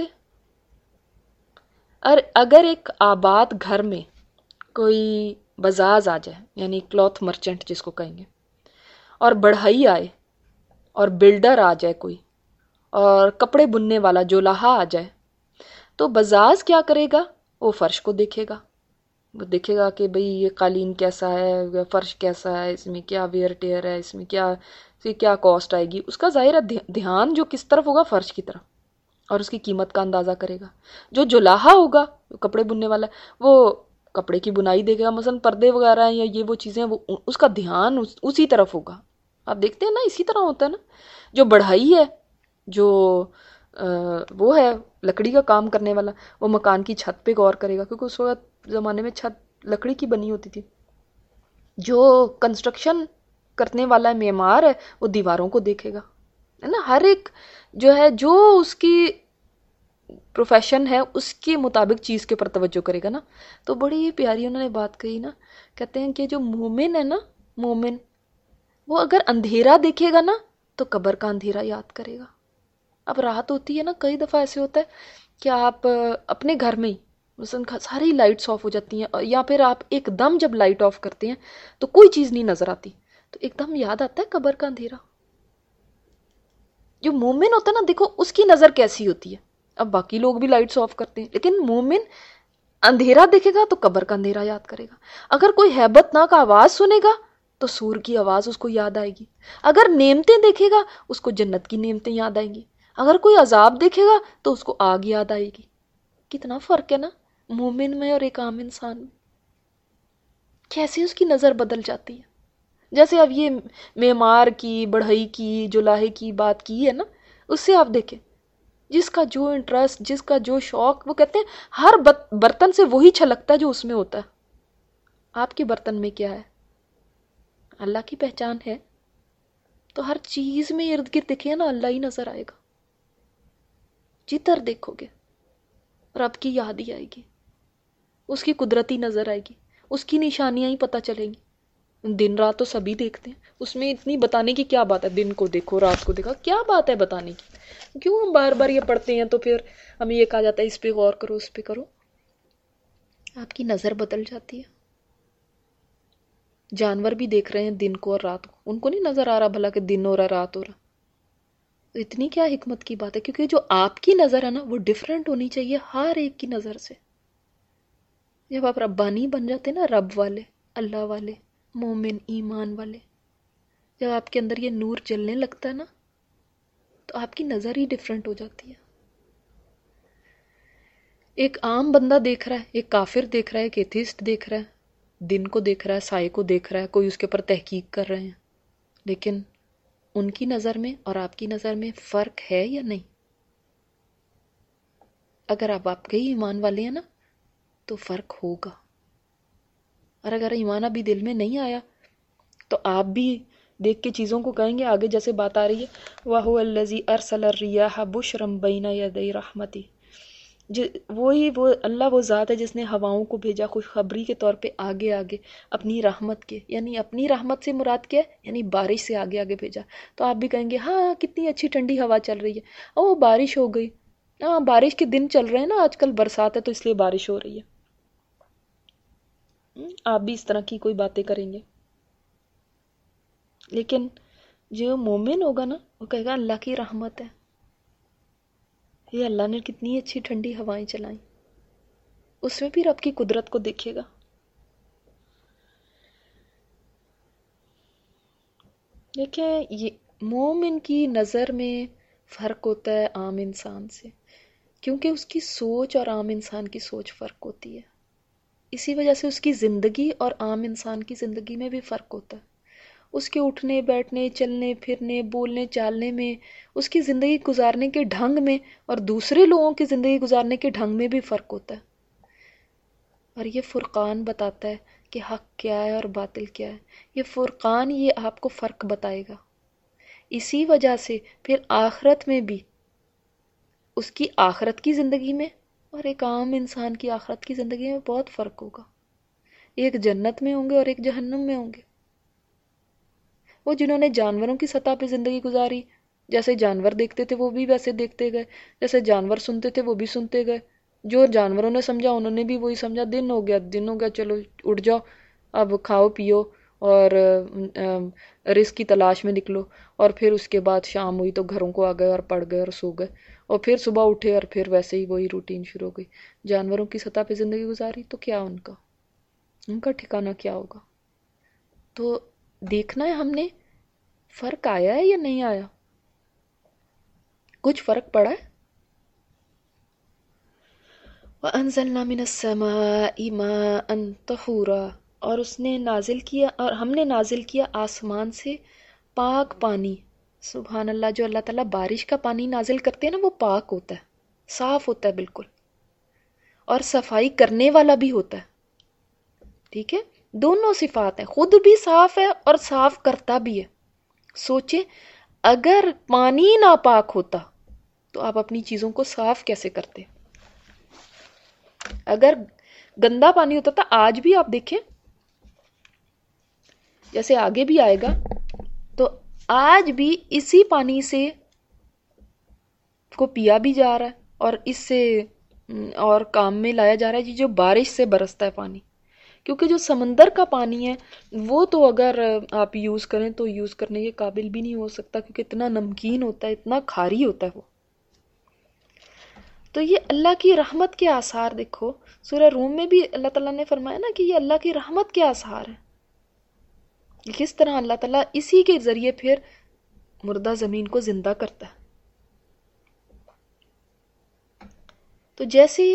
اگر ایک آباد گھر میں کوئی بزاز آ جائے، یعنی کلوتھ مرچنٹ جس کو کہیں گے، اور بڑھئی آئے، اور بلڈر آ جائے کوئی، اور کپڑے بننے والا جولاہا آ جائے، تو بزاز کیا کرے گا؟ وہ فرش کو دیکھے گا، وہ دیکھے گا کہ بھئی یہ قالین کیسا ہے، فرش کیسا ہے، اس میں کیا ویئر ٹیئر ہے، اس میں کیا کاسٹ آئے گی. اس کا ظاہر دھیان جو کس طرف ہوگا؟ فرش کی طرف، اور اس کی قیمت کا اندازہ کرے گا. جو جولاہا ہوگا، کپڑے بننے والا، وہ کپڑے کی بنائی دیکھے گا، مثلا پردے وغیرہ ہیں یا یہ وہ چیزیں، وہ اس کا دھیان اسی طرف ہوگا. آپ دیکھتے ہیں نا، اسی طرح ہوتا ہے نا. جو بڑھئی ہے، جو وہ ہے لکڑی کا کام کرنے والا، وہ مکان کی چھت پہ غور کرے گا، کیونکہ اس وقت زمانے میں چھت لکڑی کی بنی ہوتی تھی. جو کنسٹرکشن کرنے والا معمار ہے وہ دیواروں کو دیکھے گا، ہے نا. ہر ایک جو ہے، جو اس کی پروفیشن ہے اس کے مطابق چیز کے پر توجہ کرے گا نا. تو بڑی پیاری انہوں نے بات کہی نا، کہتے ہیں کہ جو مومن ہے نا، مومن وہ اگر اندھیرا دیکھے گا نا تو قبر کا اندھیرا یاد کرے گا. اب رات ہوتی ہے نا، کئی دفعہ ایسے ہوتا ہے کہ آپ اپنے گھر میں ہی مثلا ساری لائٹس آف ہو جاتی ہیں، یا پھر آپ ایک دم جب لائٹ آف کرتے ہیں تو کوئی چیز نہیں نظر آتی، تو ایک دم یاد آتا ہے قبر کا اندھیرا. جو مومن ہوتا ہے نا، دیکھو اس کی نظر کیسی ہوتی ہے. اب باقی لوگ بھی لائٹس آف کرتے ہیں، لیکن مومن اندھیرا دیکھے گا تو قبر کا اندھیرا یاد کرے گا. اگر کوئی ہیبت ناک آواز سنے گا تو سور کی آواز اس کو یاد آئے گی. اگر نعمتیں دیکھے گا اس کو جنت کی نعمتیں یاد آئیں گی. اگر کوئی عذاب دیکھے گا تو اس کو آگ یاد آئے گی. کتنا فرق ہے نا مومن میں اور ایک عام انسان میں. کیسے اس کی نظر بدل جاتی ہے. جیسے اب یہ معمار کی، بڑھئی کی، جو لاہے کی بات کی ہے نا، اس سے آپ دیکھیں جس کا جو انٹرسٹ، جس کا جو شوق، وہ کہتے ہیں ہر برتن سے وہی چھلکتا ہے جو اس میں ہوتا ہے. آپ کے برتن میں کیا ہے؟ اللہ کی پہچان ہے تو ہر چیز میں ارد گرد دیکھیں نا اللہ ہی نظر آئے گا. جدھر دیکھو گے رب کی یاد ہی آئے گی، اس کی قدرتی نظر آئے گی، اس کی نشانیاں ہی پتہ چلیں گی. دن رات تو سبھی دیکھتے ہیں، اس میں اتنی بتانے کی کیا بات ہے؟ دن کو دیکھو، رات کو دیکھو، کیا بات ہے بتانے کی؟ کیوں ہم بار بار یہ پڑھتے ہیں تو پھر ہمیں یہ کہا جاتا ہے اس پہ غور کرو، اس پہ کرو. آپ کی نظر بدل جاتی ہے. جانور بھی دیکھ رہے ہیں دن کو اور رات کو، ان کو نہیں نظر آ رہا بھلا کہ دن ہو رہا رات ہو رہا. تو اتنی کیا حکمت کی بات ہے، کیونکہ جو آپ کی نظر ہے نا وہ ڈیفرنٹ ہونی چاہیے ہر ایک کی نظر سے. جب آپ ربانی بن جاتے نا، رب والے، اللہ والے، مومن، ایمان والے، جب آپ کے اندر یہ نور جلنے لگتا ہے نا تو آپ کی نظر ہی ڈیفرنٹ ہو جاتی ہے. ایک عام بندہ دیکھ رہا ہے، ایک کافر دیکھ رہا ہے، ایک ایتھیسٹ دیکھ رہا ہے، دن کو دیکھ رہا ہے، سائے کو دیکھ رہا ہے، کوئی اس کے اوپر تحقیق کر رہے ہیں، لیکن ان کی نظر میں اور آپ کی نظر میں فرق ہے یا نہیں؟ اگر آپ واقعی ایمان والے ہیں نا تو فرق ہوگا، اور اگر ایمان ابھی دل میں نہیں آیا تو آپ بھی دیکھ کے چیزوں کو کہیں گے. آگے جیسے بات آ رہی ہے وَهُوَ الَّذِي أَرْسَلَ الرِّيَاحَ بُشْرًا بَيْنَ يَدَيْ رَحْمَتِهِ. وہی وہ اللہ وہ ذات ہے جس نے ہواؤں کو بھیجا خوشخبری کے طور پہ آگے آگے اپنی رحمت کے. یعنی اپنی رحمت سے مراد کیا ہے؟ یعنی بارش سے آگے آگے بھیجا. تو آپ بھی کہیں گے ہاں کتنی اچھی ٹھنڈی ہوا چل رہی ہے، او بارش ہو گئی. ہاں بارش کے دن چل رہے ہیں نا، آج کل برسات ہے تو اس لیے بارش ہو رہی ہے. آپ بھی اس طرح کی کوئی باتیں کریں گے. لیکن جو مومن ہوگا نا وہ کہے گا اللہ کی رحمت ہے، یہ اللہ نے کتنی اچھی ٹھنڈی ہوائیں چلائیں. اس میں بھی رب کی قدرت کو دیکھے گا. دیکھیں یہ مومن کی نظر میں فرق ہوتا ہے عام انسان سے، کیونکہ اس کی سوچ اور عام انسان کی سوچ فرق ہوتی ہے. اسی وجہ سے اس کی زندگی اور عام انسان کی زندگی میں بھی فرق ہوتا ہے. اس کے اٹھنے بیٹھنے، چلنے پھرنے، بولنے چالنے میں، اس کی زندگی گزارنے کے ڈھنگ میں اور دوسرے لوگوں کی زندگی گزارنے کے ڈھنگ میں بھی فرق ہوتا ہے. اور یہ فرقان بتاتا ہے کہ حق کیا ہے اور باطل کیا ہے. یہ فرقان یہ آپ کو فرق بتائے گا. اسی وجہ سے پھر آخرت میں بھی اس کی آخرت کی زندگی میں اور ایک عام انسان کی آخرت کی زندگی میں بہت فرق ہوگا. ایک جنت میں ہوں گے اور ایک جہنم میں ہوں گے. وہ جنہوں نے جانوروں کی سطح پہ زندگی گزاری، جیسے جانور دیکھتے تھے وہ بھی ویسے دیکھتے گئے، جیسے جانور سنتے تھے وہ بھی سنتے گئے. جو جانوروں نے سمجھا انہوں نے بھی وہی سمجھا. دن ہو گیا، دن ہو گیا، چلو اٹھ جاؤ، اب کھاؤ پیو اور رزق کی تلاش میں نکلو. اور پھر اس کے بعد شام ہوئی تو گھروں کو آ گئے اور پڑ گئے اور سو گئے، اور پھر صبح اٹھے اور پھر ویسے ہی وہی روٹین شروع ہو گئی. جانوروں کی سطح پہ زندگی گزاری تو کیا ان کا ٹھکانہ کیا ہوگا؟ تو دیکھنا ہے ہم نے فرق آیا ہے یا نہیں آیا. کچھ فرق پڑا ہے. وَأَنزَلْنَا مِنَ السَّمَاءِ مَاءً طَهُورًا، اور اس نے نازل کیا، اور ہم نے نازل کیا آسمان سے پاک پانی. سبحان اللہ، جو اللہ تعالیٰ بارش کا پانی نازل کرتے ہیں نا وہ پاک ہوتا ہے، صاف ہوتا ہے بالکل، اور صفائی کرنے والا بھی ہوتا ہے. ٹھیک ہے، دونوں صفات ہیں، خود بھی صاف ہے اور صاف کرتا بھی ہے. سوچیں اگر پانی ناپاک ہوتا تو آپ اپنی چیزوں کو صاف کیسے کرتے؟ اگر گندا پانی ہوتا تھا، آج بھی آپ دیکھیں جیسے آگے بھی آئے گا تو آج بھی اسی پانی سے کو پیا بھی جا رہا ہے اور اس سے اور کام میں لایا جا رہا ہے جو بارش سے برستا ہے پانی. کیونکہ جو سمندر کا پانی ہے وہ تو اگر آپ یوز کریں تو یوز کرنے کے قابل بھی نہیں ہو سکتا، کیونکہ اتنا نمکین ہوتا ہے، اتنا کھاری ہوتا ہے وہ۔ تو یہ اللہ کی رحمت کے آثار دیکھو، سورہ روم میں بھی اللہ تعالیٰ نے فرمایا نا کہ یہ اللہ کی رحمت کے آثار ہیں، کس طرح اللہ تعالیٰ اسی کے ذریعے پھر مردہ زمین کو زندہ کرتا ہے۔ تو جیسے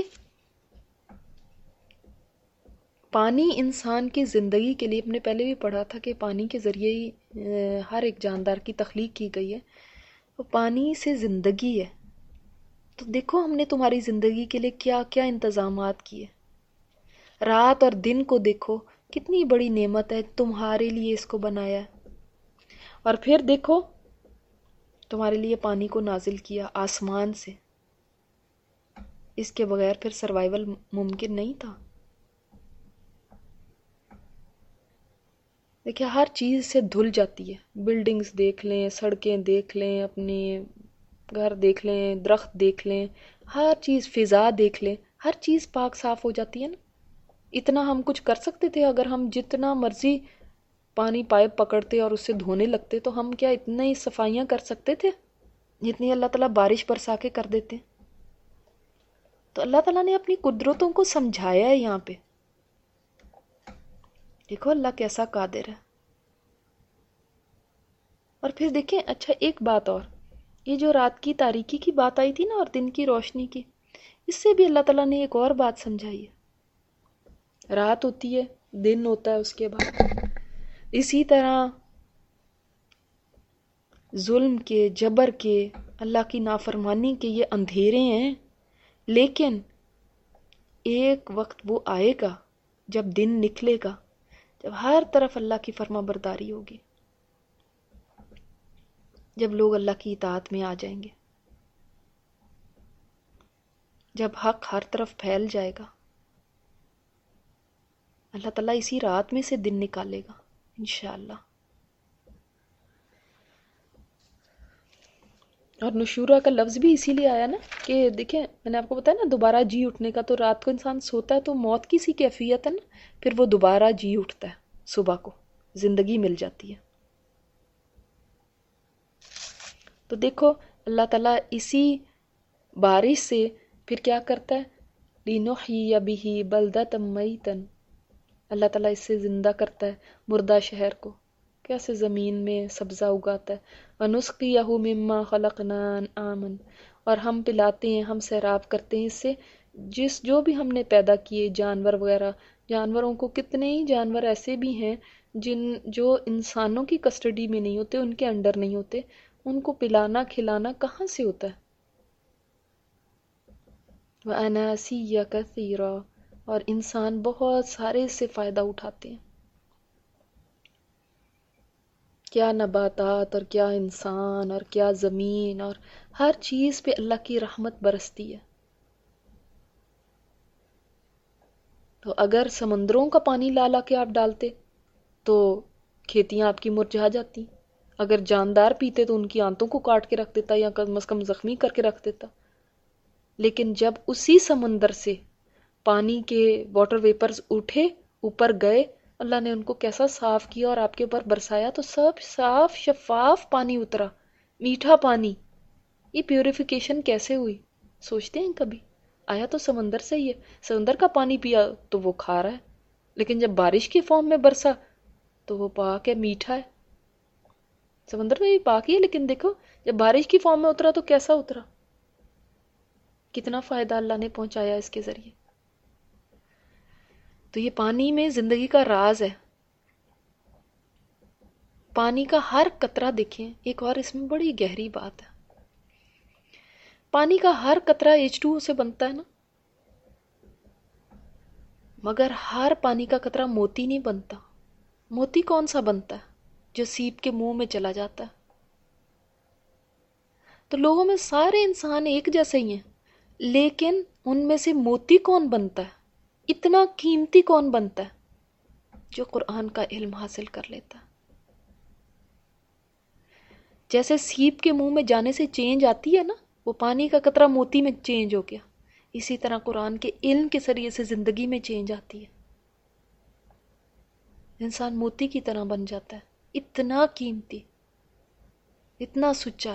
پانی انسان کی زندگی کے لیے، ہم نے پہلے بھی پڑھا تھا کہ پانی کے ذریعے ہی ہر ایک جاندار کی تخلیق کی گئی ہے، تو پانی سے زندگی ہے۔ تو دیکھو ہم نے تمہاری زندگی کے لیے کیا کیا انتظامات کیے، رات اور دن کو دیکھو کتنی بڑی نعمت ہے، تمہارے لیے اس کو بنایا ہے۔ اور پھر دیکھو تمہارے لیے پانی کو نازل کیا آسمان سے، اس کے بغیر پھر سروائیول ممکن نہیں تھا۔ دیکھیں ہر چیز سے دھل جاتی ہے، بلڈنگز دیکھ لیں، سڑکیں دیکھ لیں، اپنے گھر دیکھ لیں، درخت دیکھ لیں، ہر چیز، فضا دیکھ لیں، ہر چیز پاک صاف ہو جاتی ہے نا۔ اتنا ہم کچھ کر سکتے تھے اگر ہم جتنا مرضی پانی پائپ پکڑتے اور اس سے دھونے لگتے، تو ہم کیا اتنا ہی صفائیاں کر سکتے تھے جتنی اللہ تعالیٰ بارش برسا کے کر دیتے؟ تو اللہ تعالیٰ نے اپنی قدرتوں کو سمجھایا ہے یہاں پہ، دیکھو اللہ کیسا قادر ہے۔ اور پھر دیکھیں، اچھا ایک بات اور، یہ جو رات کی تاریکی کی بات آئی تھی نا اور دن کی روشنی کی، اس سے بھی اللہ تعالیٰ نے ایک اور بات سمجھائی ہے۔ رات ہوتی ہے، دن ہوتا ہے اس کے بعد، اسی طرح ظلم کے، جبر کے، اللہ کی نافرمانی کے یہ اندھیرے ہیں، لیکن ایک وقت وہ آئے گا جب دن نکلے گا، جب ہر طرف اللہ کی فرما برداری ہوگی، جب لوگ اللہ کی اطاعت میں آ جائیں گے، جب حق ہر طرف پھیل جائے گا، اللہ تعالیٰ اسی رات میں سے دن نکالے گا انشاءاللہ۔ اور نشورہ کا لفظ بھی اسی لیے آیا نا کہ دیکھیں میں نے آپ کو بتایا نا دوبارہ جی اٹھنے کا، تو رات کو انسان سوتا ہے تو موت کی سی کیفیت ہے نا، پھر وہ دوبارہ جی اٹھتا ہے، صبح کو زندگی مل جاتی ہے۔ تو دیکھو اللہ تعالیٰ اسی بارش سے پھر کیا کرتا ہے، لِنُحْيِيَ بِهِ بَلْدَةً مَيْتًا، اللہ تعالیٰ اس سے زندہ کرتا ہے مردہ شہر کو، کیسے زمین میں سبزہ اگاتا ہے، وَنُسْقِيَهُ مِمَّا خَلَقْنَا أَنْعَامًا، اور ہم پلاتے ہیں، ہم سیراب کرتے ہیں اس سے جو بھی ہم نے پیدا کیے، جانور وغیرہ۔ جانوروں کو کتنے ہی جانور ایسے بھی ہیں جو انسانوں کی کسٹڈی میں نہیں ہوتے، ان کے انڈر نہیں ہوتے، ان کو پلانا کھلانا کہاں سے ہوتا ہے۔ وَأَنَاسِيَّ كَثِيرًا، اور انسان بہت سارے اس سے فائدہ اٹھاتے ہیں، کیا نباتات اور کیا انسان اور کیا زمین، اور ہر چیز پہ اللہ کی رحمت برستی ہے۔ تو اگر سمندروں کا پانی لا لا کے آپ ڈالتے تو کھیتیاں آپ کی مرجھا جاتی، اگر جاندار پیتے تو ان کی آنتوں کو کاٹ کے رکھ دیتا یا کم از کم زخمی کر کے رکھ دیتا۔ لیکن جب اسی سمندر سے پانی کے واٹر ویپرز اٹھے، اوپر گئے، اللہ نے ان کو کیسا صاف کیا اور آپ کے اوپر برسایا، تو سب صاف شفاف پانی اترا، میٹھا پانی۔ یہ پیوریفیکیشن کیسے ہوئی، سوچتے ہیں کبھی؟ آیا تو سمندر سے ہی ہے، سمندر کا پانی پیا تو وہ کھارا ہے، لیکن جب بارش کے فارم میں برسا تو وہ پاک ہے، میٹھا ہے۔ سمندر میں بھی پاک ہی ہے، لیکن دیکھو جب بارش کی فارم میں اترا تو کیسا اترا، کتنا فائدہ اللہ نے پہنچایا اس کے ذریعے۔ تو یہ پانی میں زندگی کا راز ہے، پانی کا ہر قطرہ دیکھیں۔ ایک اور اس میں بڑی گہری بات ہے، پانی کا ہر قطرہ H2O سے بنتا ہے نا، مگر ہر پانی کا قطرہ موتی نہیں بنتا۔ موتی کون سا بنتا ہے؟ جو سیپ کے منہ میں چلا جاتا ہے۔ تو لوگوں میں سارے انسان ایک جیسے ہی ہیں، لیکن ان میں سے موتی کون بنتا ہے، اتنا قیمتی کون بنتا ہے؟ جو قرآن کا علم حاصل کر لیتا ہے۔ جیسے سیپ کے منہ میں جانے سے چینج آتی ہے نا، وہ پانی کا قطرہ موتی میں چینج ہو گیا، اسی طرح قرآن کے علم کے ذریعے سے زندگی میں چینج آتی ہے۔ انسان موتی کی طرح بن جاتا ہے، اتنا قیمتی، اتنا سچا۔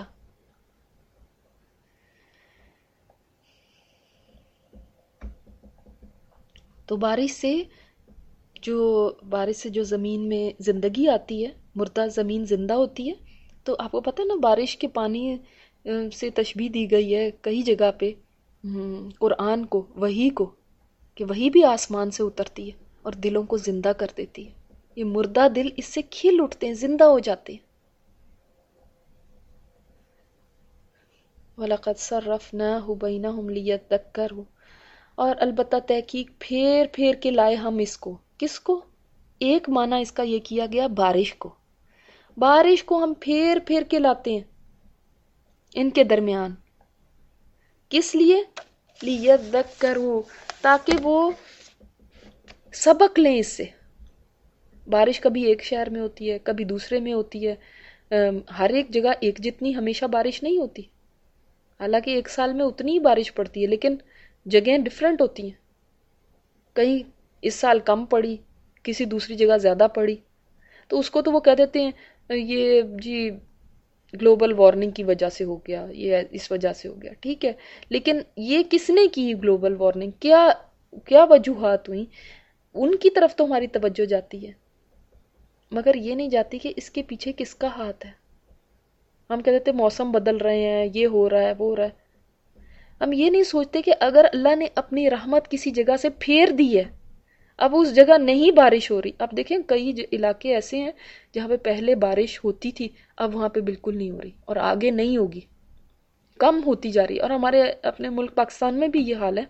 تو بارش سے جو زمین میں زندگی آتی ہے، مردہ زمین زندہ ہوتی ہے۔ تو آپ کو پتہ ہے نا، بارش کے پانی سے تشبیہ دی گئی ہے کئی جگہ پہ قرآن کو، وحی کو، کہ وحی بھی آسمان سے اترتی ہے اور دلوں کو زندہ کر دیتی ہے۔ یہ مردہ دل اس سے کھل اٹھتے ہیں، زندہ ہو جاتے ہیں۔ وَلَقَدْ صَرَّفْنَاهُ بَيْنَهُمْ لِيَذَّكَّرُوا، اور البتہ تحقیق پھیر پھیر کے لائے ہم اس کو، کس کو؟ ایک معنی اس کا یہ کیا گیا بارش کو، بارش کو ہم پھیر پھیر کے لاتے ہیں ان کے درمیان، کس لیے؟ لِيَذَّكَّرُوا، تاکہ وہ سبق لیں اس سے۔ بارش کبھی ایک شہر میں ہوتی ہے، کبھی دوسرے میں ہوتی ہے، ہر ایک جگہ ایک جتنی ہمیشہ بارش نہیں ہوتی، حالانکہ ایک سال میں اتنی ہی بارش پڑتی ہے، لیکن جگہیں ڈیفرنٹ ہوتی ہیں، کہیں اس سال کم پڑی، کسی دوسری جگہ زیادہ پڑی، تو اس کو تو وہ کہہ دیتے ہیں یہ جی گلوبل وارمنگ کی وجہ سے ہو گیا، یہ اس وجہ سے ہو گیا، ٹھیک ہے، لیکن یہ کس نے کی گلوبل وارمنگ؟ کیا وجوہات ہوئیں؟ ان کی طرف تو ہماری توجہ جاتی ہے، مگر یہ نہیں جاتی کہ اس کے پیچھے کس کا ہاتھ ہے۔ ہم کہہ دیتے موسم بدل رہے ہیں، یہ ہو رہا ہے، وہ ہو رہا ہے، ہم یہ نہیں سوچتے کہ اگر اللہ نے اپنی رحمت کسی جگہ سے پھیر دی ہے، اب اس جگہ نہیں بارش ہو رہی، اب دیکھیں کئی علاقے ایسے ہیں جہاں پہ پہلے بارش ہوتی تھی، اب وہاں پہ بالکل نہیں ہو رہی، اور آگے نہیں ہوگی، کم ہوتی جا رہی، اور ہمارے اپنے ملک پاکستان میں بھی یہ حال ہے،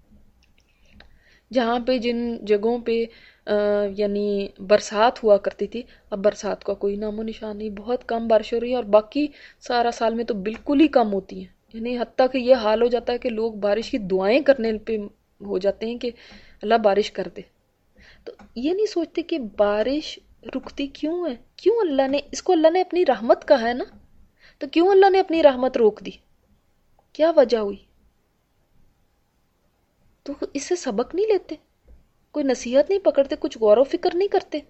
جہاں پہ جن جگہوں پہ یعنی برسات ہوا کرتی تھی، اب برسات کا کوئی نام و نشان نہیں، بہت کم بارش ہو رہی ہے، اور باقی سارا سال میں تو بالکل ہی کم ہوتی ہیں، یعنی حتیٰ کہ یہ حال ہو جاتا ہے کہ لوگ بارش کی دعائیں کرنے پہ ہو جاتے ہیں کہ اللہ بارش کر دے۔ تو یہ نہیں سوچتے کہ بارش رکتی کیوں ہے، کیوں اللہ نے اس کو، اللہ نے اپنی رحمت کہا ہے نا، تو کیوں اللہ نے اپنی رحمت روک دی، کیا وجہ ہوئی؟ تو اس سے سبق نہیں لیتے، کوئی نصیحت نہیں پکڑتے، کچھ غور و فکر نہیں کرتے۔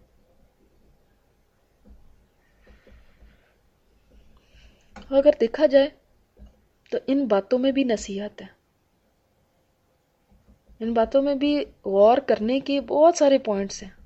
اگر دیکھا جائے تو ان باتوں میں بھی نصیحت ہے، ان باتوں میں بھی غور کرنے کے بہت سارے پوائنٹس ہیں۔